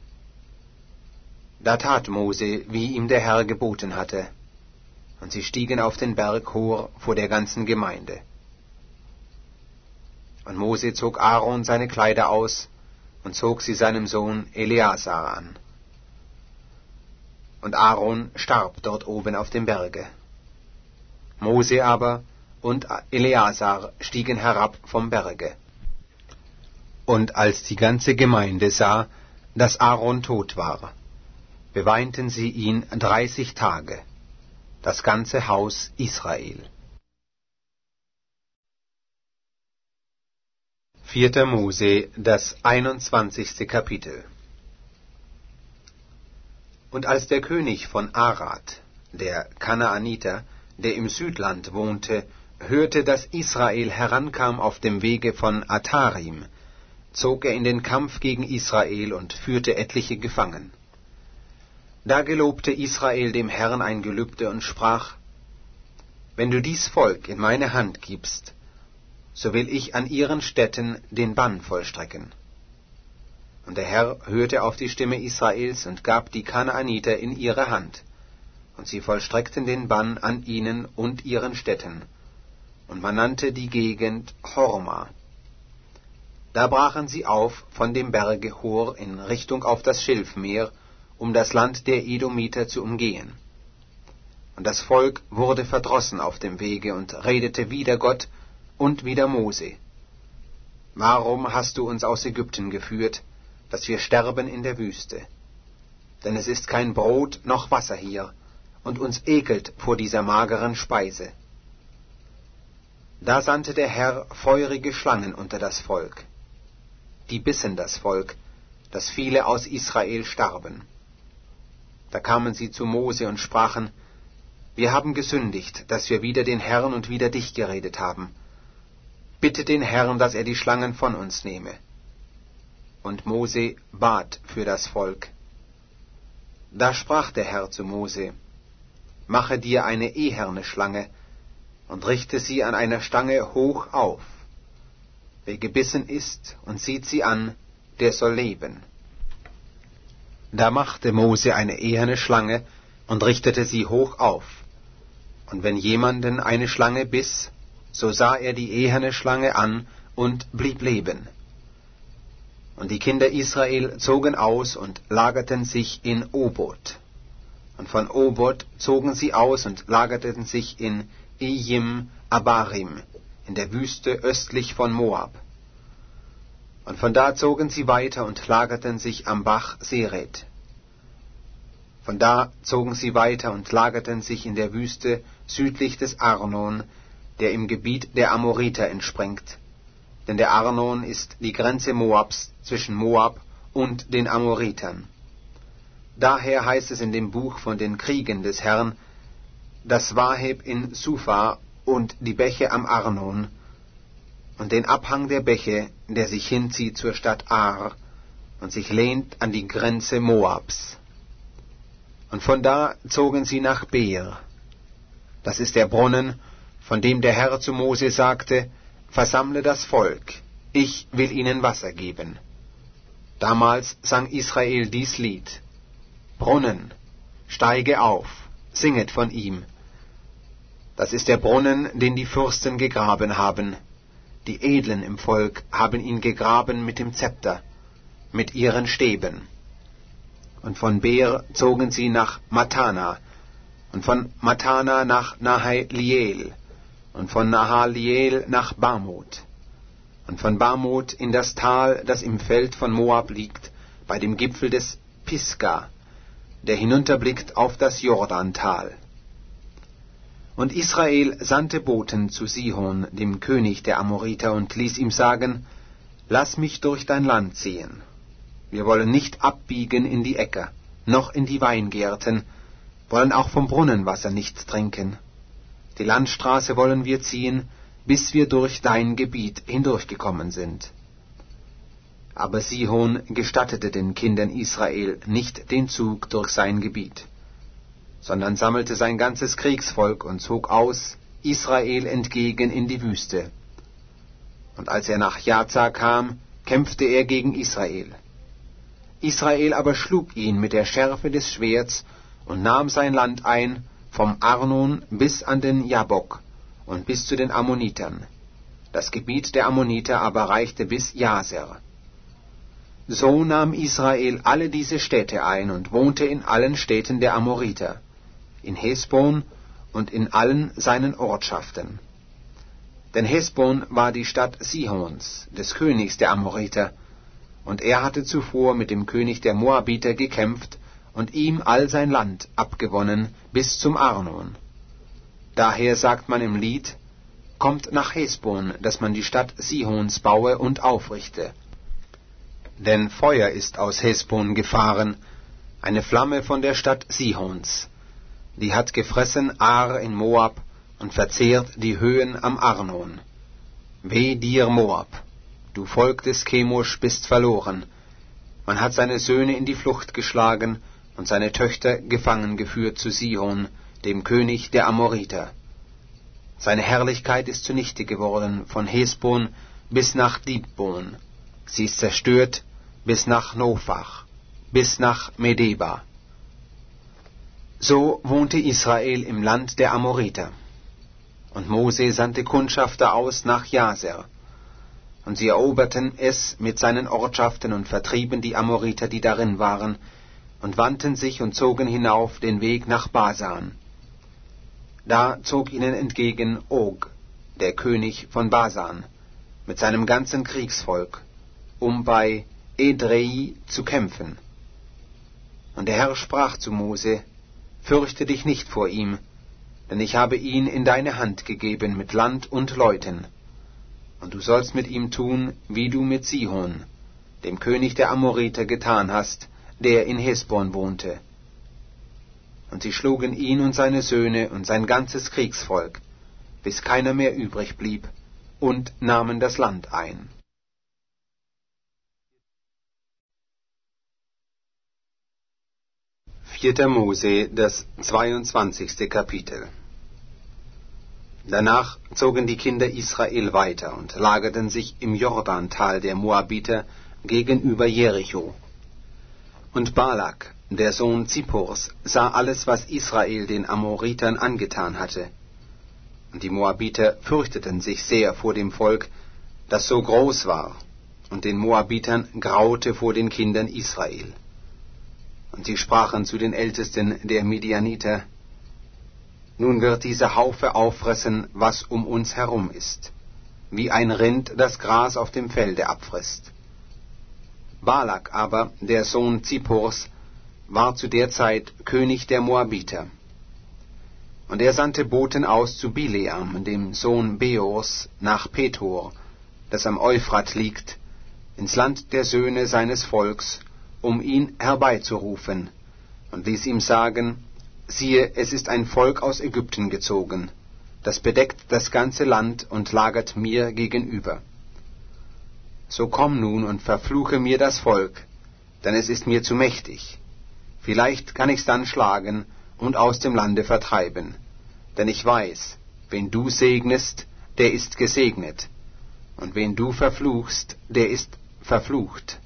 Da tat Mose, wie ihm der Herr geboten hatte, und sie stiegen auf den Berg Hor vor der ganzen Gemeinde. Und Mose zog Aaron seine Kleider aus und zog sie seinem Sohn Eleazar an. Und Aaron starb dort oben auf dem Berge. Mose aber und Eleazar stiegen herab vom Berge. Und als die ganze Gemeinde sah, dass Aaron tot war, beweinten sie ihn dreißig Tage, das ganze Haus Israel. Vierter Mose, das einundzwanzigste Kapitel. Und als der König von Arad, der Kanaaniter, der im Südland wohnte, hörte, dass Israel herankam auf dem Wege von Atarim, zog er in den Kampf gegen Israel und führte etliche gefangen. Da gelobte Israel dem Herrn ein Gelübde und sprach: Wenn du dies Volk in meine Hand gibst, so will ich an ihren Städten den Bann vollstrecken. Und der Herr hörte auf die Stimme Israels und gab die Kanaaniter in ihre Hand, und sie vollstreckten den Bann an ihnen und ihren Städten, und man nannte die Gegend Horma. Da brachen sie auf von dem Berge Hor in Richtung auf das Schilfmeer, um das Land der Edomiter zu umgehen. Und das Volk wurde verdrossen auf dem Wege und redete wider Gott und wider Mose: Warum hast du uns aus Ägypten geführt, dass wir sterben in der Wüste? Denn es ist kein Brot noch Wasser hier, und uns ekelt vor dieser mageren Speise. Da sandte der Herr feurige Schlangen unter das Volk. Die bissen das Volk, dass viele aus Israel starben. Da kamen sie zu Mose und sprachen: Wir haben gesündigt, dass wir wider den Herrn und wider dich geredet haben. Bitte den Herrn, dass er die Schlangen von uns nehme. Und Mose bat für das Volk. Da sprach der Herr zu Mose: Mache dir eine eherne Schlange und richte sie an einer Stange hoch auf. Wer gebissen ist und sieht sie an, der soll leben. Da machte Mose eine eherne Schlange und richtete sie hoch auf. Und wenn jemanden eine Schlange biss, so sah er die eherne Schlange an und blieb leben. Und die Kinder Israel zogen aus und lagerten sich in Obot. Und von Obot zogen sie aus und lagerten sich in Ejim Abarim, in der Wüste östlich von Moab. Und von da zogen sie weiter und lagerten sich am Bach Seret. Von da zogen sie weiter und lagerten sich in der Wüste südlich des Arnon, der im Gebiet der Amoriter entspringt. Denn der Arnon ist die Grenze Moabs zwischen Moab und den Amoritern. Daher heißt es in dem Buch von den Kriegen des Herrn, das Waheb in Sufa und die Bäche am Arnon und den Abhang der Bäche, der sich hinzieht zur Stadt Ar und sich lehnt an die Grenze Moabs. Und von da zogen sie nach Beer. Das ist der Brunnen, von dem der Herr zu Mose sagte: Versammle das Volk, ich will ihnen Wasser geben. Damals sang Israel dies Lied: Brunnen, steige auf, singet von ihm. Das ist der Brunnen, den die Fürsten gegraben haben. Die Edlen im Volk haben ihn gegraben mit dem Zepter, mit ihren Stäben. Und von Beer zogen sie nach Matana, und von Matana nach Nahaliel, und von Nahaliel nach Bamoth, und von Bamoth in das Tal, das im Feld von Moab liegt, bei dem Gipfel des Pisga, der hinunterblickt auf das Jordantal. Und Israel sandte Boten zu Sihon, dem König der Amoriter, und ließ ihm sagen: Lass mich durch dein Land ziehen. Wir wollen nicht abbiegen in die Äcker, noch in die Weingärten, wollen auch vom Brunnenwasser nichts trinken. Die Landstraße wollen wir ziehen, bis wir durch dein Gebiet hindurchgekommen sind. Aber Sihon gestattete den Kindern Israel nicht den Zug durch sein Gebiet, sondern sammelte sein ganzes Kriegsvolk und zog aus, Israel entgegen in die Wüste. Und als er nach Jaza kam, kämpfte er gegen Israel. Israel aber schlug ihn mit der Schärfe des Schwerts und nahm sein Land ein, vom Arnon bis an den Jabok und bis zu den Ammonitern. Das Gebiet der Ammoniter aber reichte bis Jaser. So nahm Israel alle diese Städte ein und wohnte in allen Städten der Amoriter, in Hesbon und in allen seinen Ortschaften. Denn Hesbon war die Stadt Sihons, des Königs der Amoriter, und er hatte zuvor mit dem König der Moabiter gekämpft und ihm all sein Land abgewonnen bis zum Arnon. Daher sagt man im Lied: Kommt nach Hesbon, dass man die Stadt Sihons baue und aufrichte. Denn Feuer ist aus Hesbon gefahren, eine Flamme von der Stadt Sihons. Die hat gefressen Ar in Moab und verzehrt die Höhen am Arnon. Weh dir, Moab! Du Volk des Chemosh bist verloren. Man hat seine Söhne in die Flucht geschlagen und seine Töchter gefangen geführt zu Sihon, dem König der Amoriter. Seine Herrlichkeit ist zunichte geworden von Hesbon bis nach Dibon. Sie ist zerstört bis nach Nophach, bis nach Medeba. So wohnte Israel im Land der Amoriter. Und Mose sandte Kundschafter aus nach Jaser. Und sie eroberten es mit seinen Ortschaften und vertrieben die Amoriter, die darin waren, und wandten sich und zogen hinauf den Weg nach Basan. Da zog ihnen entgegen Og, der König von Basan, mit seinem ganzen Kriegsvolk, um bei Edrei zu kämpfen. Und der Herr sprach zu Mose: Fürchte dich nicht vor ihm, denn ich habe ihn in deine Hand gegeben mit Land und Leuten. Und du sollst mit ihm tun, wie du mit Sihon, dem König der Amoriter, getan hast, der in Hesbon wohnte. Und sie schlugen ihn und seine Söhne und sein ganzes Kriegsvolk, bis keiner mehr übrig blieb, und nahmen das Land ein. Vierter Mose, das zweiundzwanzigste Kapitel. Danach zogen die Kinder Israel weiter und lagerten sich im Jordantal der Moabiter gegenüber Jericho. Und Balak, der Sohn Zippors, sah alles, was Israel den Amoritern angetan hatte. Und die Moabiter fürchteten sich sehr vor dem Volk, das so groß war, und den Moabitern graute vor den Kindern Israel. Und sie sprachen zu den Ältesten der Midianiter: Nun wird dieser Haufe auffressen, was um uns herum ist, wie ein Rind das Gras auf dem Felde abfrisst. Balak aber, der Sohn Zippors, war zu der Zeit König der Moabiter. Und er sandte Boten aus zu Bileam, dem Sohn Beors, nach Pethor, das am Euphrat liegt, ins Land der Söhne seines Volks, um ihn herbeizurufen, und ließ ihm sagen: Siehe, es ist ein Volk aus Ägypten gezogen, das bedeckt das ganze Land und lagert mir gegenüber. So komm nun und verfluche mir das Volk, denn es ist mir zu mächtig. Vielleicht kann ich's dann schlagen und aus dem Lande vertreiben, denn ich weiß, wen du segnest, der ist gesegnet, und wen du verfluchst, der ist verflucht.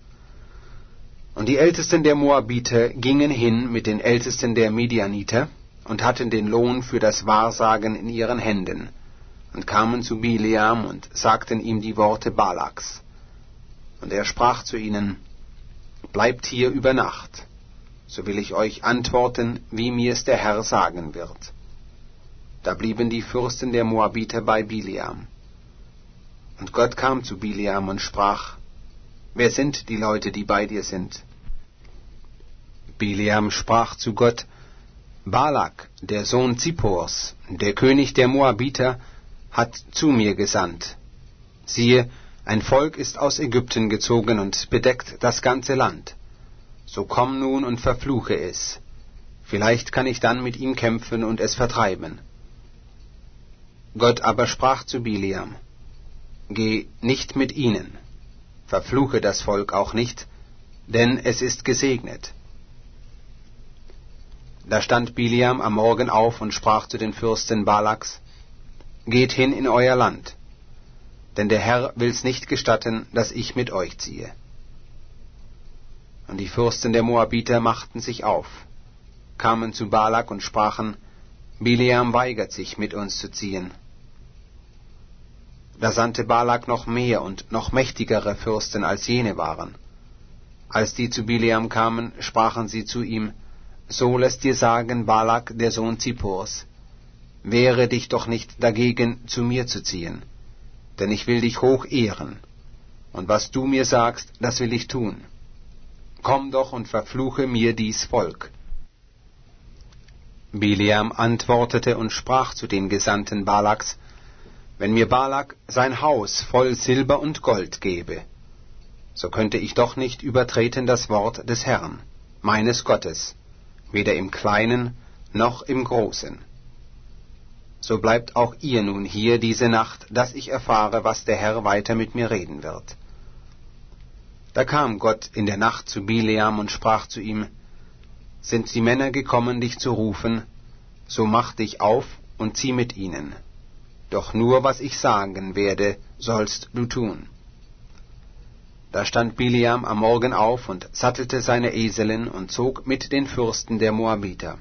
Und die Ältesten der Moabiter gingen hin mit den Ältesten der Midianiter und hatten den Lohn für das Wahrsagen in ihren Händen, und kamen zu Bileam und sagten ihm die Worte Balaks. Und er sprach zu ihnen: Bleibt hier über Nacht, so will ich euch antworten, wie mir's der Herr sagen wird. Da blieben die Fürsten der Moabiter bei Bileam. Und Gott kam zu Bileam und sprach: Wer sind die Leute, die bei dir sind? Bileam sprach zu Gott: Balak, der Sohn Zippors, der König der Moabiter, hat zu mir gesandt. Siehe, ein Volk ist aus Ägypten gezogen und bedeckt das ganze Land. So komm nun und verfluche es. Vielleicht kann ich dann mit ihm kämpfen und es vertreiben. Gott aber sprach zu Bileam: Geh nicht mit ihnen, verfluche das Volk auch nicht, denn es ist gesegnet. Da stand Bileam am Morgen auf und sprach zu den Fürsten Balaks: Geht hin in euer Land, denn der Herr will's nicht gestatten, dass ich mit euch ziehe. Und die Fürsten der Moabiter machten sich auf, kamen zu Balak und sprachen: Bileam weigert sich, mit uns zu ziehen. Da sandte Balak noch mehr und noch mächtigere Fürsten, als jene waren. Als die zu Bileam kamen, sprachen sie zu ihm: So lässt dir sagen Balak, der Sohn Zippors: Wehre dich doch nicht dagegen, zu mir zu ziehen, denn ich will dich hoch ehren, und was du mir sagst, das will ich tun. Komm doch und verfluche mir dies Volk. Bileam antwortete und sprach zu den Gesandten Balaks: Wenn mir Balak sein Haus voll Silber und Gold gebe, so könnte ich doch nicht übertreten das Wort des Herrn, meines Gottes, weder im Kleinen noch im Großen. So bleibt auch ihr nun hier diese Nacht, dass ich erfahre, was der Herr weiter mit mir reden wird. Da kam Gott in der Nacht zu Bileam und sprach zu ihm: Sind die Männer gekommen, dich zu rufen, so mach dich auf und zieh mit ihnen. Doch nur, was ich sagen werde, sollst du tun. Da stand Bileam am Morgen auf und sattelte seine Eselin und zog mit den Fürsten der Moabiter.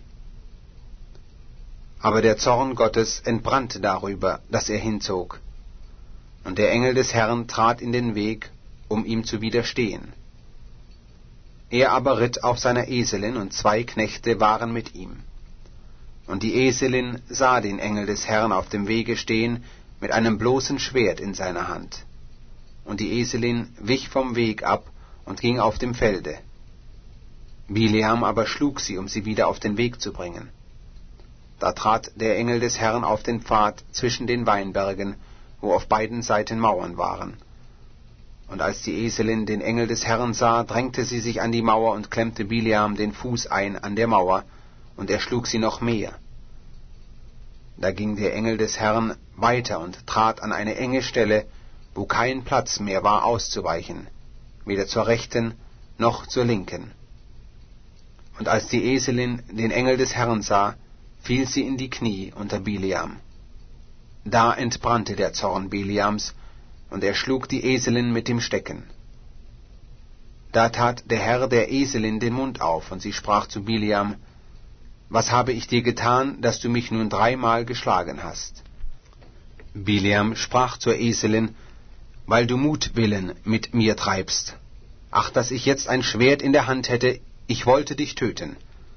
Aber der Zorn Gottes entbrannte darüber, dass er hinzog, und der Engel des Herrn trat in den Weg, um ihm zu widerstehen. Er aber ritt auf seiner Eselin, und zwei Knechte waren mit ihm. Und die Eselin sah den Engel des Herrn auf dem Wege stehen, mit einem bloßen Schwert in seiner Hand. Und die Eselin wich vom Weg ab und ging auf dem Felde. Bileam aber schlug sie, um sie wieder auf den Weg zu bringen. Da trat der Engel des Herrn auf den Pfad zwischen den Weinbergen, wo auf beiden Seiten Mauern waren. Und als die Eselin den Engel des Herrn sah, drängte sie sich an die Mauer und klemmte Bileam den Fuß ein an der Mauer, und er schlug sie noch mehr. Da ging der Engel des Herrn weiter und trat an eine enge Stelle, wo kein Platz mehr war auszuweichen, weder zur rechten noch zur linken. Und als die Eselin den Engel des Herrn sah, fiel sie in die Knie unter Bileam. Da entbrannte der Zorn Bileams, und er schlug die Eselin mit dem Stecken. Da tat der Herr der Eselin den Mund auf, und sie sprach zu Bileam: Was habe ich dir getan, dass du mich nun dreimal geschlagen hast? Bileam sprach zur Eselin: Weil du Mutwillen mit mir treibst. Ach, dass ich jetzt ein Schwert in der Hand hätte, ich wollte dich töten.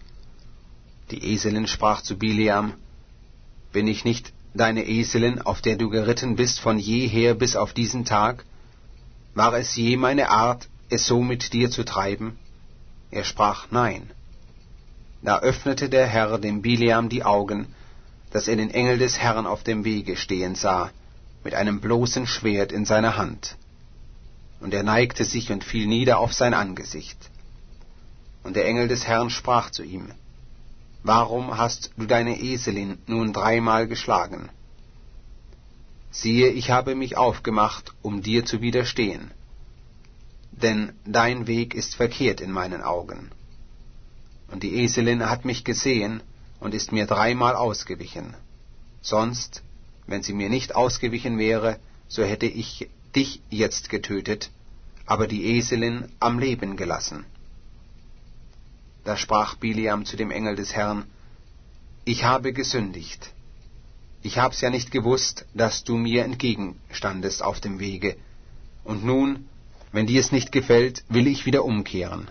Die Eselin sprach zu Bileam: Bin ich nicht deine Eselin, auf der du geritten bist von jeher bis auf diesen Tag? War es je meine Art, es so mit dir zu treiben? Er sprach: Nein. Da öffnete der Herr dem Bileam die Augen, dass er den Engel des Herrn auf dem Wege stehen sah, mit einem bloßen Schwert in seiner Hand. Und er neigte sich und fiel nieder auf sein Angesicht. Und der Engel des Herrn sprach zu ihm: Warum hast du deine Eselin nun dreimal geschlagen? Siehe, ich habe mich aufgemacht, um dir zu widerstehen. Denn dein Weg ist verkehrt in meinen Augen. Und die Eselin hat mich gesehen und ist mir dreimal ausgewichen. Sonst, wenn sie mir nicht ausgewichen wäre, so hätte ich dich jetzt getötet, aber die Eselin am Leben gelassen. Da sprach Bileam zu dem Engel des Herrn: Ich habe gesündigt. Ich hab's ja nicht gewusst, dass du mir entgegenstandest auf dem Wege. Und nun, wenn dir es nicht gefällt, will ich wieder umkehren.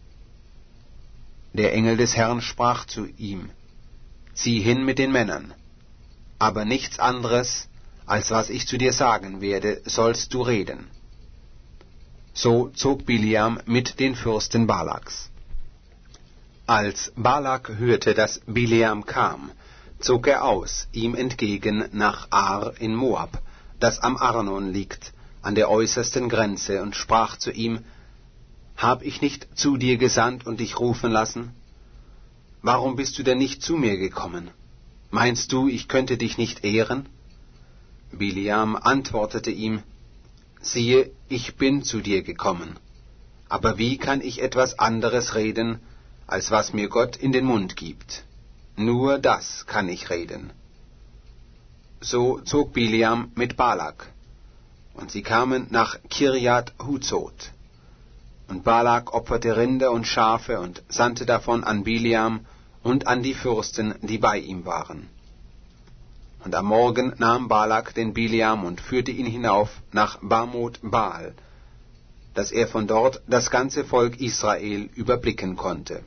Der Engel des Herrn sprach zu ihm: Zieh hin mit den Männern, aber nichts anderes, als was ich zu dir sagen werde, sollst du reden. So zog Bileam mit den Fürsten Balaks. Als Balak hörte, dass Bileam kam, zog er aus, ihm entgegen nach Ar in Moab, das am Arnon liegt, an der äußersten Grenze, und sprach zu ihm: Hab ich nicht zu dir gesandt und dich rufen lassen? Warum bist du denn nicht zu mir gekommen? Meinst du, ich könnte dich nicht ehren? Bileam antwortete ihm: Siehe, ich bin zu dir gekommen. Aber wie kann ich etwas anderes reden, als was mir Gott in den Mund gibt? Nur das kann ich reden. So zog Bileam mit Balak, und sie kamen nach Kirjat Huzot. Und Balak opferte Rinder und Schafe und sandte davon an Bileam und an die Fürsten, die bei ihm waren. Und am Morgen nahm Balak den Bileam und führte ihn hinauf nach Bamot Baal, dass er von dort das ganze Volk Israel überblicken konnte.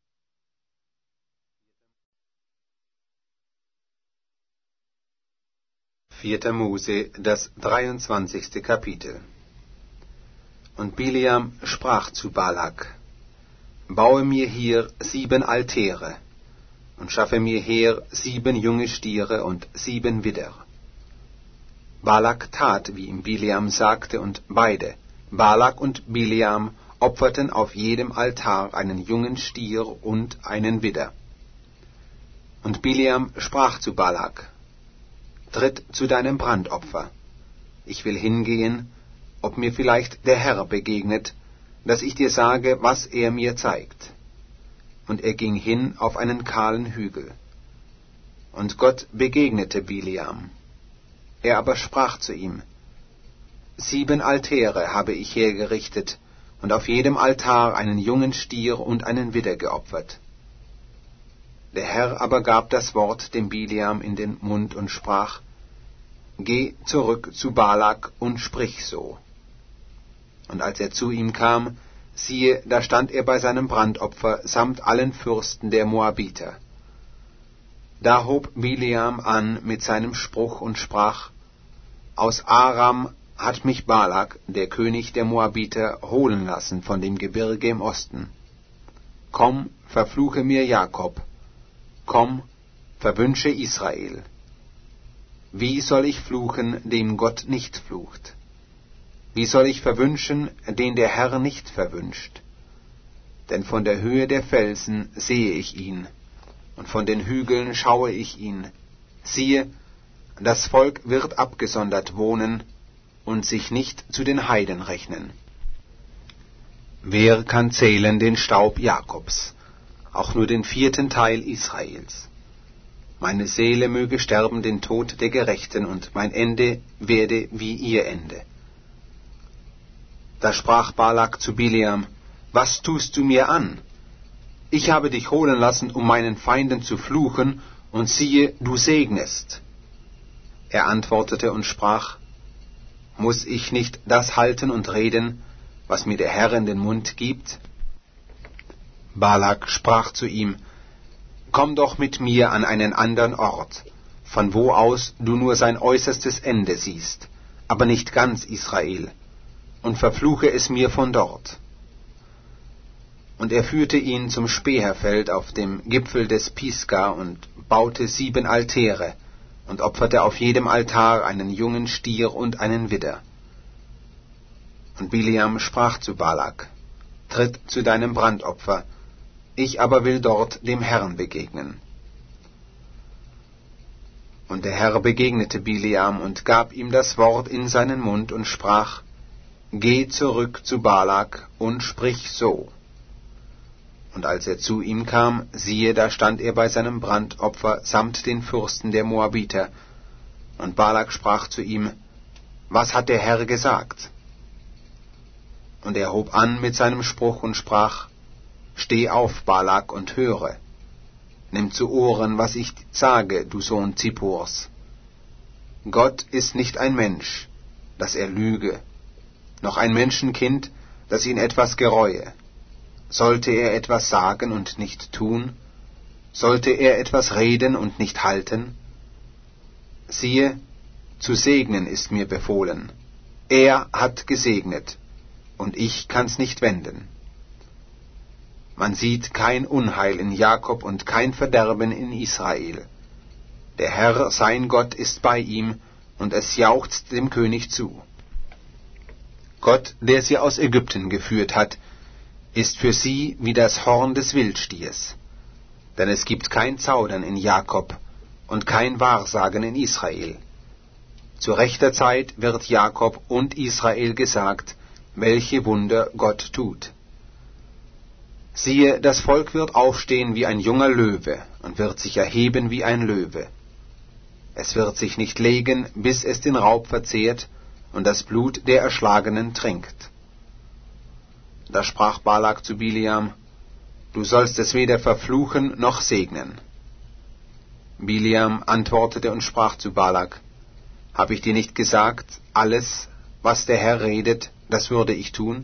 Vierter Mose, das dreiundzwanzigste Kapitel. Und Bileam sprach zu Balak: Baue mir hier sieben Altäre und schaffe mir her sieben junge Stiere und sieben Widder. Balak tat, wie ihm Bileam sagte, und beide, Balak und Bileam, opferten auf jedem Altar einen jungen Stier und einen Widder. Und Bileam sprach zu Balak: Tritt zu deinem Brandopfer. Ich will hingehen, ob mir vielleicht der Herr begegnet, dass ich dir sage, was er mir zeigt. Und er ging hin auf einen kahlen Hügel. Und Gott begegnete Bileam. Er aber sprach zu ihm: Sieben Altäre habe ich hergerichtet, und auf jedem Altar einen jungen Stier und einen Widder geopfert. Der Herr aber gab das Wort dem Bileam in den Mund und sprach: Geh zurück zu Balak und sprich so. Und als er zu ihm kam, siehe, da stand er bei seinem Brandopfer samt allen Fürsten der Moabiter. Da hob Bileam an mit seinem Spruch und sprach: Aus Aram hat mich Balak, der König der Moabiter, holen lassen von dem Gebirge im Osten. Komm, verfluche mir Jakob. Komm, verwünsche Israel. Wie soll ich fluchen, dem Gott nicht flucht? Wie soll ich verwünschen, den der Herr nicht verwünscht? Denn von der Höhe der Felsen sehe ich ihn, und von den Hügeln schaue ich ihn. Siehe, das Volk wird abgesondert wohnen und sich nicht zu den Heiden rechnen. Wer kann zählen den Staub Jakobs, auch nur den vierten Teil Israels? Meine Seele möge sterben den Tod der Gerechten, und mein Ende werde wie ihr Ende. Da sprach Balak zu Bileam: Was tust du mir an? Ich habe dich holen lassen, um meinen Feinden zu fluchen, und siehe, du segnest. Er antwortete und sprach: Muss ich nicht das halten und reden, was mir der Herr in den Mund gibt? Balak sprach zu ihm: Komm doch mit mir an einen anderen Ort, von wo aus du nur sein äußerstes Ende siehst, aber nicht ganz Israel, und verfluche es mir von dort. Und er führte ihn zum Späherfeld auf dem Gipfel des Pisga und baute sieben Altäre und opferte auf jedem Altar einen jungen Stier und einen Widder. Und Bileam sprach zu Balak: Tritt zu deinem Brandopfer, ich aber will dort dem Herrn begegnen. Und der Herr begegnete Bileam und gab ihm das Wort in seinen Mund und sprach: Geh zurück zu Balak und sprich so. Und als er zu ihm kam, siehe, da stand er bei seinem Brandopfer samt den Fürsten der Moabiter. Und Balak sprach zu ihm: Was hat der Herr gesagt? Und er hob an mit seinem Spruch und sprach: Steh auf, Balak, und höre. Nimm zu Ohren, was ich sage, du Sohn Zippors. Gott ist nicht ein Mensch, dass er lüge, noch ein Menschenkind, dass ihn etwas gereue. Sollte er etwas sagen und nicht tun? Sollte er etwas reden und nicht halten? Siehe, zu segnen ist mir befohlen. Er hat gesegnet, und ich kann's nicht wenden. Man sieht kein Unheil in Jakob und kein Verderben in Israel. Der Herr, sein Gott, ist bei ihm, und es jauchzt dem König zu. Gott, der sie aus Ägypten geführt hat, ist für sie wie das Horn des Wildstiers. Denn es gibt kein Zaudern in Jakob und kein Wahrsagen in Israel. Zu rechter Zeit wird Jakob und Israel gesagt, welche Wunder Gott tut. Siehe, das Volk wird aufstehen wie ein junger Löwe und wird sich erheben wie ein Löwe. Es wird sich nicht legen, bis es den Raub verzehrt und das Blut der Erschlagenen trinkt. Da sprach Balak zu Bileam: Du sollst es weder verfluchen noch segnen. Bileam antwortete und sprach zu Balak: Hab ich dir nicht gesagt, alles, was der Herr redet, das würde ich tun?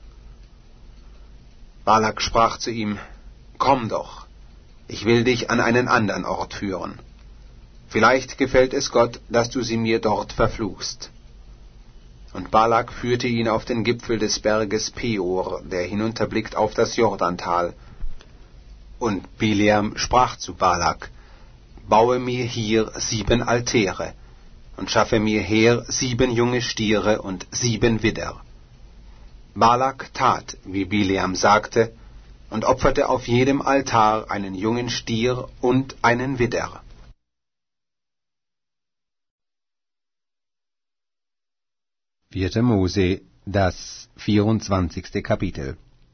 Balak sprach zu ihm: Komm doch, ich will dich an einen anderen Ort führen. Vielleicht gefällt es Gott, dass du sie mir dort verfluchst. Und Balak führte ihn auf den Gipfel des Berges Peor, der hinunterblickt auf das Jordantal. Und Bileam sprach zu Balak: Baue mir hier sieben Altäre und schaffe mir her sieben junge Stiere und sieben Widder. Balak tat, wie Bileam sagte, und opferte auf jedem Altar einen jungen Stier und einen Widder. Vierte Mose, das vierundzwanzigste Kapitel.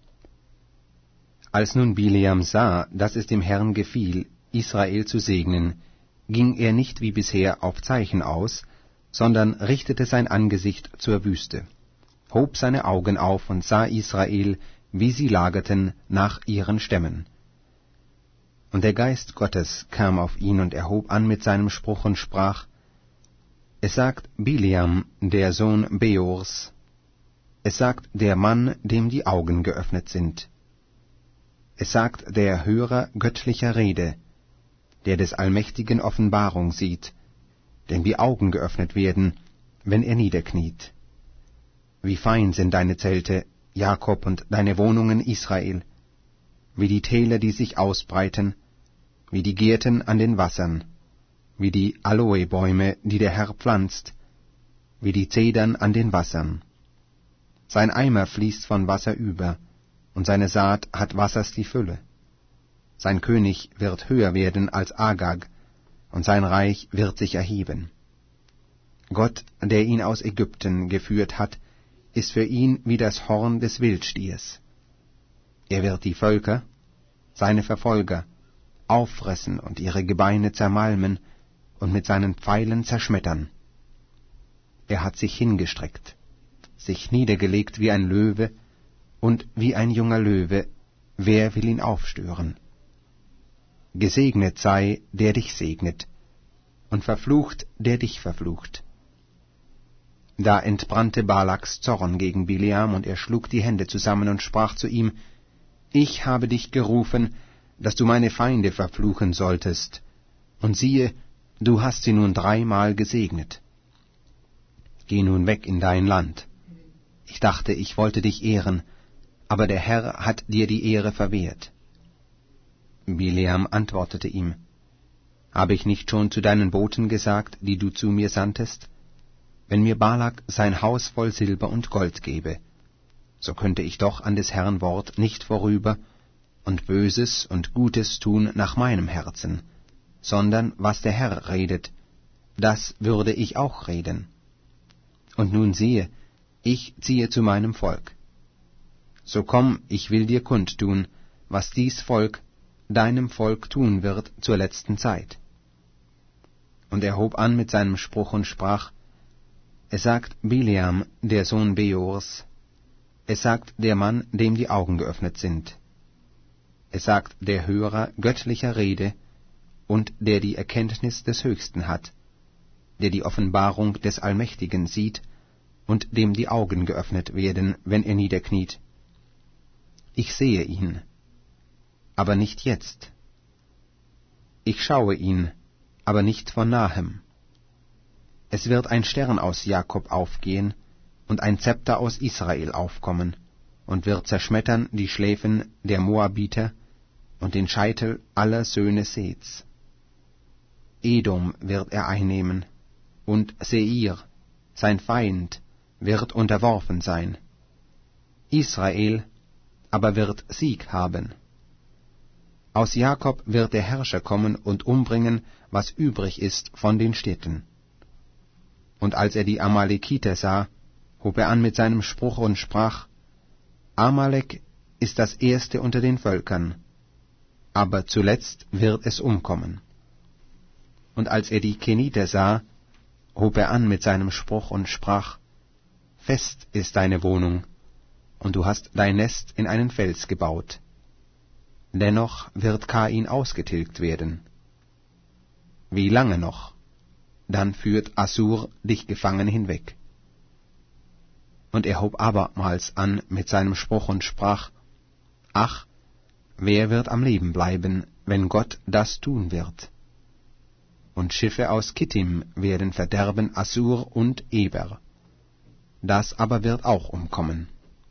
Als nun Bileam sah, dass es dem Herrn gefiel, Israel zu segnen, ging er nicht wie bisher auf Zeichen aus, sondern richtete sein Angesicht zur Wüste, hob seine Augen auf und sah Israel, wie sie lagerten nach ihren Stämmen. Und der Geist Gottes kam auf ihn, und er hob an mit seinem Spruch und sprach: Es sagt Bileam, der Sohn Beors, es sagt der Mann, dem die Augen geöffnet sind. Es sagt der Hörer göttlicher Rede, der des Allmächtigen Offenbarung sieht, dem die Augen geöffnet werden, wenn er niederkniet. Wie fein sind deine Zelte, Jakob, und deine Wohnungen, Israel, wie die Täler, die sich ausbreiten, wie die Gärten an den Wassern, wie die Aloebäume, die der Herr pflanzt, wie die Zedern an den Wassern. Sein Eimer fließt von Wasser über, und seine Saat hat Wassers die Fülle. Sein König wird höher werden als Agag, und sein Reich wird sich erheben. Gott, der ihn aus Ägypten geführt hat, ist für ihn wie das Horn des Wildstiers. Er wird die Völker, seine Verfolger, auffressen und ihre Gebeine zermalmen und mit seinen Pfeilen zerschmettern. Er hat sich hingestreckt, sich niedergelegt wie ein Löwe, und wie ein junger Löwe, wer will ihn aufstören? Gesegnet sei, der dich segnet, und verflucht, der dich verflucht. Da entbrannte Balaks Zorn gegen Bileam, und er schlug die Hände zusammen und sprach zu ihm: Ich habe dich gerufen, dass du meine Feinde verfluchen solltest, und siehe, du hast sie nun dreimal gesegnet. Geh nun weg in dein Land. Ich dachte, ich wollte dich ehren, aber der Herr hat dir die Ehre verwehrt. Bileam antwortete ihm: Habe ich nicht schon zu deinen Boten gesagt, die du zu mir sandtest? Wenn mir Balak sein Haus voll Silber und Gold gebe, so könnte ich doch an des Herrn Wort nicht vorüber und Böses und Gutes tun nach meinem Herzen, sondern was der Herr redet, das würde ich auch reden. Und nun siehe, ich ziehe zu meinem Volk. So komm, ich will dir kundtun, was dies Volk deinem Volk tun wird zur letzten Zeit. Und er hob an mit seinem Spruch und sprach: Es sagt Bileam, der Sohn Beors, es sagt der Mann, dem die Augen geöffnet sind. Es sagt der Hörer göttlicher Rede und der die Erkenntnis des Höchsten hat, der die Offenbarung des Allmächtigen sieht und dem die Augen geöffnet werden, wenn er niederkniet. Ich sehe ihn, aber nicht jetzt. Ich schaue ihn, aber nicht von nahem. Es wird ein Stern aus Jakob aufgehen und ein Zepter aus Israel aufkommen und wird zerschmettern die Schläfen der Moabiter und den Scheitel aller Söhne Seths. Edom wird er einnehmen, und Seir, sein Feind, wird unterworfen sein. Israel aber wird Sieg haben. Aus Jakob wird der Herrscher kommen und umbringen, was übrig ist von den Städten. Und als er die Amalekiter sah, hob er an mit seinem Spruch und sprach: Amalek ist das erste unter den Völkern, aber zuletzt wird es umkommen. Und als er die Keniter sah, hob er an mit seinem Spruch und sprach: Fest ist deine Wohnung, und du hast dein Nest in einen Fels gebaut. Dennoch wird Kain ausgetilgt werden. Wie lange noch? Dann führt Assur dich gefangen hinweg. Und er hob abermals an mit seinem Spruch und sprach: Ach, wer wird am Leben bleiben, wenn Gott das tun wird? Und Schiffe aus Kittim werden verderben Assur und Eber. Das aber wird auch umkommen.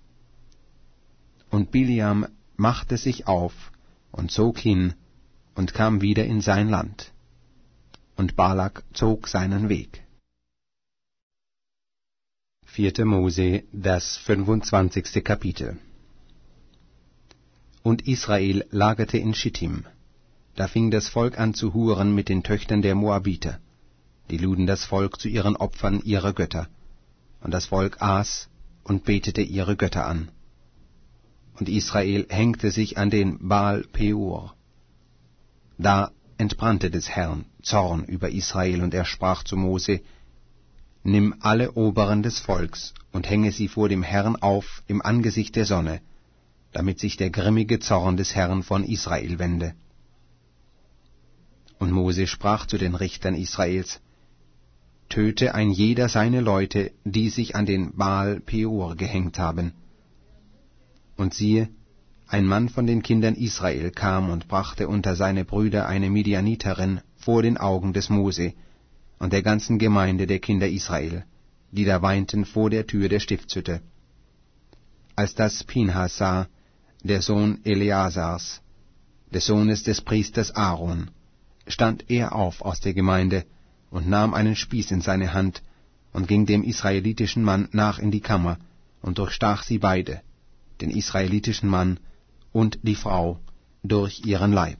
Und Bileam machte sich auf und zog hin und kam wieder in sein Land. Und Balak zog seinen Weg. Vierte Mose, das fünfundzwanzigste Kapitel. Und Israel lagerte in Schittim. Da fing das Volk an zu huren mit den Töchtern der Moabiter. Die luden das Volk zu ihren Opfern ihrer Götter. Und das Volk aß und betete ihre Götter an. Und Israel hängte sich an den Baal Peor. Da entbrannte des Herrn Zorn über Israel, und er sprach zu Mose: Nimm alle Oberen des Volks und hänge sie vor dem Herrn auf im Angesicht der Sonne, damit sich der grimmige Zorn des Herrn von Israel wende. Und Mose sprach zu den Richtern Israels: Töte ein jeder seine Leute, die sich an den Baal Peor gehängt haben. Und siehe, ein Mann von den Kindern Israel kam und brachte unter seine Brüder eine Midianiterin vor den Augen des Mose und der ganzen Gemeinde der Kinder Israel, die da weinten vor der Tür der Stiftshütte. Als das Pinhas sah, der Sohn Eleasars, des Sohnes des Priesters Aaron, stand er auf aus der Gemeinde und nahm einen Spieß in seine Hand und ging dem israelitischen Mann nach in die Kammer und durchstach sie beide, den israelitischen Mann und die Frau, durch ihren Leib.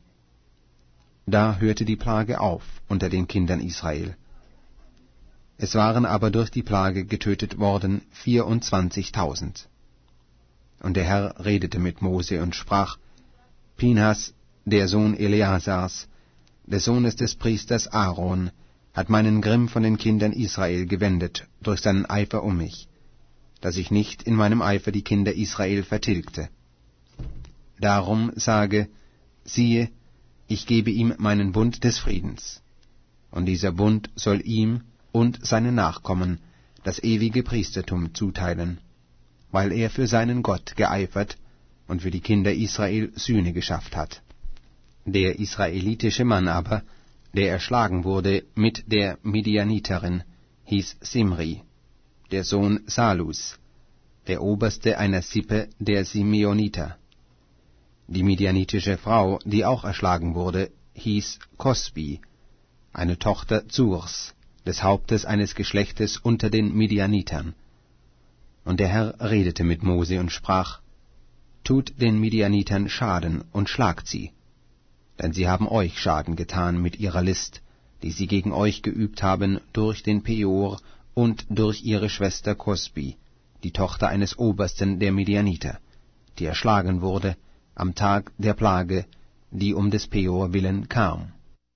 Da hörte die Plage auf unter den Kindern Israel. Es waren aber durch die Plage getötet worden vierundzwanzigtausend. Und der Herr redete mit Mose und sprach: Pinhas, der Sohn Eleasars, des Sohnes des Priesters Aaron, hat meinen Grimm von den Kindern Israel gewendet durch seinen Eifer um mich, dass ich nicht in meinem Eifer die Kinder Israel vertilgte. Darum sage, siehe, ich gebe ihm meinen Bund des Friedens, und dieser Bund soll ihm und seinen Nachkommen das ewige Priestertum zuteilen, weil er für seinen Gott geeifert und für die Kinder Israel Sühne geschafft hat. Der israelitische Mann aber, der erschlagen wurde mit der Midianiterin, hieß Simri, der Sohn Salus, der Oberste einer Sippe der Simeoniter. Die midianitische Frau, die auch erschlagen wurde, hieß Kosbi, eine Tochter Zurs, des Hauptes eines Geschlechtes unter den Midianitern. Und der Herr redete mit Mose und sprach: Tut den Midianitern Schaden und schlagt sie, denn sie haben euch Schaden getan mit ihrer List, die sie gegen euch geübt haben durch den Peor und durch ihre Schwester Kosbi, die Tochter eines Obersten der Midianiter, die erschlagen wurde am Tag der Plage, die um des Peor willen kam.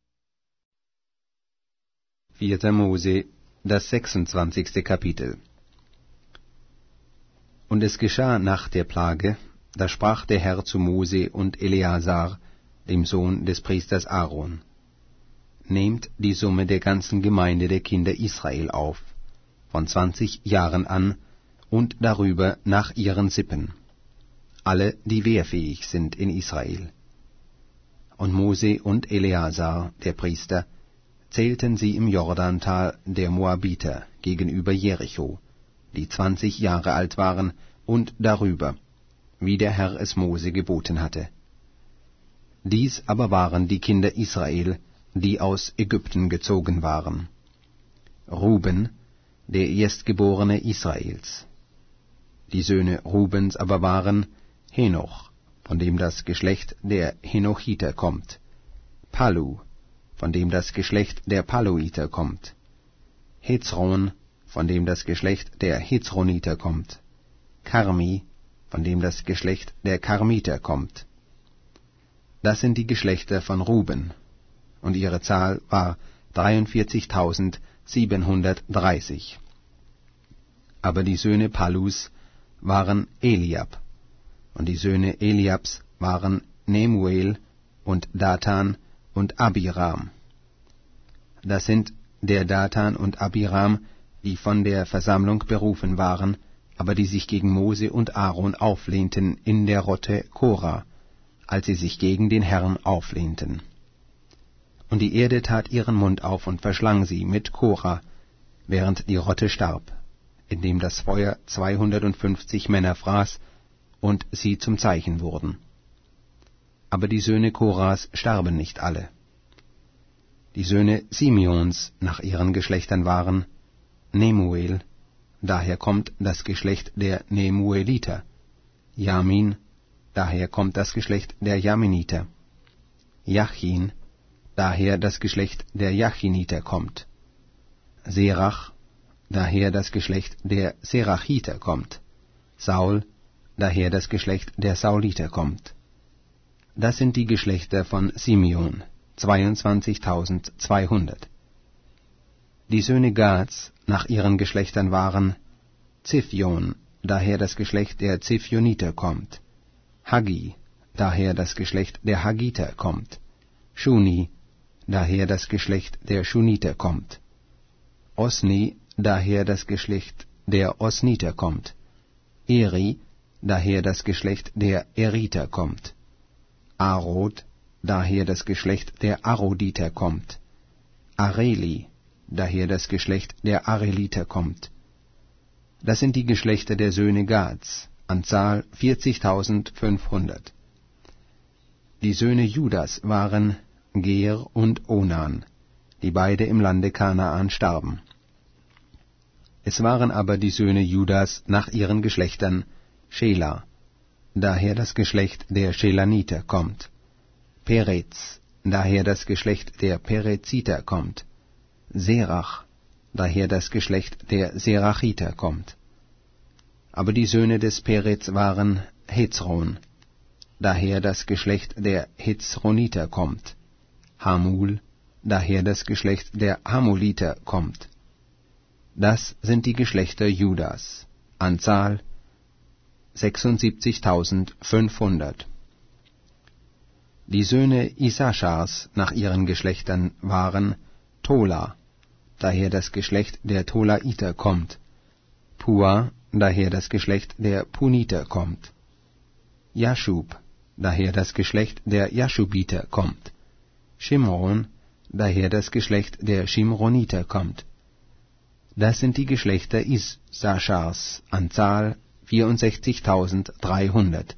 Vierter Mose, das sechsundzwanzigste Kapitel. Und es geschah nach der Plage, da sprach der Herr zu Mose und Eleasar, dem Sohn des Priesters Aaron: Nehmt die Summe der ganzen Gemeinde der Kinder Israel auf, von zwanzig Jahren an und darüber nach ihren Sippen, alle, die wehrfähig sind in Israel. Und Mose und Eleasar, der Priester, zählten sie im Jordantal der Moabiter gegenüber Jericho, die zwanzig Jahre alt waren und darüber, wie der Herr es Mose geboten hatte. Dies aber waren die Kinder Israel, die aus Ägypten gezogen waren. Ruben, der Erstgeborene Israels. Die Söhne Rubens aber waren Henoch, von dem das Geschlecht der Henochiter kommt, Pallu, von dem das Geschlecht der Palluiter kommt, Hezron, von dem das Geschlecht der Hezroniter kommt, Karmi, von dem das Geschlecht der Karmiter kommt. Das sind die Geschlechter von Ruben, und ihre Zahl war dreiundvierzigtausendsiebenhundertdreißig. Aber die Söhne Pallus waren Eliab, und die Söhne Eliabs waren Nemuel und Datan und Abiram. Das sind der Datan und Abiram, die von der Versammlung berufen waren, aber die sich gegen Mose und Aaron auflehnten in der Rotte Korah, als sie sich gegen den Herrn auflehnten. Und die Erde tat ihren Mund auf und verschlang sie mit Korah, während die Rotte starb, indem das Feuer zweihundertfünfzig Männer fraß und sie zum Zeichen wurden. Aber die Söhne Korahs starben nicht alle. Die Söhne Simeons nach ihren Geschlechtern waren Nemuel, daher kommt das Geschlecht der Nemueliter, Jamin, daher kommt das Geschlecht der Jaminiter, Jachin, daher das Geschlecht der Jachiniter kommt, Serach, daher das Geschlecht der Serachiter kommt, Saul, daher das Geschlecht der Sauliter kommt. Das sind die Geschlechter von Simeon, zweiundzwanzigtausendzweihundert. Die Söhne Gads nach ihren Geschlechtern waren Ziphion, daher das Geschlecht der Ziphioniter kommt, Haggi, daher das Geschlecht der Haggiter kommt, Shuni, daher das Geschlecht der Shuniter kommt, Osni, daher das Geschlecht der Osniter kommt, Eri, daher das Geschlecht der Eriter kommt, Arod, daher das Geschlecht der Aroditer kommt, Areli, daher das Geschlecht der Areliter kommt. Das sind die Geschlechter der Söhne Gads, an Zahl vierzigtausendfünfhundert. Die Söhne Judas waren Ger und Onan, die beide im Lande Kanaan starben. Es waren aber die Söhne Judas nach ihren Geschlechtern Schela, daher das Geschlecht der Schelaniter kommt, Perez, daher das Geschlecht der Pereziter kommt, Serach, daher das Geschlecht der Serachiter kommt. Aber die Söhne des Perez waren Hezron, daher das Geschlecht der Hezroniter kommt, Hamul, daher das Geschlecht der Hamuliter kommt. Das sind die Geschlechter Judas, Anzahl sechsundsiebzigtausendfünfhundert. Die Söhne Issachars nach ihren Geschlechtern waren Tola, daher das Geschlecht der Tolaiter kommt, Pua, daher das Geschlecht der Puniter kommt, Jaschub, daher das Geschlecht der Jaschubiter kommt, Shimron, daher das Geschlecht der Shimroniter kommt. Das sind die Geschlechter Issachars, Anzahl vierundsechzigtausenddreihundert.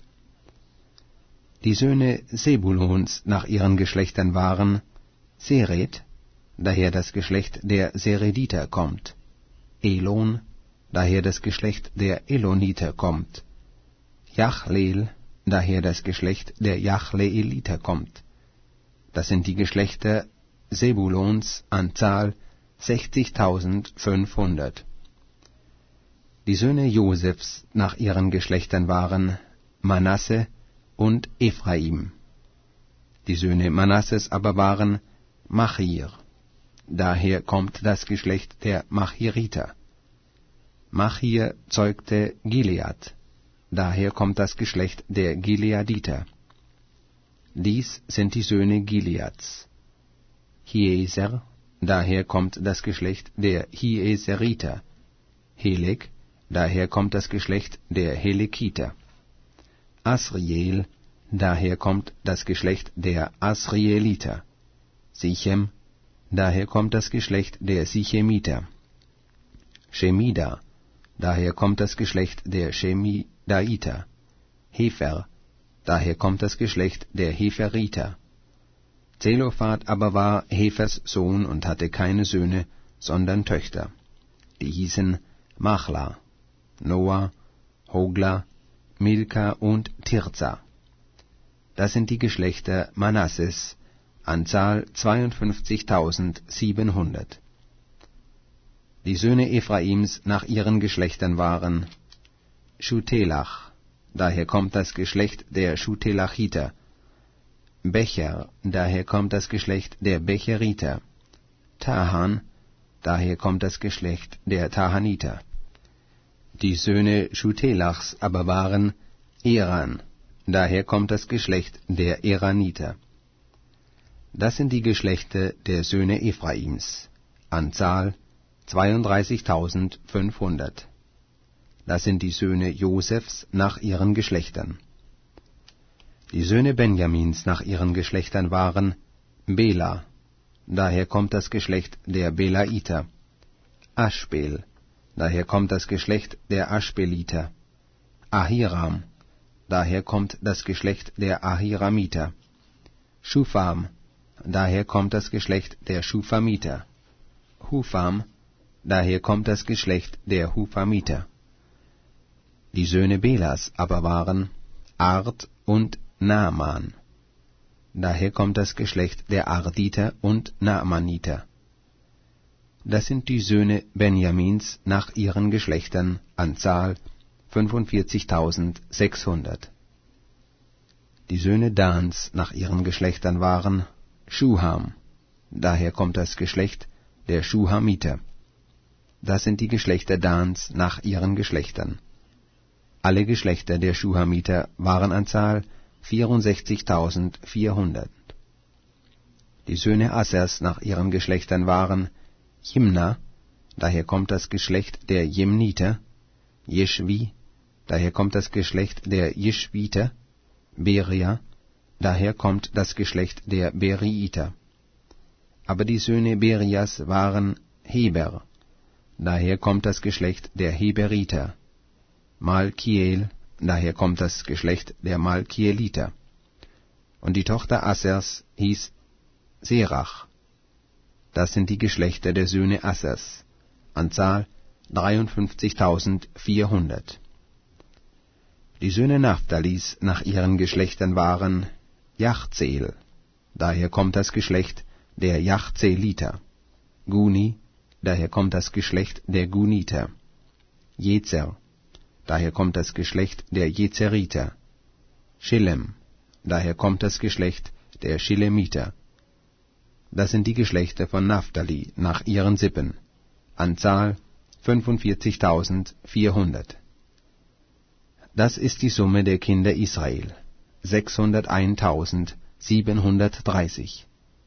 Die Söhne Sebulons nach ihren Geschlechtern waren Seret, daher das Geschlecht der Serediter kommt, Elon, daher das Geschlecht der Eloniter kommt, Jachleel, daher das Geschlecht der Jachleeliter kommt. Das sind die Geschlechter Sebulons, Anzahl sechzigtausendfünfhundert. Die Söhne Josefs nach ihren Geschlechtern waren Manasse und Ephraim. Die Söhne Manasses aber waren Machir, daher kommt das Geschlecht der Machiriter. Machir zeugte Gilead, daher kommt das Geschlecht der Gileaditer. Dies sind die Söhne Gileads. Hieser, daher kommt das Geschlecht der Hieseriter. Helek, daher kommt das Geschlecht der Helekiter. Asriel, daher kommt das Geschlecht der Asrieliter. Sichem, daher kommt das Geschlecht der Sichemiter. Shemida, daher kommt das Geschlecht der Shemidaiter. Hefer, daher kommt das Geschlecht der Heferiter. Zelophat aber war Hefers Sohn und hatte keine Söhne, sondern Töchter. Die hießen Machla, Noah, Hogla, Milka und Tirza. Das sind die Geschlechter Manasses, Anzahl zweiundfünfzigtausendsiebenhundert. Die Söhne Ephraims nach ihren Geschlechtern waren Schutelach, daher kommt das Geschlecht der Schutelachiter. Becher, daher kommt das Geschlecht der Becheriter. Tahan, daher kommt das Geschlecht der Tahaniter. Die Söhne Schutelachs aber waren Eran, daher kommt das Geschlecht der Eraniter. Das sind die Geschlechter der Söhne Ephraims, Anzahl zweiunddreißigtausendfünfhundert. Das sind die Söhne Josefs nach ihren Geschlechtern. Die Söhne Benjamins nach ihren Geschlechtern waren Bela, daher kommt das Geschlecht der Belaiter. Aschbel, daher kommt das Geschlecht der Aschbeliter. Ahiram, daher kommt das Geschlecht der Ahiramiter. Schufam, daher kommt das Geschlecht der Schufamiter. Hufam, daher kommt das Geschlecht der Hufamiter. Die Söhne Belas aber waren Ard und Naaman. Daher kommt das Geschlecht der Arditer und Naamaniter. Das sind die Söhne Benjamins nach ihren Geschlechtern, Anzahl fünfundvierzigtausendsechshundert. Die Söhne Dans nach ihren Geschlechtern waren Schuham, daher kommt das Geschlecht der Schuhamiter. Das sind die Geschlechter Dans nach ihren Geschlechtern. Alle Geschlechter der Schuhamiter waren an Zahl vierundsechzigtausendvierhundert. Die Söhne Assers nach ihren Geschlechtern waren Jimna, daher kommt das Geschlecht der Jimniter. Jeschwi, daher kommt das Geschlecht der Jeschwiter. Beria, daher kommt das Geschlecht der Beriiter. Aber die Söhne Berias waren Heber, daher kommt das Geschlecht der Heberiter. Malkiel, daher kommt das Geschlecht der Malkieliter. Und die Tochter Assers hieß Serach. Das sind die Geschlechter der Söhne Assers, Anzahl dreiundfünfzigtausendvierhundert. Die Söhne Naphtalis nach ihren Geschlechtern waren Jachzeel, daher kommt das Geschlecht der Jachzeeliter, Guni, daher kommt das Geschlecht der Guniter, Jezer, daher kommt das Geschlecht der Jezeriter, Schillem, daher kommt das Geschlecht der Schillemiter. Das sind die Geschlechter von Naphtali nach ihren Sippen, Anzahl fünfundvierzigtausendvierhundert. Das ist die Summe der Kinder Israel, sechshunderteinsiebenhundertdreißig.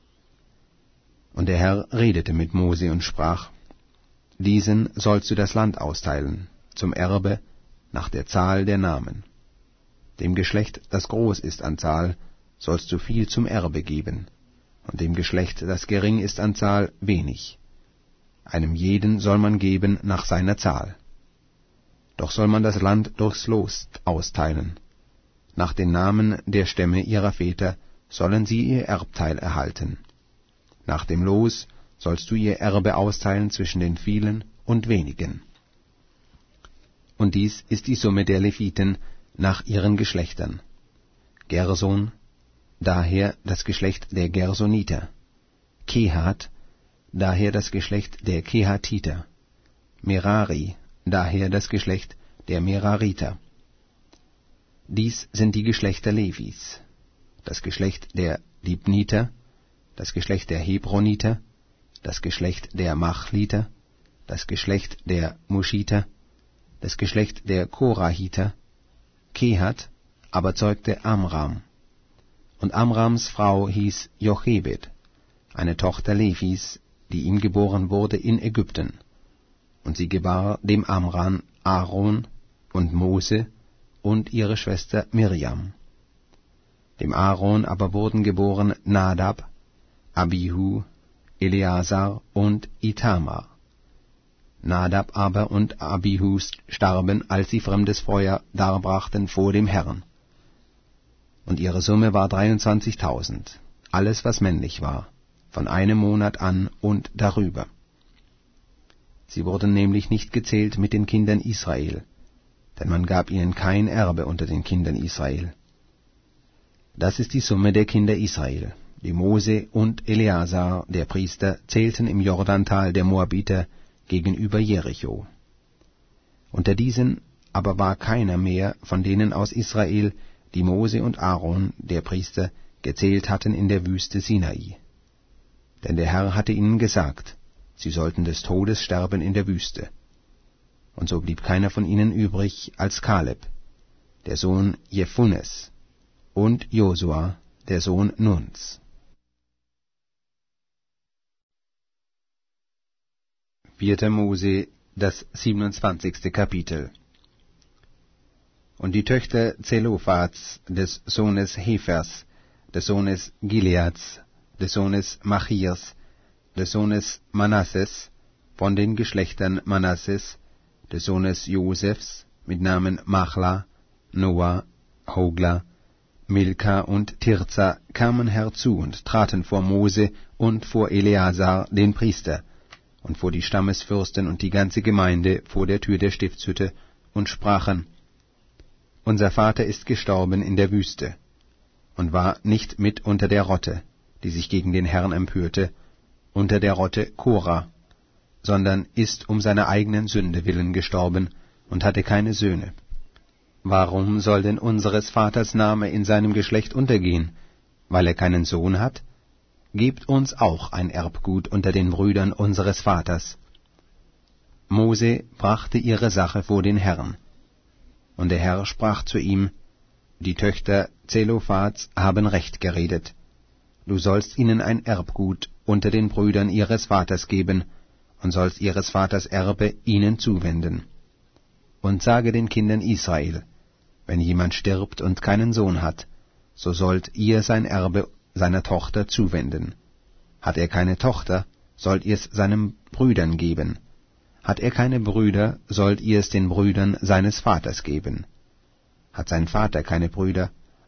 Und der Herr redete mit Mose und sprach: Diesen sollst du das Land austeilen, zum Erbe, nach der Zahl der Namen. Dem Geschlecht, das groß ist an Zahl, sollst du viel zum Erbe geben, und dem Geschlecht, das gering ist an Zahl, wenig. Einem jeden soll man geben nach seiner Zahl. Doch soll man das Land durchs Los austeilen. Nach den Namen der Stämme ihrer Väter sollen sie ihr Erbteil erhalten. Nach dem Los sollst du ihr Erbe austeilen zwischen den vielen und wenigen. Und dies ist die Summe der Leviten nach ihren Geschlechtern. Gerson, daher das Geschlecht der Gersoniter. Kehat, daher das Geschlecht der Kehatiter. Merari, daher das Geschlecht der Merariter. Dies sind die Geschlechter Levis, das Geschlecht der Libniter, das Geschlecht der Hebroniter, das Geschlecht der Machliter, das Geschlecht der Muschiter, das Geschlecht der Korahiter. Kehat aber zeugte Amram. Und Amrams Frau hieß Jochebed, eine Tochter Levis, die ihm geboren wurde in Ägypten. Und sie gebar dem Amram Aaron und Mose und ihre Schwester Mirjam. Dem Aaron aber wurden geboren Nadab, Abihu, Eleazar und Itamar. Nadab aber und Abihu starben, als sie fremdes Feuer darbrachten vor dem Herrn. Und ihre Summe war dreiundzwanzigtausend, alles was männlich war, von einem Monat an und darüber. Sie wurden nämlich nicht gezählt mit den Kindern Israel, denn man gab ihnen kein Erbe unter den Kindern Israel. Das ist die Summe der Kinder Israel, die Mose und Eleazar, der Priester, zählten im Jordantal der Moabiter gegenüber Jericho. Unter diesen aber war keiner mehr von denen aus Israel, die Mose und Aaron, der Priester, gezählt hatten in der Wüste Sinai. Denn der Herr hatte ihnen gesagt, sie sollten des Todes sterben in der Wüste. Und so blieb keiner von ihnen übrig als Kaleb, der Sohn Jephunes, und Josua, der Sohn Nuns. Vierter Mose, das siebenundzwanzigste Kapitel. Und die Töchter Zelophats, des Sohnes Hefers, des Sohnes Gileads, des Sohnes Machirs, des Sohnes Manasses, von den Geschlechtern Manasses, des Sohnes Josefs, mit Namen Machla, Noah, Hogla, Milka und Tirza, kamen herzu und traten vor Mose und vor Eleazar, den Priester, und vor die Stammesfürsten und die ganze Gemeinde vor der Tür der Stiftshütte, und sprachen: Unser Vater ist gestorben in der Wüste, und war nicht mit unter der Rotte, die sich gegen den Herrn empörte, unter der Rotte Korah, sondern ist um seiner eigenen Sünde willen gestorben und hatte keine Söhne. Warum soll denn unseres Vaters Name in seinem Geschlecht untergehen, weil er keinen Sohn hat? Gebt uns auch ein Erbgut unter den Brüdern unseres Vaters. Mose brachte ihre Sache vor den Herrn. Und der Herr sprach zu ihm: Die Töchter Zelophats haben recht geredet. Du sollst ihnen ein Erbgut unter den Brüdern ihres Vaters geben, und sollst ihres Vaters Erbe ihnen zuwenden. Und sage den Kindern Israel: Wenn jemand stirbt und keinen Sohn hat, so sollt ihr sein Erbe seiner Tochter zuwenden. Hat er keine Tochter, sollt ihr es seinen Brüdern geben. Hat er keine Brüder, sollt ihr es den Brüdern seines Vaters geben. Hat sein Vater keine Brüder,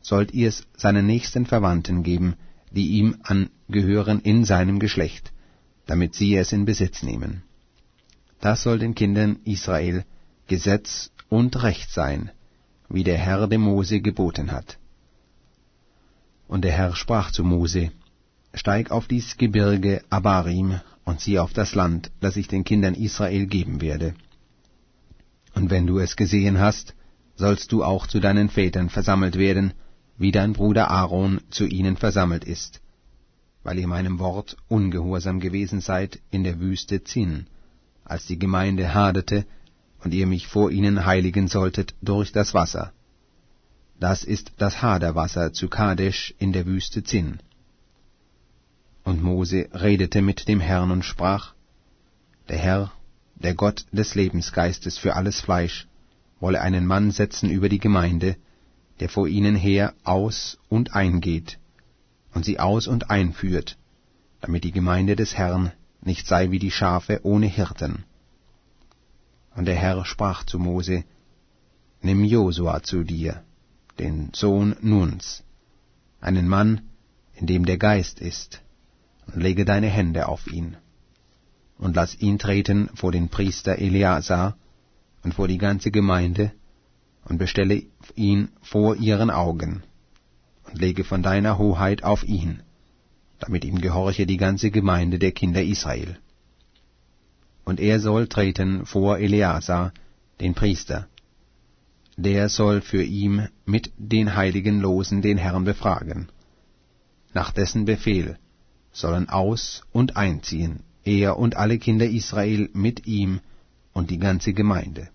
sollt ihr's seinen nächsten Verwandten geben, die ihm angehören in seinem Geschlecht, damit sie es in Besitz nehmen. Das soll den Kindern Israel Gesetz und Recht sein, wie der Herr dem Mose geboten hat. Und der Herr sprach zu Mose: Steig auf dies Gebirge Abarim und sieh auf das Land, das ich den Kindern Israel geben werde. Und wenn du es gesehen hast, sollst du auch zu deinen Vätern versammelt werden, wie dein Bruder Aaron zu ihnen versammelt ist, weil ihr meinem Wort ungehorsam gewesen seid in der Wüste Zin, als die Gemeinde haderte und ihr mich vor ihnen heiligen solltet durch das Wasser. Das ist das Haderwasser zu Kadesh in der Wüste Zin. Und Mose redete mit dem Herrn und sprach: Der Herr, der Gott des Lebensgeistes für alles Fleisch, wolle einen Mann setzen über die Gemeinde, der vor ihnen her aus und eingeht und sie aus und einführt, damit die Gemeinde des Herrn nicht sei wie die Schafe ohne Hirten. Und der Herr sprach zu Mose: Nimm Josua zu dir, den Sohn Nuns, einen Mann, in dem der Geist ist, und lege deine Hände auf ihn, und lass ihn treten vor den Priester Eleazar und vor die ganze Gemeinde, und bestelle ihn vor ihren Augen, und lege von deiner Hoheit auf ihn, damit ihm gehorche die ganze Gemeinde der Kinder Israel. Und er soll treten vor Eleazar, den Priester. Der soll für ihm mit den heiligen Losen den Herrn befragen. Nach dessen Befehl sollen aus- und einziehen, er und alle Kinder Israel mit ihm und die ganze Gemeinde.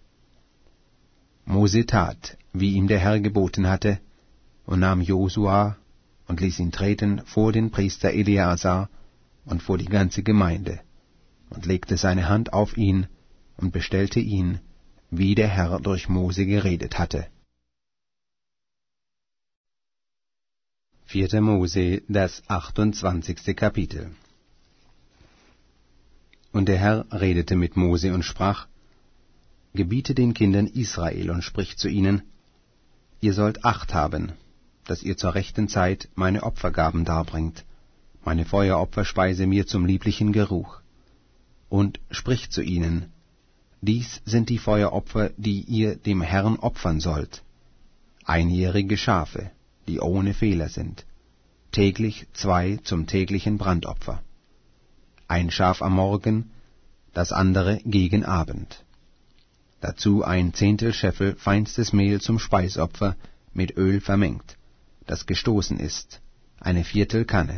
Mose tat, wie ihm der Herr geboten hatte, und nahm Josua und ließ ihn treten vor den Priester Eleazar und vor die ganze Gemeinde, und legte seine Hand auf ihn und bestellte ihn, wie der Herr durch Mose geredet hatte. Vierter Mose, das achtundzwanzigste Kapitel. Und der Herr redete mit Mose und sprach: Gebiete den Kindern Israel und sprich zu ihnen: Ihr sollt Acht haben, dass ihr zur rechten Zeit meine Opfergaben darbringt, meine Feueropferspeise mir zum lieblichen Geruch. Und spricht zu ihnen: Dies sind die Feueropfer, die ihr dem Herrn opfern sollt: einjährige Schafe, die ohne Fehler sind, täglich zwei zum täglichen Brandopfer, ein Schaf am Morgen, das andere gegen Abend. Dazu ein Zehntel Scheffel feinstes Mehl zum Speisopfer mit Öl vermengt, das gestoßen ist, eine Viertel Kanne.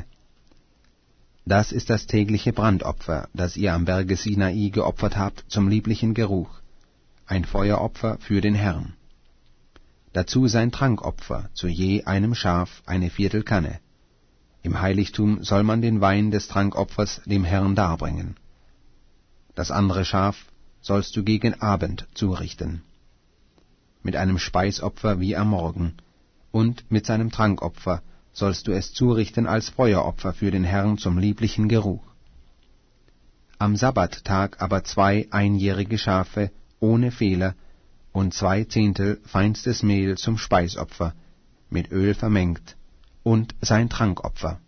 Das ist das tägliche Brandopfer, das ihr am Berge Sinai geopfert habt zum lieblichen Geruch, ein Feueropfer für den Herrn. Dazu sein Trankopfer, zu je einem Schaf eine Viertel Kanne. Im Heiligtum soll man den Wein des Trankopfers dem Herrn darbringen. Das andere Schaf sollst du gegen Abend zurichten, mit einem Speisopfer wie am Morgen, und mit seinem Trankopfer sollst du es zurichten als Feueropfer für den Herrn zum lieblichen Geruch. Am Sabbattag aber zwei einjährige Schafe ohne Fehler und zwei Zehntel feinstes Mehl zum Speisopfer, mit Öl vermengt, und sein Trankopfer.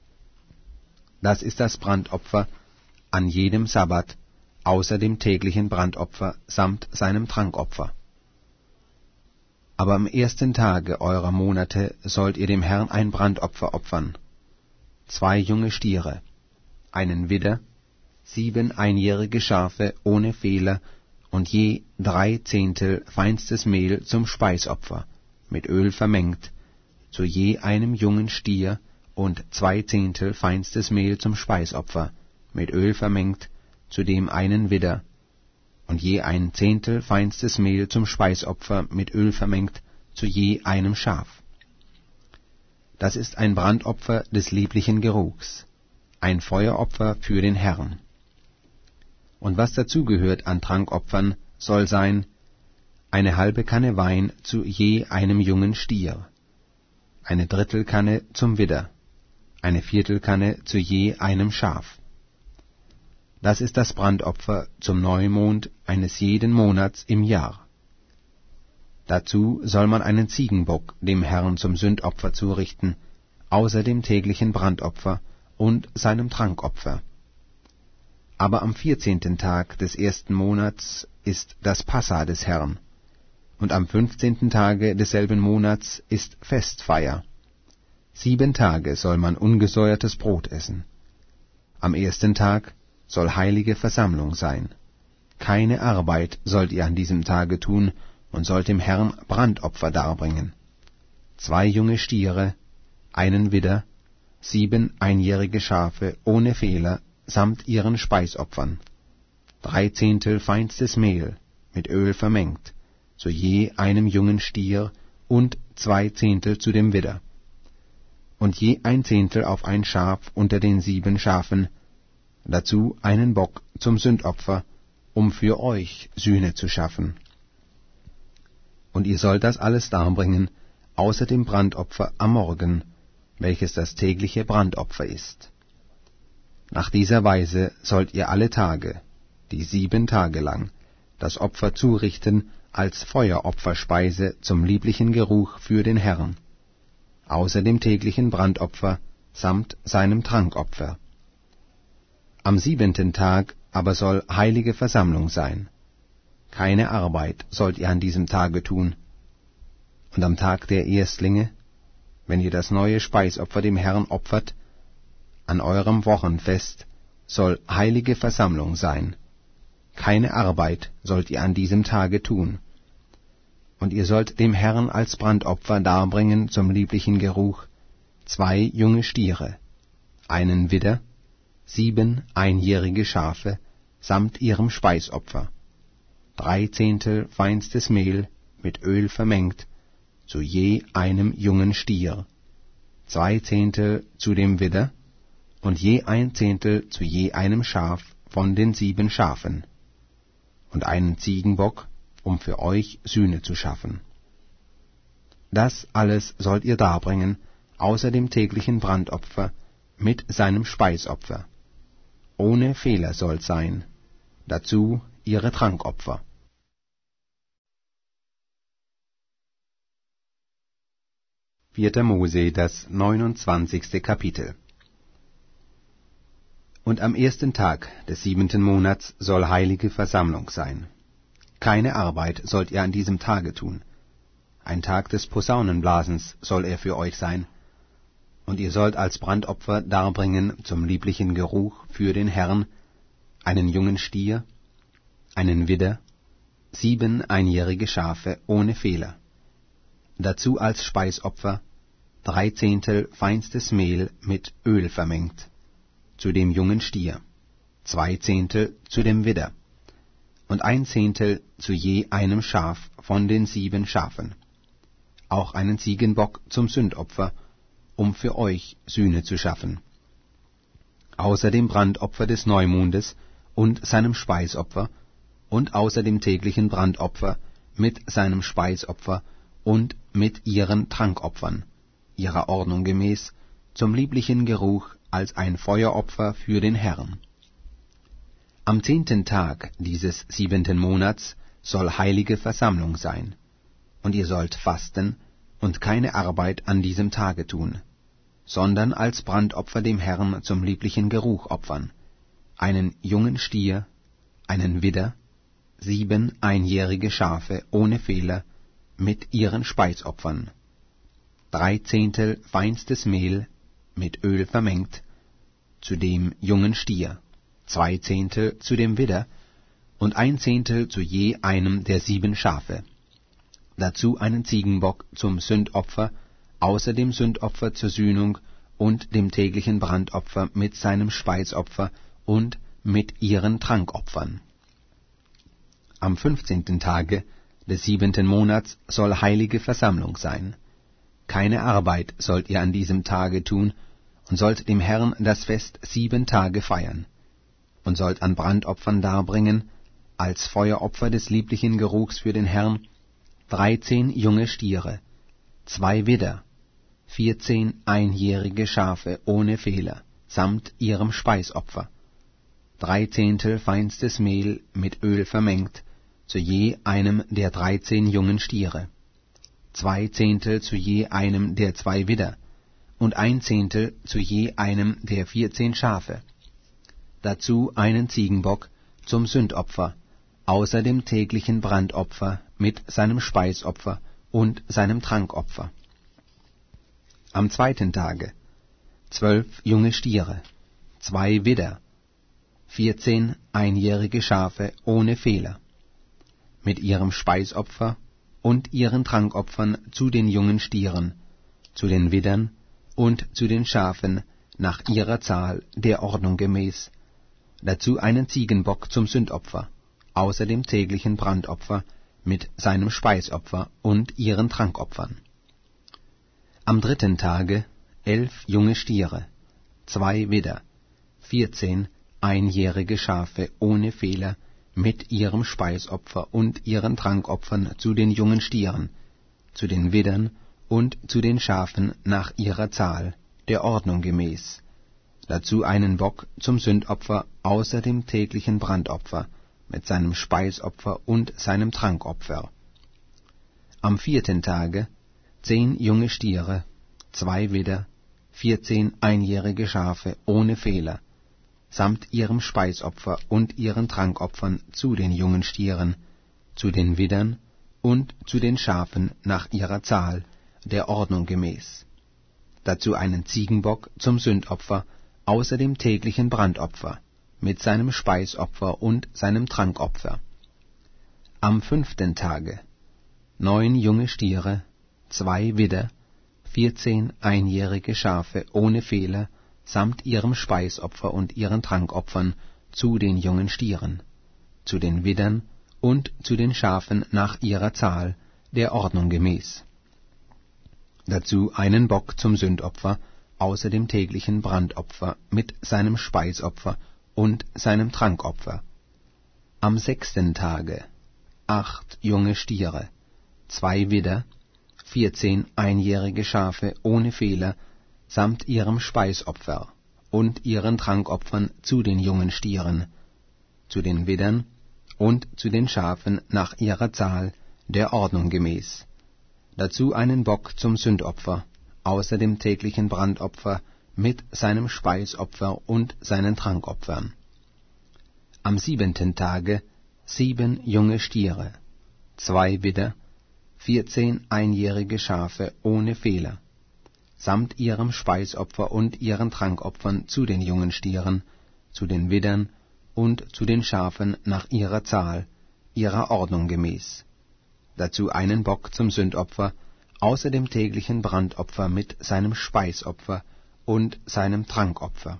Das ist das Brandopfer an jedem Sabbat, außer dem täglichen Brandopfer samt seinem Trankopfer. Aber am ersten Tage eurer Monate sollt ihr dem Herrn ein Brandopfer opfern: zwei junge Stiere, einen Widder, sieben einjährige Schafe ohne Fehler und je drei Zehntel feinstes Mehl zum Speisopfer, mit Öl vermengt, zu je einem jungen Stier, und zwei Zehntel feinstes Mehl zum Speisopfer, mit Öl vermengt, zu dem einen Widder, und je ein Zehntel feinstes Mehl zum Speisopfer mit Öl vermengt, zu je einem Schaf. Das ist ein Brandopfer des lieblichen Geruchs, ein Feueropfer für den Herrn. Und was dazugehört an Trankopfern, soll sein: eine halbe Kanne Wein zu je einem jungen Stier, eine Drittelkanne zum Widder, eine Viertelkanne zu je einem Schaf. Das ist das Brandopfer zum Neumond eines jeden Monats im Jahr. Dazu soll man einen Ziegenbock dem Herrn zum Sündopfer zurichten, außer dem täglichen Brandopfer und seinem Trankopfer. Aber am vierzehnten Tag des ersten Monats ist das Passa des Herrn, und am fünfzehnten Tage desselben Monats ist Festfeier. Sieben Tage soll man ungesäuertes Brot essen. Am ersten Tag soll heilige Versammlung sein. Keine Arbeit sollt ihr an diesem Tage tun und sollt dem Herrn Brandopfer darbringen. Zwei junge Stiere, einen Widder, sieben einjährige Schafe ohne Fehler samt ihren Speisopfern, drei Zehntel feinstes Mehl mit Öl vermengt, zu je einem jungen Stier und zwei Zehntel zu dem Widder, und je ein Zehntel auf ein Schaf unter den sieben Schafen, dazu einen Bock zum Sündopfer, um für euch Sühne zu schaffen. Und ihr sollt das alles darbringen, außer dem Brandopfer am Morgen, welches das tägliche Brandopfer ist. Nach dieser Weise sollt ihr alle Tage, die sieben Tage lang, das Opfer zurichten als Feueropferspeise zum lieblichen Geruch für den Herrn, außer dem täglichen Brandopfer samt seinem Trankopfer. Am siebenten Tag aber soll heilige Versammlung sein. Keine Arbeit sollt ihr an diesem Tage tun. Und am Tag der Erstlinge, wenn ihr das neue Speisopfer dem Herrn opfert, an eurem Wochenfest soll heilige Versammlung sein. Keine Arbeit sollt ihr an diesem Tage tun. Und ihr sollt dem Herrn als Brandopfer darbringen zum lieblichen Geruch zwei junge Stiere, einen Widder, sieben einjährige Schafe samt ihrem Speisopfer, drei Zehntel feinstes Mehl mit Öl vermengt, zu je einem jungen Stier, zwei Zehntel zu dem Widder und je ein Zehntel zu je einem Schaf von den sieben Schafen, und einen Ziegenbock, um für euch Sühne zu schaffen. Das alles sollt ihr darbringen, außer dem täglichen Brandopfer mit seinem Speisopfer. Ohne Fehler sollt sein, dazu ihre Trankopfer. Vierter Mose, das neunundzwanzigste Kapitel. Und am ersten Tag des siebenten Monats soll heilige Versammlung sein. Keine Arbeit sollt ihr an diesem Tage tun. Ein Tag des Posaunenblasens soll er für euch sein, und ihr sollt als Brandopfer darbringen zum lieblichen Geruch für den Herrn einen jungen Stier, einen Widder, sieben einjährige Schafe ohne Fehler. Dazu als Speisopfer drei Zehntel feinstes Mehl mit Öl vermengt, zu dem jungen Stier, zwei Zehntel zu dem Widder, und ein Zehntel zu je einem Schaf von den sieben Schafen, auch einen Ziegenbock zum Sündopfer, um für euch Sühne zu schaffen. Außer dem Brandopfer des Neumondes und seinem Speisopfer, und außer dem täglichen Brandopfer mit seinem Speisopfer und mit ihren Trankopfern, ihrer Ordnung gemäß, zum lieblichen Geruch als ein Feueropfer für den Herrn. Am zehnten Tag dieses siebenten Monats soll heilige Versammlung sein, und ihr sollt fasten und keine Arbeit an diesem Tage tun, sondern als Brandopfer dem Herrn zum lieblichen Geruch opfern, einen jungen Stier, einen Widder, sieben einjährige Schafe ohne Fehler mit ihren Speisopfern, drei Zehntel feinstes Mehl mit Öl vermengt, zu dem jungen Stier, zwei Zehntel zu dem Widder und ein Zehntel zu je einem der sieben Schafe. Dazu einen Ziegenbock zum Sündopfer, außer dem Sündopfer zur Sühnung und dem täglichen Brandopfer mit seinem Speisopfer und mit ihren Trankopfern. Am fünfzehnten Tage des siebenten Monats soll heilige Versammlung sein. Keine Arbeit sollt ihr an diesem Tage tun, und sollt dem Herrn das Fest sieben Tage feiern, und sollt an Brandopfern darbringen, als Feueropfer des lieblichen Geruchs für den Herrn, dreizehn junge Stiere, zwei Widder, vierzehn einjährige Schafe ohne Fehler, samt ihrem Speisopfer, drei Zehntel feinstes Mehl mit Öl vermengt, zu je einem der dreizehn jungen Stiere, zwei Zehntel zu je einem der zwei Widder und ein Zehntel zu je einem der vierzehn Schafe. Dazu einen Ziegenbock zum Sündopfer, außer dem täglichen Brandopfer mit seinem Speisopfer und seinem Trankopfer. Am zweiten Tage zwölf junge Stiere, zwei Widder, vierzehn einjährige Schafe ohne Fehler, mit ihrem Speisopfer und ihren Trankopfern zu den jungen Stieren, zu den Widdern und zu den Schafen nach ihrer Zahl der Ordnung gemäß, dazu einen Ziegenbock zum Sündopfer, außer dem täglichen Brandopfer mit seinem Speisopfer und ihren Trankopfern. Am dritten Tage elf junge Stiere, zwei Widder, vierzehn einjährige Schafe ohne Fehler mit ihrem Speisopfer und ihren Trankopfern zu den jungen Stieren, zu den Widdern und zu den Schafen nach ihrer Zahl, der Ordnung gemäß, dazu einen Bock zum Sündopfer außer dem täglichen Brandopfer mit seinem Speisopfer und seinem Trankopfer. Am vierten Tage zehn junge Stiere, zwei Widder, vierzehn einjährige Schafe ohne Fehler, samt ihrem Speisopfer und ihren Trankopfern zu den jungen Stieren, zu den Widdern und zu den Schafen nach ihrer Zahl, der Ordnung gemäß. Dazu einen Ziegenbock zum Sündopfer, außer dem täglichen Brandopfer, mit seinem Speisopfer und seinem Trankopfer. Am fünften Tage neun junge Stiere, zwei Widder, vierzehn einjährige Schafe ohne Fehler, samt ihrem Speisopfer und ihren Trankopfern zu den jungen Stieren, zu den Widdern und zu den Schafen nach ihrer Zahl, der Ordnung gemäß. Dazu einen Bock zum Sündopfer, außer dem täglichen Brandopfer mit seinem Speisopfer und seinem Trankopfer. Am sechsten Tage acht junge Stiere, zwei Widder, vierzehn einjährige Schafe ohne Fehler, samt ihrem Speisopfer und ihren Trankopfern zu den jungen Stieren, zu den Widdern und zu den Schafen nach ihrer Zahl, der Ordnung gemäß. Dazu einen Bock zum Sündopfer, außer dem täglichen Brandopfer mit seinem Speisopfer und seinen Trankopfern. Am siebenten Tage sieben junge Stiere, zwei Widder, vierzehn einjährige Schafe ohne Fehler, samt ihrem Speisopfer und ihren Trankopfern zu den jungen Stieren, zu den Widdern und zu den Schafen nach ihrer Zahl, ihrer Ordnung gemäß. Dazu einen Bock zum Sündopfer, außer dem täglichen Brandopfer mit seinem Speisopfer und seinem Trankopfer.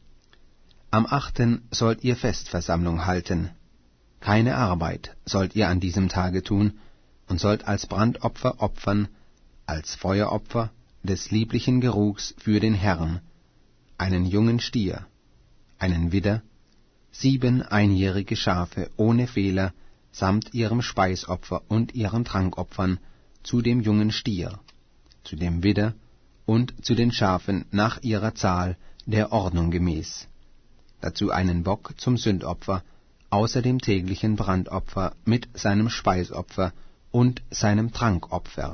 Am achten sollt ihr Festversammlung halten. Keine Arbeit sollt ihr an diesem Tage tun, und sollt als Brandopfer opfern, als Feueropfer des lieblichen Geruchs für den Herrn, einen jungen Stier, einen Widder, sieben einjährige Schafe ohne Fehler, samt ihrem Speisopfer und ihren Trankopfern, zu dem jungen Stier, zu dem Widder und zu den Schafen nach ihrer Zahl, der Ordnung gemäß. Dazu einen Bock zum Sündopfer, außer dem täglichen Brandopfer mit seinem Speisopfer und seinem Trankopfer.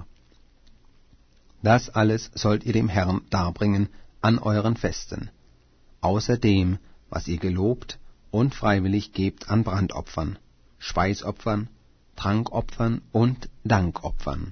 Das alles sollt ihr dem Herrn darbringen an euren Festen, außer dem, was ihr gelobt und freiwillig gebt an Brandopfern, Speisopfern, Trankopfern und Dankopfern.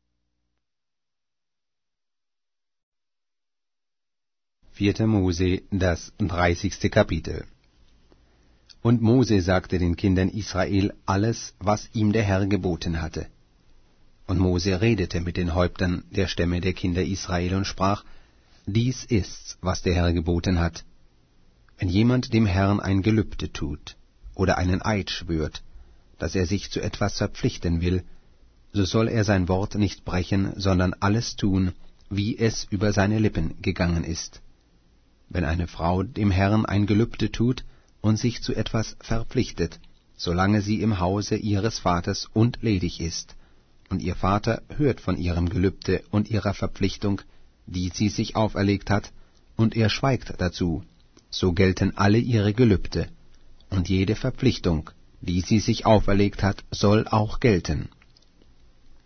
Vierter Mose, das dreißigste Kapitel. Und Mose sagte den Kindern Israel alles, was ihm der Herr geboten hatte. Und Mose redete mit den Häuptern der Stämme der Kinder Israel und sprach: Dies ist's, was der Herr geboten hat. Wenn jemand dem Herrn ein Gelübde tut oder einen Eid schwört, dass er sich zu etwas verpflichten will, so soll er sein Wort nicht brechen, sondern alles tun, wie es über seine Lippen gegangen ist. Wenn eine Frau dem Herrn ein Gelübde tut und sich zu etwas verpflichtet, solange sie im Hause ihres Vaters und ledig ist, und ihr Vater hört von ihrem Gelübde und ihrer Verpflichtung, die sie sich auferlegt hat, und er schweigt dazu, so gelten alle ihre Gelübde, und jede Verpflichtung, die sie sich auferlegt hat, soll auch gelten.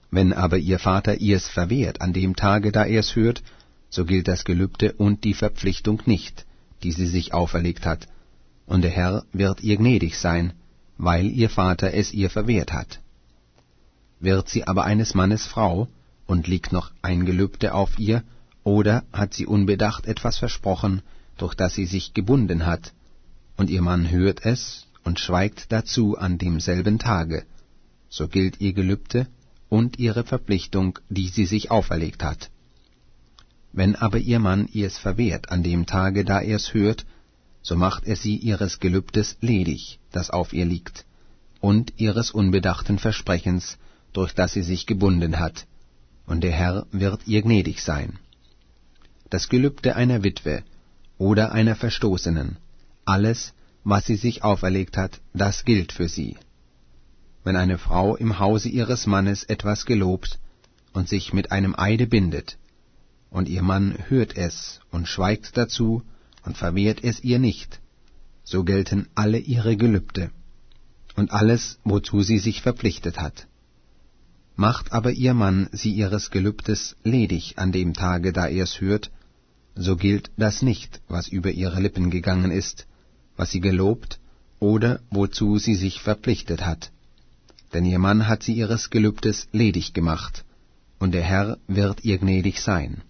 Wenn aber ihr Vater ihr's verwehrt an dem Tage, da er's hört, so gilt das Gelübde und die Verpflichtung nicht, die sie sich auferlegt hat, und der Herr wird ihr gnädig sein, weil ihr Vater es ihr verwehrt hat. Wird sie aber eines Mannes Frau, und liegt noch ein Gelübde auf ihr, oder hat sie unbedacht etwas versprochen, durch das sie sich gebunden hat, und ihr Mann hört es und schweigt dazu an demselben Tage, so gilt ihr Gelübde und ihre Verpflichtung, die sie sich auferlegt hat. Wenn aber ihr Mann ihr's verwehrt an dem Tage, da er's hört, so macht er sie ihres Gelübdes ledig, das auf ihr liegt, und ihres unbedachten Versprechens, durch das sie sich gebunden hat, und der Herr wird ihr gnädig sein. Das Gelübde einer Witwe oder einer Verstoßenen, alles, was sie sich auferlegt hat, das gilt für sie. Wenn eine Frau im Hause ihres Mannes etwas gelobt und sich mit einem Eide bindet, und ihr Mann hört es und schweigt dazu und verwehrt es ihr nicht, so gelten alle ihre Gelübde und alles, wozu sie sich verpflichtet hat. Macht aber ihr Mann sie ihres Gelübdes ledig an dem Tage, da er's hört, so gilt das nicht, was über ihre Lippen gegangen ist, was sie gelobt oder wozu sie sich verpflichtet hat. Denn ihr Mann hat sie ihres Gelübdes ledig gemacht, und der Herr wird ihr gnädig sein.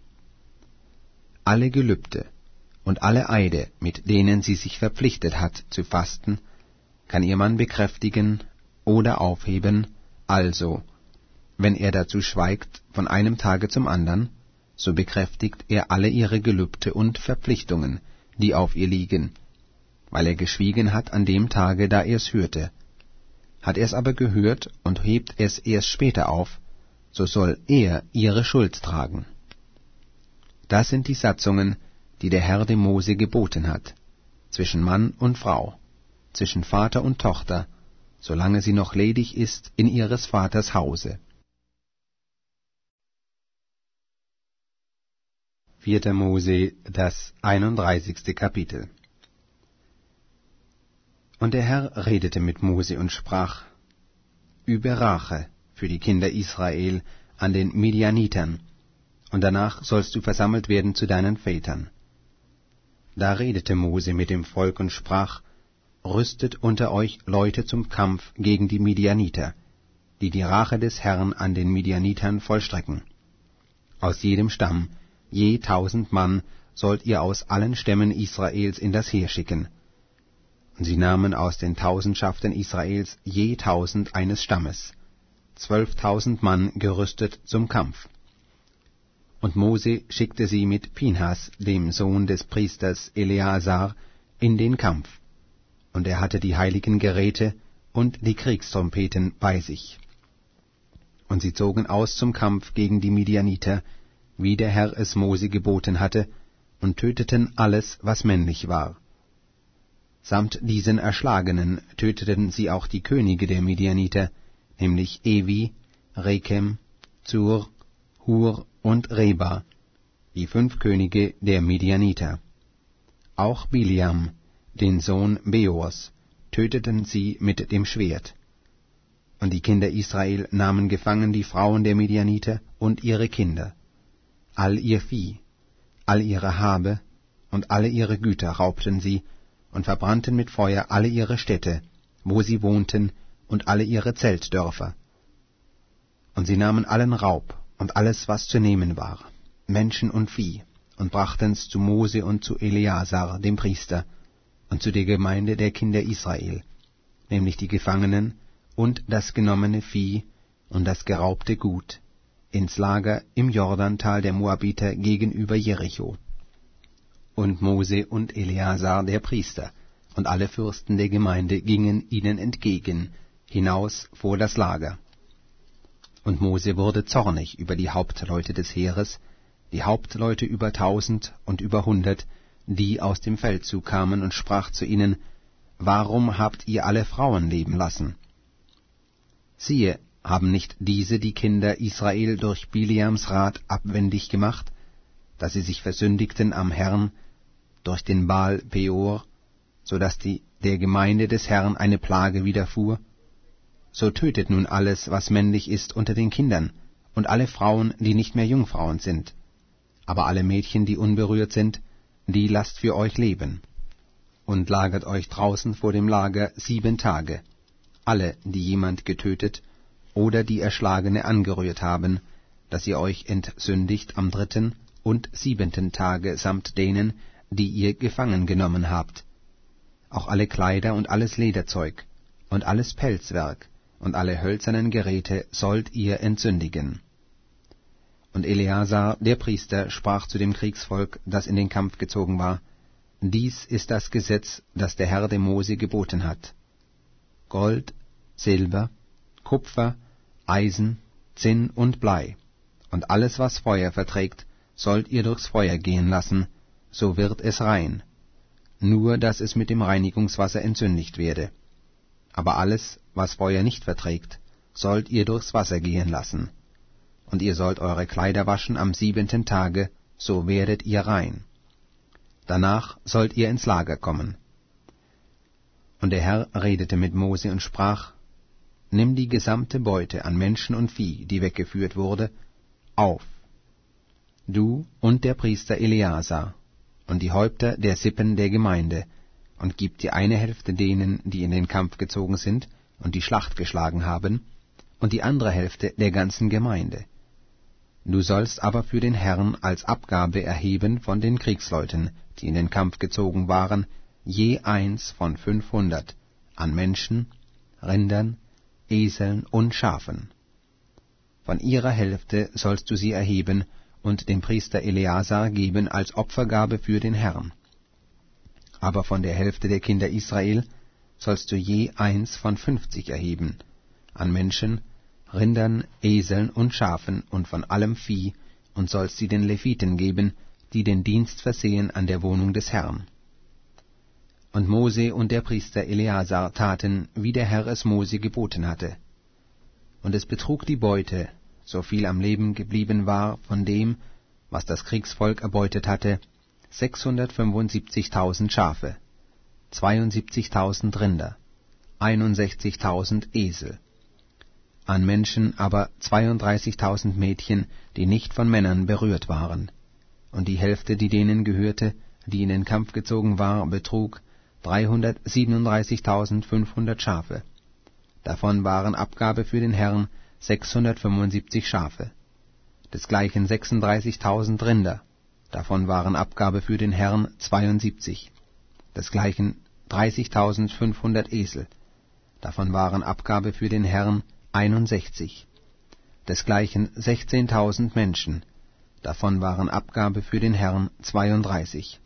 Alle Gelübde und alle Eide, mit denen sie sich verpflichtet hat zu fasten, kann ihr Mann bekräftigen oder aufheben, also, wenn er dazu schweigt von einem Tage zum andern, so bekräftigt er alle ihre Gelübde und Verpflichtungen, die auf ihr liegen, weil er geschwiegen hat an dem Tage, da er's hörte. Hat er's aber gehört und hebt es erst später auf, so soll er ihre Schuld tragen. Das sind die Satzungen, die der Herr dem Mose geboten hat, zwischen Mann und Frau, zwischen Vater und Tochter, solange sie noch ledig ist in ihres Vaters Hause. Vierter Mose, das einunddreißigste Kapitel. Und der Herr redete mit Mose und sprach: Übe Rache für die Kinder Israel an den Midianitern, und danach sollst du versammelt werden zu deinen Vätern. Da redete Mose mit dem Volk und sprach: Rüstet unter euch Leute zum Kampf gegen die Midianiter, die die Rache des Herrn an den Midianitern vollstrecken. Aus jedem Stamm, je tausend Mann, sollt ihr aus allen Stämmen Israels in das Heer schicken. Und sie nahmen aus den Tausendschaften Israels je tausend eines Stammes, zwölftausend Mann gerüstet zum Kampf. Und Mose schickte sie mit Pinhas, dem Sohn des Priesters Eleazar, in den Kampf, und er hatte die heiligen Geräte und die Kriegstrompeten bei sich. Und sie zogen aus zum Kampf gegen die Midianiter, wie der Herr es Mose geboten hatte, und töteten alles, was männlich war. Samt diesen Erschlagenen töteten sie auch die Könige der Midianiter, nämlich Evi, Rekem, Zur, Hur und Reba, die fünf Könige der Midianiter. Auch Biliam, den Sohn Beors, töteten sie mit dem Schwert. Und die Kinder Israel nahmen gefangen die Frauen der Midianiter und ihre Kinder, all ihr Vieh, all ihre Habe und alle ihre Güter raubten sie und verbrannten mit Feuer alle ihre Städte, wo sie wohnten, und alle ihre Zeltdörfer. Und sie nahmen allen Raub und alles, was zu nehmen war, Menschen und Vieh, und brachten's zu Mose und zu Eleazar, dem Priester, und zu der Gemeinde der Kinder Israel, nämlich die Gefangenen und das genommene Vieh und das geraubte Gut, ins Lager im Jordantal der Moabiter gegenüber Jericho. Und Mose und Eleazar, der Priester, und alle Fürsten der Gemeinde gingen ihnen entgegen, hinaus vor das Lager. Und Mose wurde zornig über die Hauptleute des Heeres, die Hauptleute über tausend und über hundert, die aus dem Feldzug kamen, und sprach zu ihnen: Warum habt ihr alle Frauen leben lassen? Siehe, haben nicht diese die Kinder Israel durch Biliams Rat abwendig gemacht, dass sie sich versündigten am Herrn durch den Baal Peor, so dass die der Gemeinde des Herrn eine Plage widerfuhr? So tötet nun alles, was männlich ist unter den Kindern, und alle Frauen, die nicht mehr Jungfrauen sind. Aber alle Mädchen, die unberührt sind, die lasst für euch leben. Und lagert euch draußen vor dem Lager sieben Tage, alle, die jemand getötet oder die Erschlagene angerührt haben, dass ihr euch entsündigt am dritten und siebenten Tage samt denen, die ihr gefangen genommen habt. Auch alle Kleider und alles Lederzeug und alles Pelzwerk und alle hölzernen Geräte sollt ihr entsündigen. Und Eleazar, der Priester, sprach zu dem Kriegsvolk, das in den Kampf gezogen war: Dies ist das Gesetz, das der Herr dem Mose geboten hat. Gold, Silber, Kupfer, Eisen, Zinn und Blei, und alles, was Feuer verträgt, sollt ihr durchs Feuer gehen lassen, so wird es rein, nur dass es mit dem Reinigungswasser entsündigt werde. Aber alles, was Feuer nicht verträgt, sollt ihr durchs Wasser gehen lassen. Und ihr sollt eure Kleider waschen am siebenten Tage, so werdet ihr rein. Danach sollt ihr ins Lager kommen. Und der Herr redete mit Mose und sprach: Nimm die gesamte Beute an Menschen und Vieh, die weggeführt wurde, auf, du und der Priester Eleazar und die Häupter der Sippen der Gemeinde, und gib die eine Hälfte denen, die in den Kampf gezogen sind und die Schlacht geschlagen haben, und die andere Hälfte der ganzen Gemeinde. Du sollst aber für den Herrn als Abgabe erheben von den Kriegsleuten, die in den Kampf gezogen waren, je eins von fünfhundert, an Menschen, Rindern, Eseln und Schafen. Von ihrer Hälfte sollst du sie erheben und dem Priester Eleazar geben als Opfergabe für den Herrn. Aber von der Hälfte der Kinder Israel sollst du je eins von fünfzig erheben, an Menschen, Rindern, Eseln und Schafen und von allem Vieh, und sollst sie den Leviten geben, die den Dienst versehen an der Wohnung des Herrn. Und Mose und der Priester Eleazar taten, wie der Herr es Mose geboten hatte. Und es betrug die Beute, so viel am Leben geblieben war von dem, was das Kriegsvolk erbeutet hatte, sechshundertfünfundsiebzigtausend Schafe, zweiundsiebzigtausend Rinder, einundsechzigtausend Esel. An Menschen aber zweiunddreißigtausend Mädchen, die nicht von Männern berührt waren. Und die Hälfte, die denen gehörte, die in den Kampf gezogen war, betrug dreihundertsiebenunddreißigtausendfünfhundert Schafe. Davon waren Abgabe für den Herrn sechshundertfünfundsiebzig Schafe. Desgleichen sechsunddreißigtausend Rinder. Davon waren Abgabe für den Herrn zweiundsiebzig. Desgleichen dreißigtausendfünfhundert Esel. Davon waren Abgabe für den Herrn einundsechzig. Desgleichen sechzehntausend Menschen. Davon waren Abgabe für den Herrn zweiunddreißig.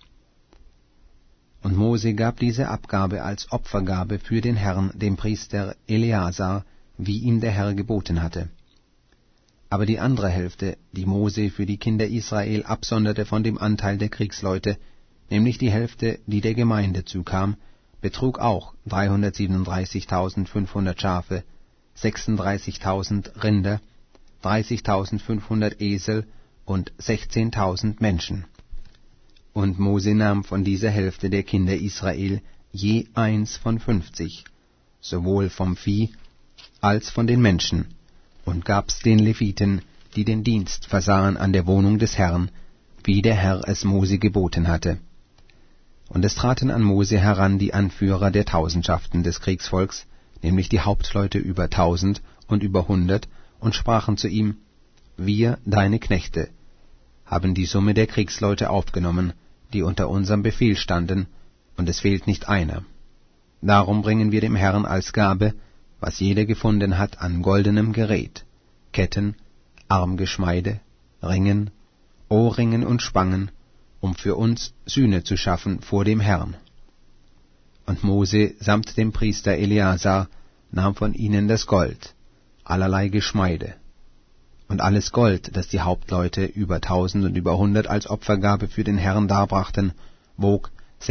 Und Mose gab diese Abgabe als Opfergabe für den Herrn dem Priester Eleazar, wie ihm der Herr geboten hatte. Aber die andere Hälfte, die Mose für die Kinder Israel absonderte von dem Anteil der Kriegsleute, nämlich die Hälfte, die der Gemeinde zukam, betrug auch dreihundertsiebenunddreißigtausendfünfhundert Schafe, sechsunddreißigtausend Rinder, dreißigtausendfünfhundert Esel und sechzehntausend Menschen. Und Mose nahm von dieser Hälfte der Kinder Israel je eins von fünfzig, sowohl vom Vieh als von den Menschen, und gab's den Leviten, die den Dienst versahen an der Wohnung des Herrn, wie der Herr es Mose geboten hatte. Und es traten an Mose heran die Anführer der Tausendschaften des Kriegsvolks, nämlich die Hauptleute über tausend und über hundert, und sprachen zu ihm: Wir, deine Knechte, haben die Summe der Kriegsleute aufgenommen, die unter unserem Befehl standen, und es fehlt nicht einer. Darum bringen wir dem Herrn als Gabe, was jeder gefunden hat an goldenem Gerät, Ketten, Armgeschmeide, Ringen, Ohrringen und Spangen, um für uns Sühne zu schaffen vor dem Herrn. Und Mose samt dem Priester Eleazar nahm von ihnen das Gold, allerlei Geschmeide, und alles Gold, das die Hauptleute über tausend und über hundert als Opfergabe für den Herrn darbrachten, wog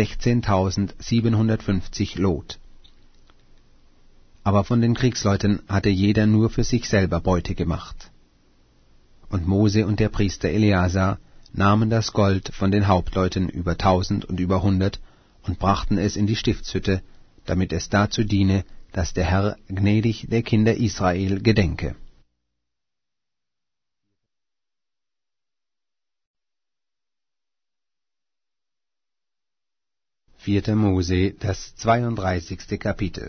sechzehntausendsiebenhundertfünfzig Lot. Aber von den Kriegsleuten hatte jeder nur für sich selber Beute gemacht. Und Mose und der Priester Eleazar nahmen das Gold von den Hauptleuten über tausend und über hundert und brachten es in die Stiftshütte, damit es dazu diene, dass der Herr gnädig der Kinder Israel gedenke. Vierter Mose, das zweiunddreißigste Kapitel.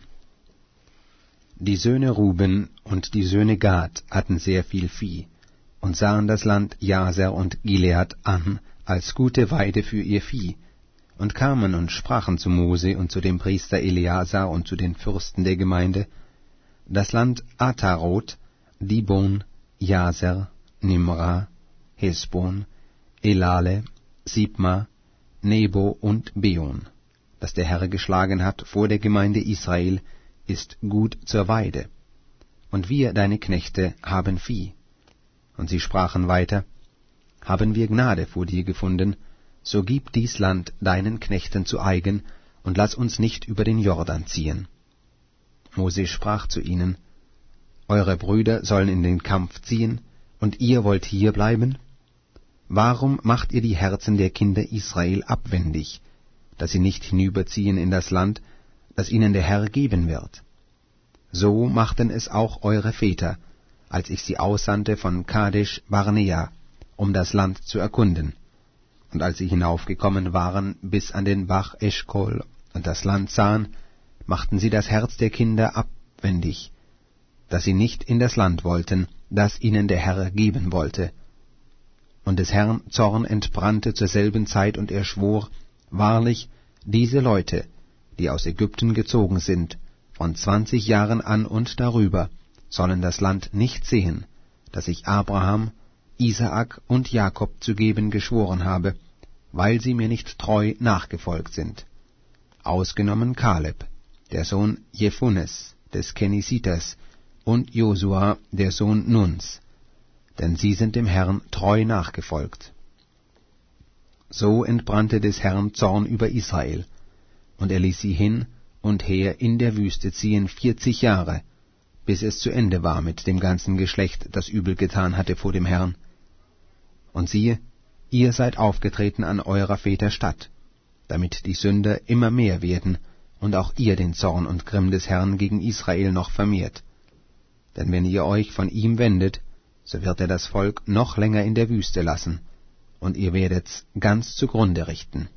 Die Söhne Ruben und die Söhne Gad hatten sehr viel Vieh und sahen das Land Jaser und Gilead an als gute Weide für ihr Vieh, und kamen und sprachen zu Mose und zu dem Priester Eleazar und zu den Fürsten der Gemeinde: Das Land Ataroth, Dibon, Jaser, Nimra, Hesbon, Elale, Sibma, Nebo und Beon, das der Herr geschlagen hat vor der Gemeinde Israel, ist gut zur Weide. Und wir, deine Knechte, haben Vieh. Und sie sprachen weiter: Haben wir Gnade vor dir gefunden, so gib dies Land deinen Knechten zu eigen, und lass uns nicht über den Jordan ziehen. Mose sprach zu ihnen: Eure Brüder sollen in den Kampf ziehen, und ihr wollt hier bleiben? Warum macht ihr die Herzen der Kinder Israel abwendig, dass sie nicht hinüberziehen in das Land, das ihnen der Herr geben wird? So machten es auch eure Väter, als ich sie aussandte von Kadesh Barnea, um das Land zu erkunden. Und als sie hinaufgekommen waren bis an den Bach Eschkol und das Land sahen, machten sie das Herz der Kinder abwendig, dass sie nicht in das Land wollten, das ihnen der Herr geben wollte. Und des Herrn Zorn entbrannte zur selben Zeit, und er schwor: Wahrlich, diese Leute, die aus Ägypten gezogen sind, von zwanzig Jahren an und darüber, sollen das Land nicht sehen, das ich Abraham, Isaak und Jakob zu geben geschworen habe, weil sie mir nicht treu nachgefolgt sind. Ausgenommen Kaleb, der Sohn Jephunes, des Kenisiters, und Josua, der Sohn Nuns, denn sie sind dem Herrn treu nachgefolgt. So entbrannte des Herrn Zorn über Israel, und er ließ sie hin und her in der Wüste ziehen vierzig Jahre, bis es zu Ende war mit dem ganzen Geschlecht, das übel getan hatte vor dem Herrn. Und siehe, ihr seid aufgetreten an eurer Väter Statt, damit die Sünder immer mehr werden, und auch ihr den Zorn und Grimm des Herrn gegen Israel noch vermehrt. Denn wenn ihr euch von ihm wendet, so wird er das Volk noch länger in der Wüste lassen, und ihr werdet's ganz zugrunde richten.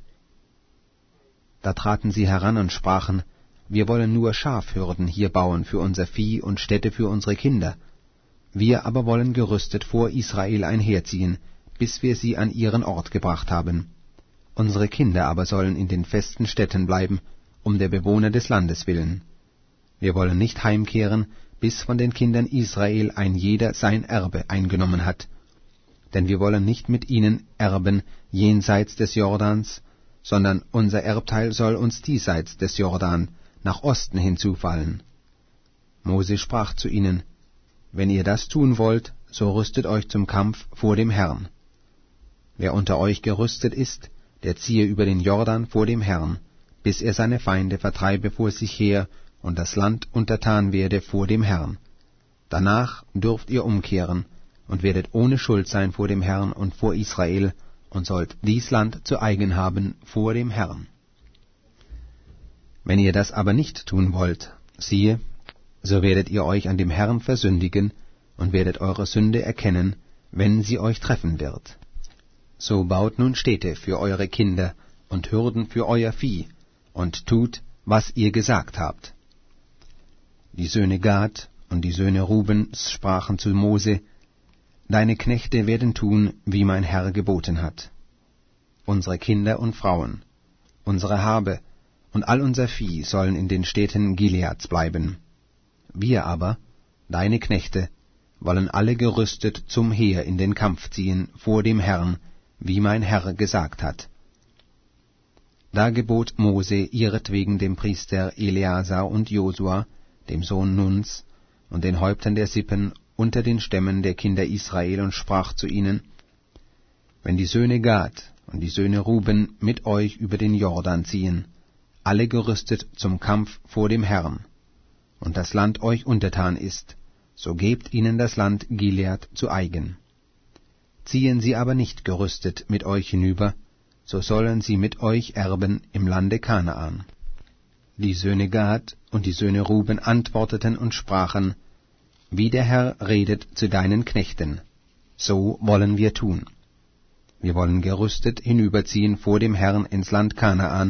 Da traten sie heran und sprachen: Wir wollen nur Schafhürden hier bauen für unser Vieh und Städte für unsere Kinder. Wir aber wollen gerüstet vor Israel einherziehen, bis wir sie an ihren Ort gebracht haben. Unsere Kinder aber sollen in den festen Städten bleiben, um der Bewohner des Landes willen. Wir wollen nicht heimkehren, bis von den Kindern Israel ein jeder sein Erbe eingenommen hat. Denn wir wollen nicht mit ihnen erben jenseits des Jordans, sondern unser Erbteil soll uns diesseits des Jordan nach Osten hinzufallen. Mose sprach zu ihnen: Wenn ihr das tun wollt, so rüstet euch zum Kampf vor dem Herrn. Wer unter euch gerüstet ist, der ziehe über den Jordan vor dem Herrn, bis er seine Feinde vertreibe vor sich her und das Land untertan werde vor dem Herrn. Danach dürft ihr umkehren und werdet ohne Schuld sein vor dem Herrn und vor Israel und sollt dies Land zu eigen haben vor dem Herrn. Wenn ihr das aber nicht tun wollt, siehe, so werdet ihr euch an dem Herrn versündigen und werdet eure Sünde erkennen, wenn sie euch treffen wird. So baut nun Städte für eure Kinder und Hürden für euer Vieh und tut, was ihr gesagt habt. Die Söhne Gad und die Söhne Rubens sprachen zu Mose: Deine Knechte werden tun, wie mein Herr geboten hat. Unsere Kinder und Frauen, unsere Habe und all unser Vieh sollen in den Städten Gileads bleiben. Wir aber, deine Knechte, wollen alle gerüstet zum Heer in den Kampf ziehen vor dem Herrn, wie mein Herr gesagt hat. Da gebot Mose ihretwegen dem Priester Eleazar und Josua, dem Sohn Nuns, und den Häuptern der Sippen unter den Stämmen der Kinder Israel, und sprach zu ihnen: Wenn die Söhne Gad und die Söhne Ruben mit euch über den Jordan ziehen, alle gerüstet zum Kampf vor dem Herrn, und das Land euch untertan ist, so gebt ihnen das Land Gilead zu eigen. Ziehen sie aber nicht gerüstet mit euch hinüber, so sollen sie mit euch erben im Lande Kanaan. Die Söhne Gad und die Söhne Ruben antworteten und sprachen: Wie der Herr redet zu deinen Knechten, so wollen wir tun. Wir wollen gerüstet hinüberziehen vor dem Herrn ins Land Kanaan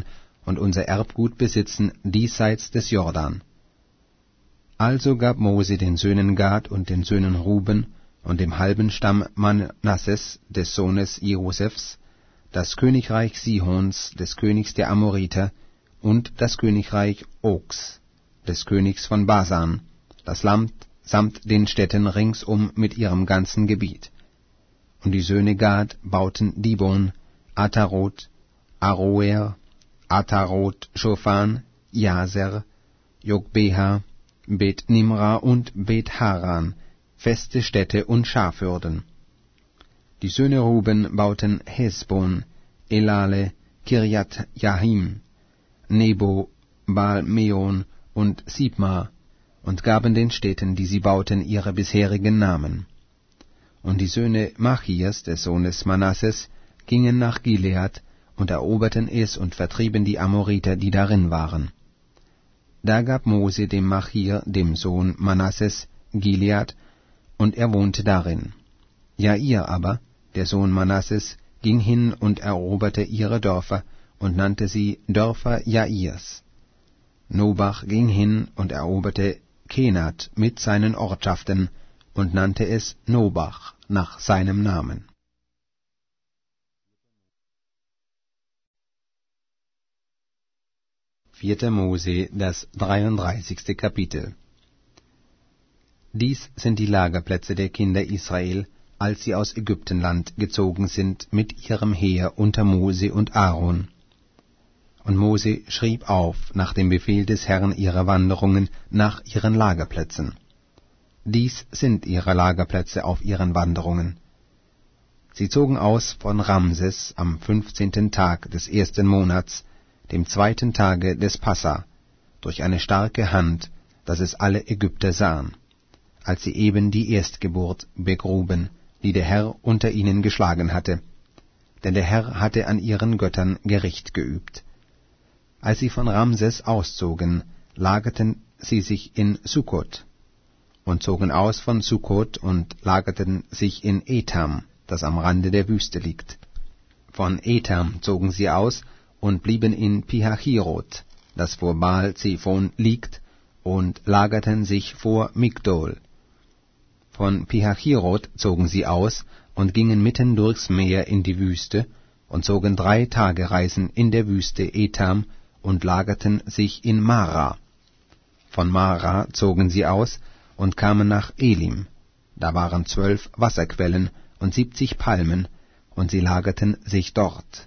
und unser Erbgut besitzen diesseits des Jordan. Also gab Mose den Söhnen Gad und den Söhnen Ruben und dem halben Stamm Manasses des Sohnes Josefs das Königreich Sihons, des Königs der Amoriter, und das Königreich Ogs, des Königs von Basan, das Land samt den Städten ringsum mit ihrem ganzen Gebiet. Und die Söhne Gad bauten Dibon, Atarot, Aroer, Atarot, Schofan, Jaser, Jogbeha, Bet Nimra und Bet Haran, feste Städte und Schafhürden. Die Söhne Ruben bauten Hesbon, Elale, Kirjat Jahim, Nebo, Baal-Meon und Sibma und gaben den Städten, die sie bauten, ihre bisherigen Namen. Und die Söhne Machias, des Sohnes Manasses, gingen nach Gilead und eroberten es und vertrieben die Amoriter, die darin waren. Da gab Mose dem Machir, dem Sohn Manasses, Gilead, und er wohnte darin. Jair aber, der Sohn Manasses, ging hin und eroberte ihre Dörfer und nannte sie Dörfer Jairs. Nobach ging hin und eroberte Kenat mit seinen Ortschaften und nannte es Nobach nach seinem Namen. Vierter Mose, das dreiunddreißigste Kapitel. Dies sind die Lagerplätze der Kinder Israel, als sie aus Ägyptenland gezogen sind mit ihrem Heer unter Mose und Aaron. Und Mose schrieb auf, nach dem Befehl des Herrn, ihre Wanderungen nach ihren Lagerplätzen. Dies sind ihre Lagerplätze auf ihren Wanderungen. Sie zogen aus von Ramses am fünfzehnten Tag des ersten Monats, dem zweiten Tage des Passa, durch eine starke Hand, dass es alle Ägypter sahen, als sie eben die Erstgeburt begruben, die der Herr unter ihnen geschlagen hatte, denn der Herr hatte an ihren Göttern Gericht geübt. Als sie von Ramses auszogen, lagerten sie sich in Sukkot, und zogen aus von Sukkot und lagerten sich in Etam, das am Rande der Wüste liegt. Von Etam zogen sie aus und blieben in Pihahirot, das vor Baal-Zephon liegt, und lagerten sich vor Migdol. Von Pihahirot zogen sie aus und gingen mitten durchs Meer in die Wüste und zogen drei Tagereisen in der Wüste Etam und lagerten sich in Mara. Von Mara zogen sie aus und kamen nach Elim. Da waren zwölf Wasserquellen und siebzig Palmen, und sie lagerten sich dort.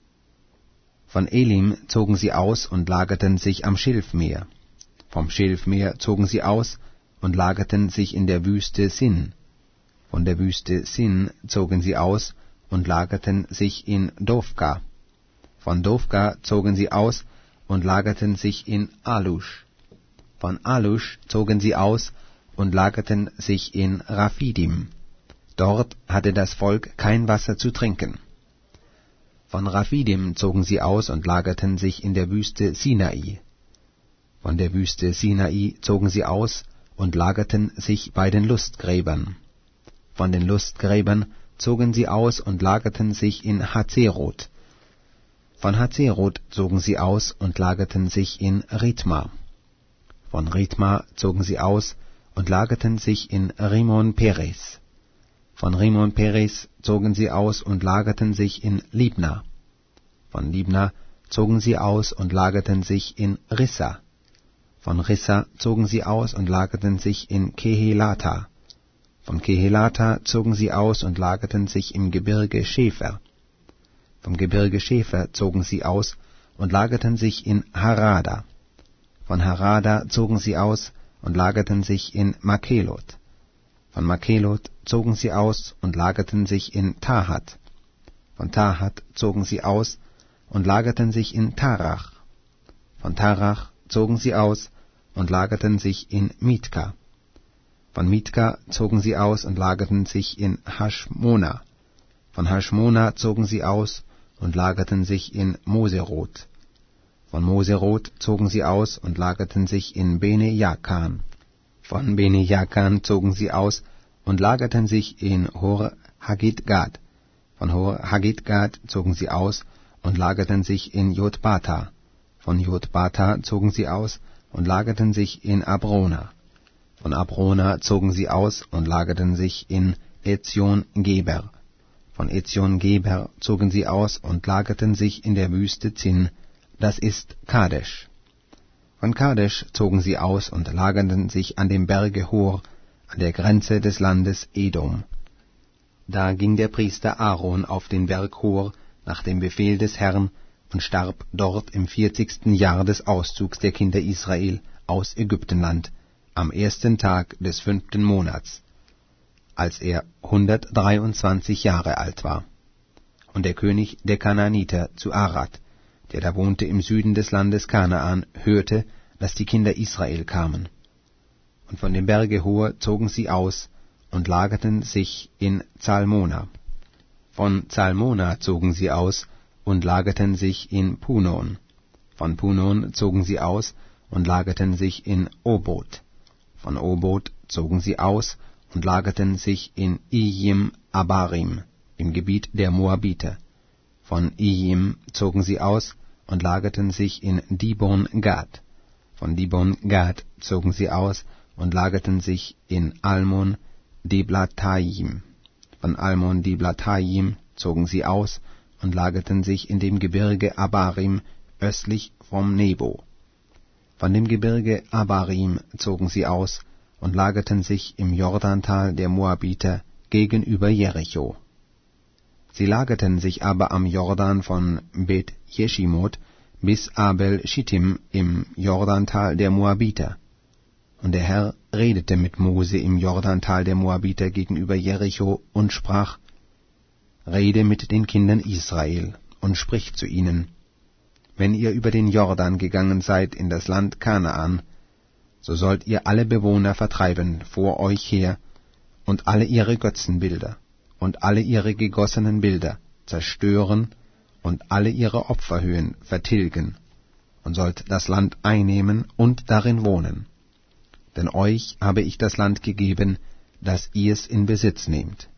Von Elim zogen sie aus und lagerten sich am Schilfmeer. Vom Schilfmeer zogen sie aus und lagerten sich in der Wüste Sin. Von der Wüste Sin zogen sie aus und lagerten sich in Dovka. Von Dovka zogen sie aus und lagerten sich in Alush. Von Alush zogen sie aus und lagerten sich in Raphidim. Dort hatte das Volk kein Wasser zu trinken. Von Raphidim zogen sie aus und lagerten sich in der Wüste Sinai. Von der Wüste Sinai zogen sie aus und lagerten sich bei den Lustgräbern. Von den Lustgräbern zogen sie aus und lagerten sich in Hazeroth. Von Hazeroth zogen sie aus und lagerten sich in Ritma. Von Ritma zogen sie aus und lagerten sich in Rimon Peres. Von Rimon Peres zogen sie aus und lagerten sich in Libna. Von Libna zogen sie aus und lagerten sich in Rissa. Von Rissa zogen sie aus und lagerten sich in Kehelata. Von Kehelata zogen sie aus und lagerten sich im Gebirge Schäfer. Vom Gebirge Schäfer zogen sie aus und lagerten sich in Harada. Von Harada zogen sie aus und lagerten sich in Makelot. Von Makelot zogen sie aus und lagerten sich in Tahat. Von Tahat zogen sie aus und lagerten sich in Tarach. Von Tarach zogen sie aus und lagerten sich in Mitka. Von Mitka zogen sie aus und lagerten sich in Haschmona. Von Haschmona zogen sie aus und lagerten sich in Moseroth. Von Moseroth zogen sie aus und lagerten sich in Bene Jaakan. Von Bene Jaakan zogen sie aus und lagerten sich in Hor Hagidgad. Von Hor Hagidgad zogen sie aus und lagerten sich in Jotbata. Von Jotbata zogen sie aus und lagerten sich in Abrona. Von Abrona zogen sie aus und lagerten sich in Ezion-Geber. Von Ezion-Geber zogen sie aus und lagerten sich in der Wüste Zin, das ist Kadesh. Von Kadesh zogen sie aus und lagerten sich an dem Berge Hor, an der Grenze des Landes Edom. Da ging der Priester Aaron auf den Berg Hor nach dem Befehl des Herrn und starb dort im vierzigsten Jahr des Auszugs der Kinder Israel aus Ägyptenland, am ersten Tag des fünften Monats, als er hundertdreiundzwanzig Jahre alt war. Und der König der Kanaaniter zu Arad, der da wohnte im Süden des Landes Kanaan, hörte, dass die Kinder Israel kamen. Und von dem Berge Hor zogen sie aus und lagerten sich in Zalmona. Von Zalmona zogen sie aus und lagerten sich in Punon. Von Punon zogen sie aus und lagerten sich in Obot. Von Obot zogen sie aus und lagerten sich in Ijim Abarim, im Gebiet der Moabiter. Von Ijim zogen sie aus und lagerten sich in Dibon Gad. Von Dibon Gad zogen sie aus und lagerten sich in Almon Diblatayim. Von Almon Diblatayim zogen sie aus und lagerten sich in dem Gebirge Abarim östlich vom Nebo. Von dem Gebirge Abarim zogen sie aus und lagerten sich im Jordantal der Moabiter gegenüber Jericho. Sie lagerten sich aber am Jordan von Bet Jeschimot bis Abel Schittim im Jordantal der Moabiter. Und der Herr redete mit Mose im Jordantal der Moabiter gegenüber Jericho und sprach: Rede mit den Kindern Israel und sprich zu ihnen: Wenn ihr über den Jordan gegangen seid in das Land Kanaan, so sollt ihr alle Bewohner vertreiben vor euch her und alle ihre Götzenbilder und alle ihre gegossenen Bilder zerstören und alle ihre Opferhöhen vertilgen und sollt das Land einnehmen und darin wohnen. Denn euch habe ich das Land gegeben, dass ihr's in Besitz nehmt.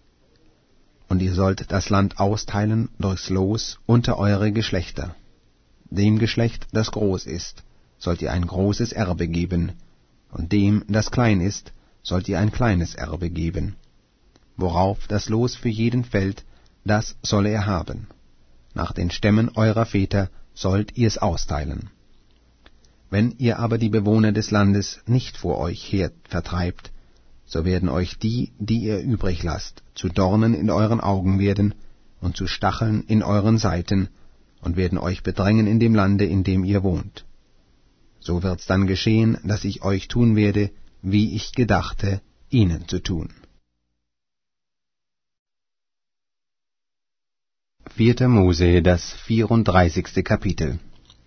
Und ihr sollt das Land austeilen durchs Los unter eure Geschlechter. Dem Geschlecht, das groß ist, sollt ihr ein großes Erbe geben, und dem, das klein ist, sollt ihr ein kleines Erbe geben. Worauf das Los für jeden fällt, das solle er haben. Nach den Stämmen eurer Väter sollt ihr's austeilen. Wenn ihr aber die Bewohner des Landes nicht vor euch her vertreibt, so werden euch die, die ihr übrig lasst, zu Dornen in euren Augen werden und zu Stacheln in euren Seiten und werden euch bedrängen in dem Lande, in dem ihr wohnt. So wird's dann geschehen, dass ich euch tun werde, wie ich gedachte, ihnen zu tun. Vierter Mose, das vierunddreißigste Kapitel.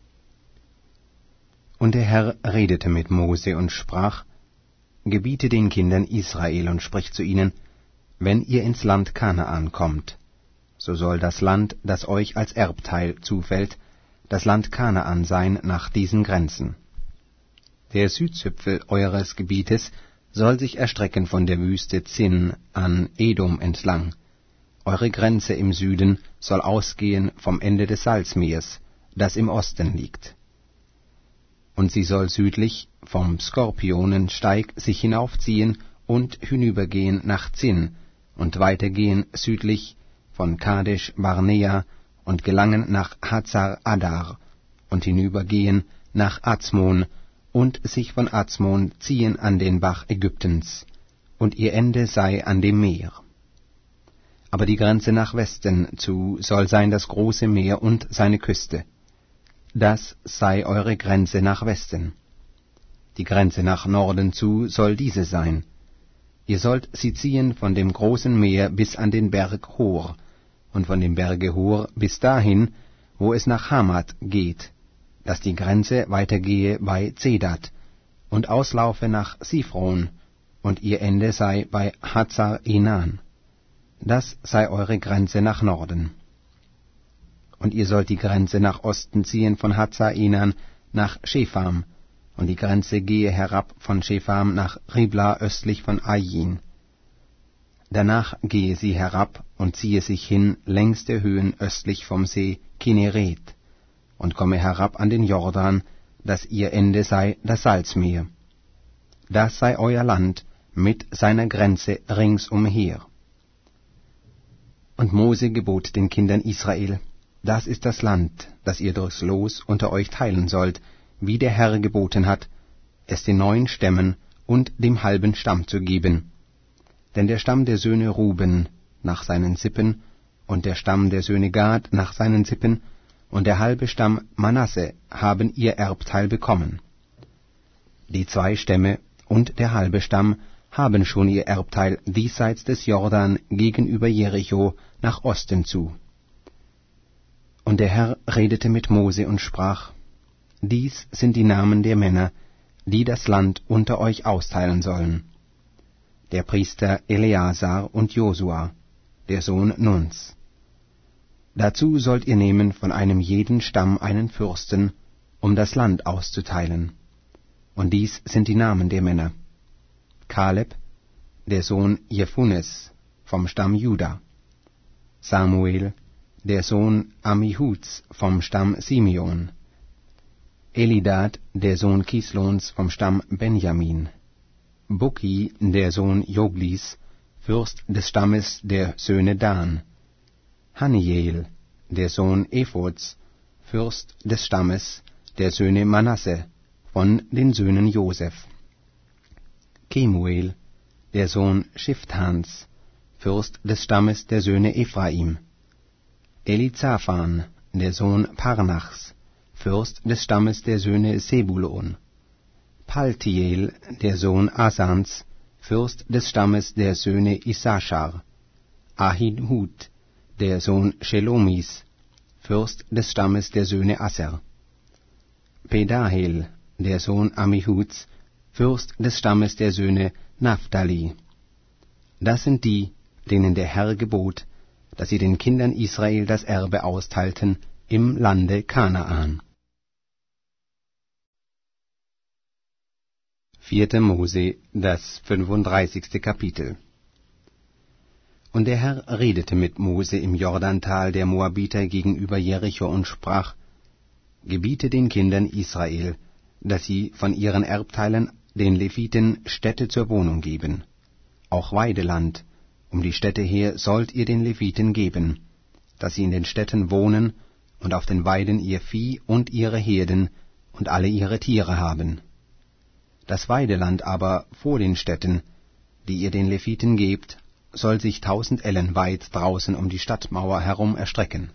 Und der Herr redete mit Mose und sprach: Gebiete den Kindern Israel und sprich zu ihnen: Wenn ihr ins Land Kanaan kommt, so soll das Land, das euch als Erbteil zufällt, das Land Kanaan sein nach diesen Grenzen. Der Südzipfel eures Gebietes soll sich erstrecken von der Wüste Zin an Edom entlang. Eure Grenze im Süden soll ausgehen vom Ende des Salzmeers, das im Osten liegt. Und sie soll südlich vom Skorpionensteig sich hinaufziehen und hinübergehen nach Zin und weitergehen südlich von Kadesh Barnea und gelangen nach Hazar Adar und hinübergehen nach Azmon und sich von Azmon ziehen an den Bach Ägyptens, und ihr Ende sei an dem Meer. Aber die Grenze nach Westen zu soll sein das große Meer und seine Küste. Das sei eure Grenze nach Westen. Die Grenze nach Norden zu soll diese sein. Ihr sollt sie ziehen von dem großen Meer bis an den Berg Hor, und von dem Berge Hor bis dahin, wo es nach Hamat geht, dass die Grenze weitergehe bei Zedat und auslaufe nach Sifron, und ihr Ende sei bei Hazar Enan. Das sei eure Grenze nach Norden. Und ihr sollt die Grenze nach Osten ziehen von Hazar Enan nach Shepham, und die Grenze gehe herab von Shepham nach Ribla östlich von Ain. Danach gehe sie herab und ziehe sich hin längs der Höhen östlich vom See Kinneret, und komme herab an den Jordan, dass ihr Ende sei das Salzmeer. Das sei euer Land mit seiner Grenze ringsumher. Und Mose gebot den Kindern Israel: Das ist das Land, das ihr durchs Los unter euch teilen sollt, wie der Herr geboten hat, es den neun Stämmen und dem halben Stamm zu geben. Denn der Stamm der Söhne Ruben nach seinen Sippen und der Stamm der Söhne Gad nach seinen Sippen und der halbe Stamm Manasse haben ihr Erbteil bekommen. Die zwei Stämme und der halbe Stamm haben schon ihr Erbteil diesseits des Jordan gegenüber Jericho nach Osten zu. Und der Herr redete mit Mose und sprach: Dies sind die Namen der Männer, die das Land unter euch austeilen sollen: Der Priester Eleazar und Josua, der Sohn Nuns. Dazu sollt ihr nehmen von einem jeden Stamm einen Fürsten, um das Land auszuteilen. Und dies sind die Namen der Männer: Kaleb, der Sohn Jephunes, vom Stamm Juda; Samuel, der Sohn Ammihuds, vom Stamm Simeon; Elidad, der Sohn Kislons, vom Stamm Benjamin; Bukki, der Sohn Joglis, Fürst des Stammes der Söhne Dan; Haniel, der Sohn Ephods, Fürst des Stammes der Söhne Manasse, von den Söhnen Joseph; Kemuel, der Sohn Schifthans, Fürst des Stammes der Söhne Ephraim; Elizaphan, der Sohn Parnachs, Fürst des Stammes der Söhne Sebulon; Paltiel, der Sohn Asans, Fürst des Stammes der Söhne Issachar; Ahihud, der Sohn Shelomis, Fürst des Stammes der Söhne Asser; Pedahel, der Sohn Ammihuds, Fürst des Stammes der Söhne Naphtali. Das sind die, denen der Herr gebot, dass sie den Kindern Israel das Erbe austeilten im Lande Kanaan. Vierte Mose, das fünfunddreißigste Kapitel. Und der Herr redete mit Mose im Jordantal der Moabiter gegenüber Jericho und sprach: Gebiete den Kindern Israel, dass sie von ihren Erbteilen den Leviten Städte zur Wohnung geben. Auch Weideland um die Städte her sollt ihr den Leviten geben, dass sie in den Städten wohnen und auf den Weiden ihr Vieh und ihre Herden und alle ihre Tiere haben. Das Weideland aber vor den Städten, die ihr den Leviten gebt, soll sich tausend Ellen weit draußen um die Stadtmauer herum erstrecken.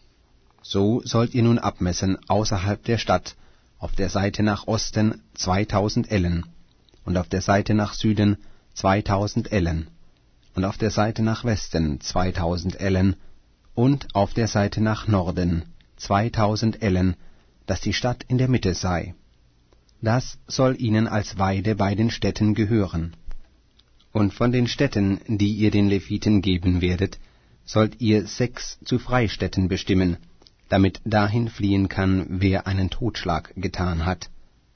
So sollt ihr nun abmessen außerhalb der Stadt, auf der Seite nach Osten zweitausend Ellen, und auf der Seite nach Süden zweitausend Ellen, und auf der Seite nach Westen zweitausend Ellen, und auf der Seite nach Norden zweitausend Ellen, dass die Stadt in der Mitte sei. Das soll ihnen als Weide bei den Städten gehören. Und von den Städten, die ihr den Leviten geben werdet, sollt ihr sechs zu Freistädten bestimmen, damit dahin fliehen kann, wer einen Totschlag getan hat.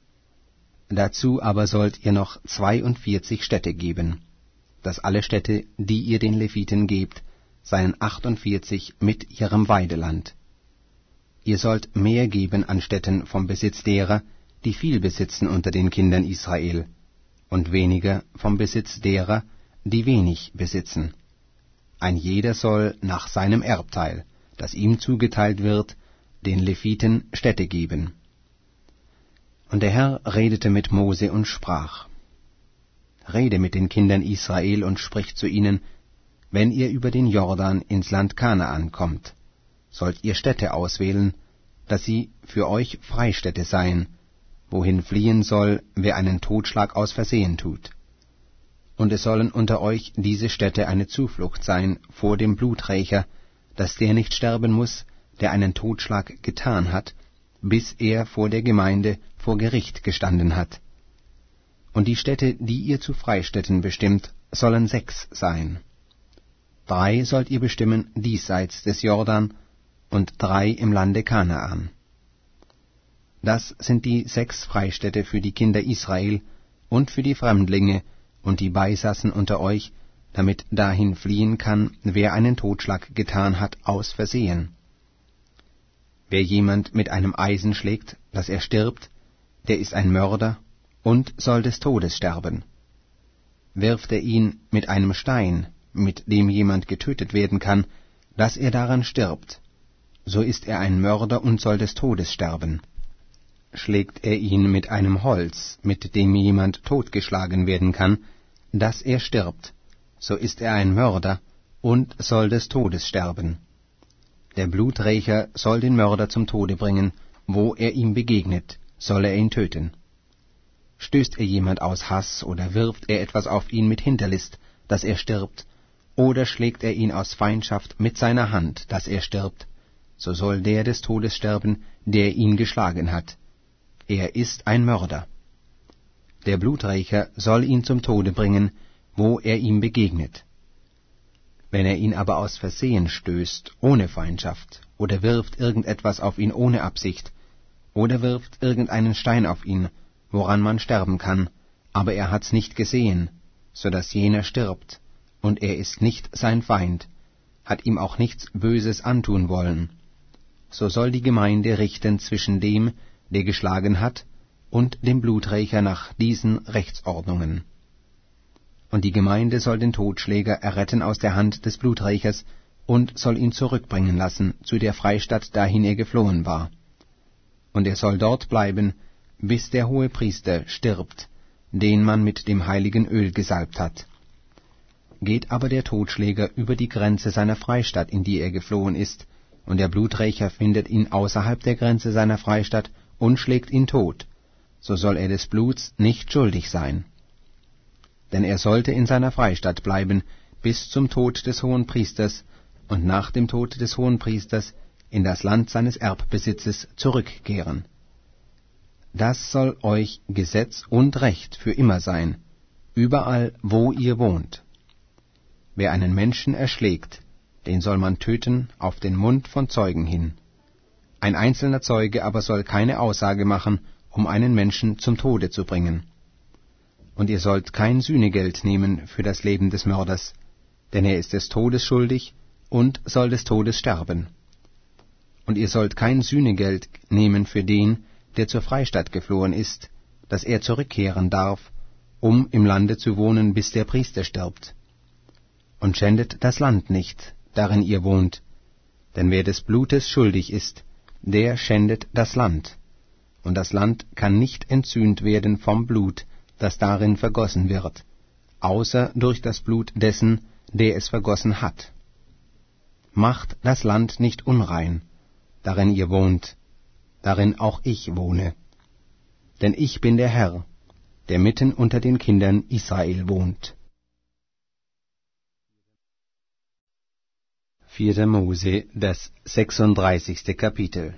Dazu aber sollt ihr noch zweiundvierzig Städte geben, dass alle Städte, die ihr den Leviten gebt, seien achtundvierzig mit ihrem Weideland. Ihr sollt mehr geben an Städten vom Besitz derer, die viel besitzen unter den Kindern Israel, und weniger vom Besitz derer, die wenig besitzen. Ein jeder soll nach seinem Erbteil, das ihm zugeteilt wird, den Leviten Städte geben. Und der Herr redete mit Mose und sprach: Rede mit den Kindern Israel und sprich zu ihnen: Wenn ihr über den Jordan ins Land Kanaan kommt, sollt ihr Städte auswählen, dass sie für euch Freistädte seien, wohin fliehen soll, wer einen Totschlag aus Versehen tut. Und es sollen unter euch diese Städte eine Zuflucht sein vor dem Bluträcher, dass der nicht sterben muß, der einen Totschlag getan hat, bis er vor der Gemeinde vor Gericht gestanden hat. Und die Städte, die ihr zu Freistädten bestimmt, sollen sechs sein. Drei sollt ihr bestimmen diesseits des Jordan und drei im Lande Kanaan. Das sind die sechs Freistädte für die Kinder Israel und für die Fremdlinge und die beisaßen unter euch, damit dahin fliehen kann, wer einen Totschlag getan hat aus Versehen. Wer jemand mit einem Eisen schlägt, dass er stirbt, der ist ein Mörder und soll des Todes sterben. Wirft er ihn mit einem Stein, mit dem jemand getötet werden kann, dass er daran stirbt, so ist er ein Mörder und soll des Todes sterben. Schlägt er ihn mit einem Holz, mit dem jemand totgeschlagen werden kann, dass er stirbt, so ist er ein Mörder und soll des Todes sterben. Der Bluträcher soll den Mörder zum Tode bringen, wo er ihm begegnet, soll er ihn töten. Stößt er jemand aus Hass oder wirft er etwas auf ihn mit Hinterlist, dass er stirbt, oder schlägt er ihn aus Feindschaft mit seiner Hand, dass er stirbt, so soll der des Todes sterben, der ihn geschlagen hat. Er ist ein Mörder. Der Bluträcher soll ihn zum Tode bringen, wo er ihm begegnet. Wenn er ihn aber aus Versehen stößt, ohne Feindschaft, oder wirft irgendetwas auf ihn ohne Absicht, oder wirft irgendeinen Stein auf ihn, woran man sterben kann, aber er hat's nicht gesehen, so dass jener stirbt, und er ist nicht sein Feind, hat ihm auch nichts Böses antun wollen, so soll die Gemeinde richten zwischen dem, der geschlagen hat, und dem Bluträcher nach diesen Rechtsordnungen. Und die Gemeinde soll den Totschläger erretten aus der Hand des Bluträchers und soll ihn zurückbringen lassen zu der Freistatt, dahin er geflohen war. Und er soll dort bleiben, bis der Hohepriester stirbt, den man mit dem heiligen Öl gesalbt hat. Geht aber der Totschläger über die Grenze seiner Freistatt, in die er geflohen ist, und der Bluträcher findet ihn außerhalb der Grenze seiner Freistatt und schlägt ihn tot, so soll er des Bluts nicht schuldig sein. Denn er sollte in seiner Freistatt bleiben bis zum Tod des Hohenpriesters und nach dem Tod des Hohenpriesters in das Land seines Erbbesitzes zurückkehren. Das soll euch Gesetz und Recht für immer sein, überall, wo ihr wohnt. Wer einen Menschen erschlägt, den soll man töten auf den Mund von Zeugen hin. Ein einzelner Zeuge aber soll keine Aussage machen, um einen Menschen zum Tode zu bringen. Und ihr sollt kein Sühnegeld nehmen für das Leben des Mörders, denn er ist des Todes schuldig und soll des Todes sterben. Und ihr sollt kein Sühnegeld nehmen für den, der zur Freistatt geflohen ist, dass er zurückkehren darf, um im Lande zu wohnen, bis der Priester stirbt. Und schändet das Land nicht, darin ihr wohnt, denn wer des Blutes schuldig ist, der schändet das Land, und das Land kann nicht entsühnt werden vom Blut, das darin vergossen wird, außer durch das Blut dessen, der es vergossen hat. Macht das Land nicht unrein, darin ihr wohnt, darin auch ich wohne. Denn ich bin der Herr, der mitten unter den Kindern Israel wohnt. Vierter Mose, das sechsunddreißigste Kapitel.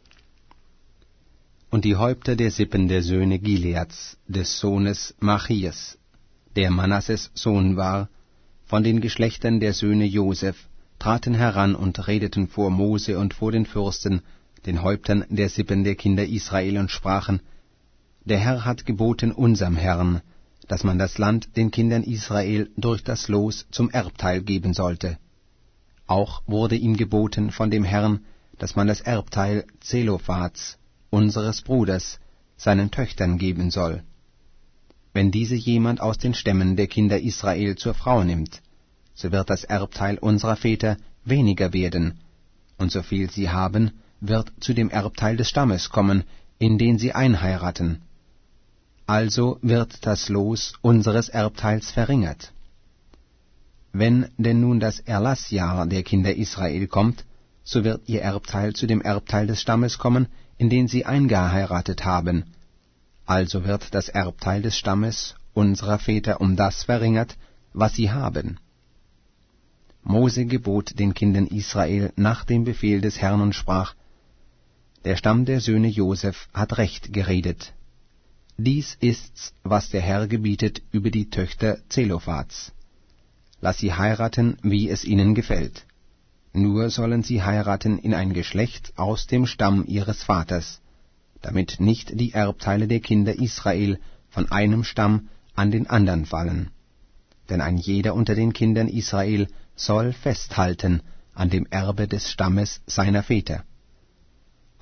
Und die Häupter der Sippen der Söhne Gileads, des Sohnes Machias, der Manasses Sohn war, von den Geschlechtern der Söhne Joseph, traten heran und redeten vor Mose und vor den Fürsten, den Häuptern der Sippen der Kinder Israel, und sprachen: Der Herr hat geboten unserm Herrn, dass man das Land den Kindern Israel durch das Los zum Erbteil geben sollte. Auch wurde ihm geboten von dem Herrn, dass man das Erbteil Zelophats, unseres Bruders, seinen Töchtern geben soll. Wenn diese jemand aus den Stämmen der Kinder Israel zur Frau nimmt, so wird das Erbteil unserer Väter weniger werden, und so viel sie haben, wird zu dem Erbteil des Stammes kommen, in den sie einheiraten. Also wird das Los unseres Erbteils verringert. Wenn denn nun das Erlassjahr der Kinder Israel kommt, so wird ihr Erbteil zu dem Erbteil des Stammes kommen, in den sie eingeheiratet haben. Also wird das Erbteil des Stammes unserer Väter um das verringert, was sie haben. Mose gebot den Kindern Israel nach dem Befehl des Herrn und sprach: Der Stamm der Söhne Joseph hat recht geredet. Dies ist's, was der Herr gebietet über die Töchter Zelophats. Lass sie heiraten, wie es ihnen gefällt. Nur sollen sie heiraten in ein Geschlecht aus dem Stamm ihres Vaters, damit nicht die Erbteile der Kinder Israel von einem Stamm an den andern fallen. Denn ein jeder unter den Kindern Israel soll festhalten an dem Erbe des Stammes seiner Väter.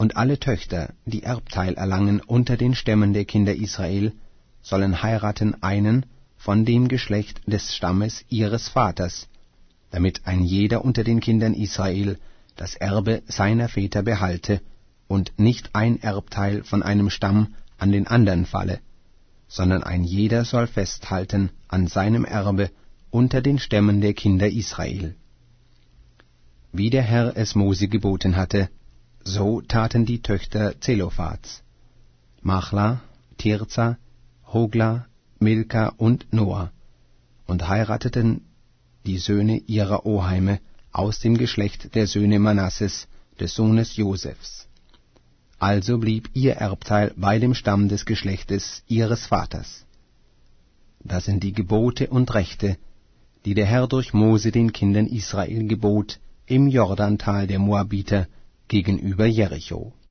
Und alle Töchter, die Erbteil erlangen unter den Stämmen der Kinder Israel, sollen heiraten einen von dem Geschlecht des Stammes ihres Vaters, damit ein jeder unter den Kindern Israel das Erbe seiner Väter behalte und nicht ein Erbteil von einem Stamm an den anderen falle, sondern ein jeder soll festhalten an seinem Erbe unter den Stämmen der Kinder Israel. Wie der Herr es Mose geboten hatte, so taten die Töchter Zelophats, Machla, Tirza, Hogla, Milka und Noah, und heirateten die Söhne ihrer Oheime aus dem Geschlecht der Söhne Manasses, des Sohnes Josefs. Also blieb ihr Erbteil bei dem Stamm des Geschlechtes ihres Vaters. Das sind die Gebote und Rechte, die der Herr durch Mose den Kindern Israel gebot im Jordantal der Moabiter gegenüber Jericho.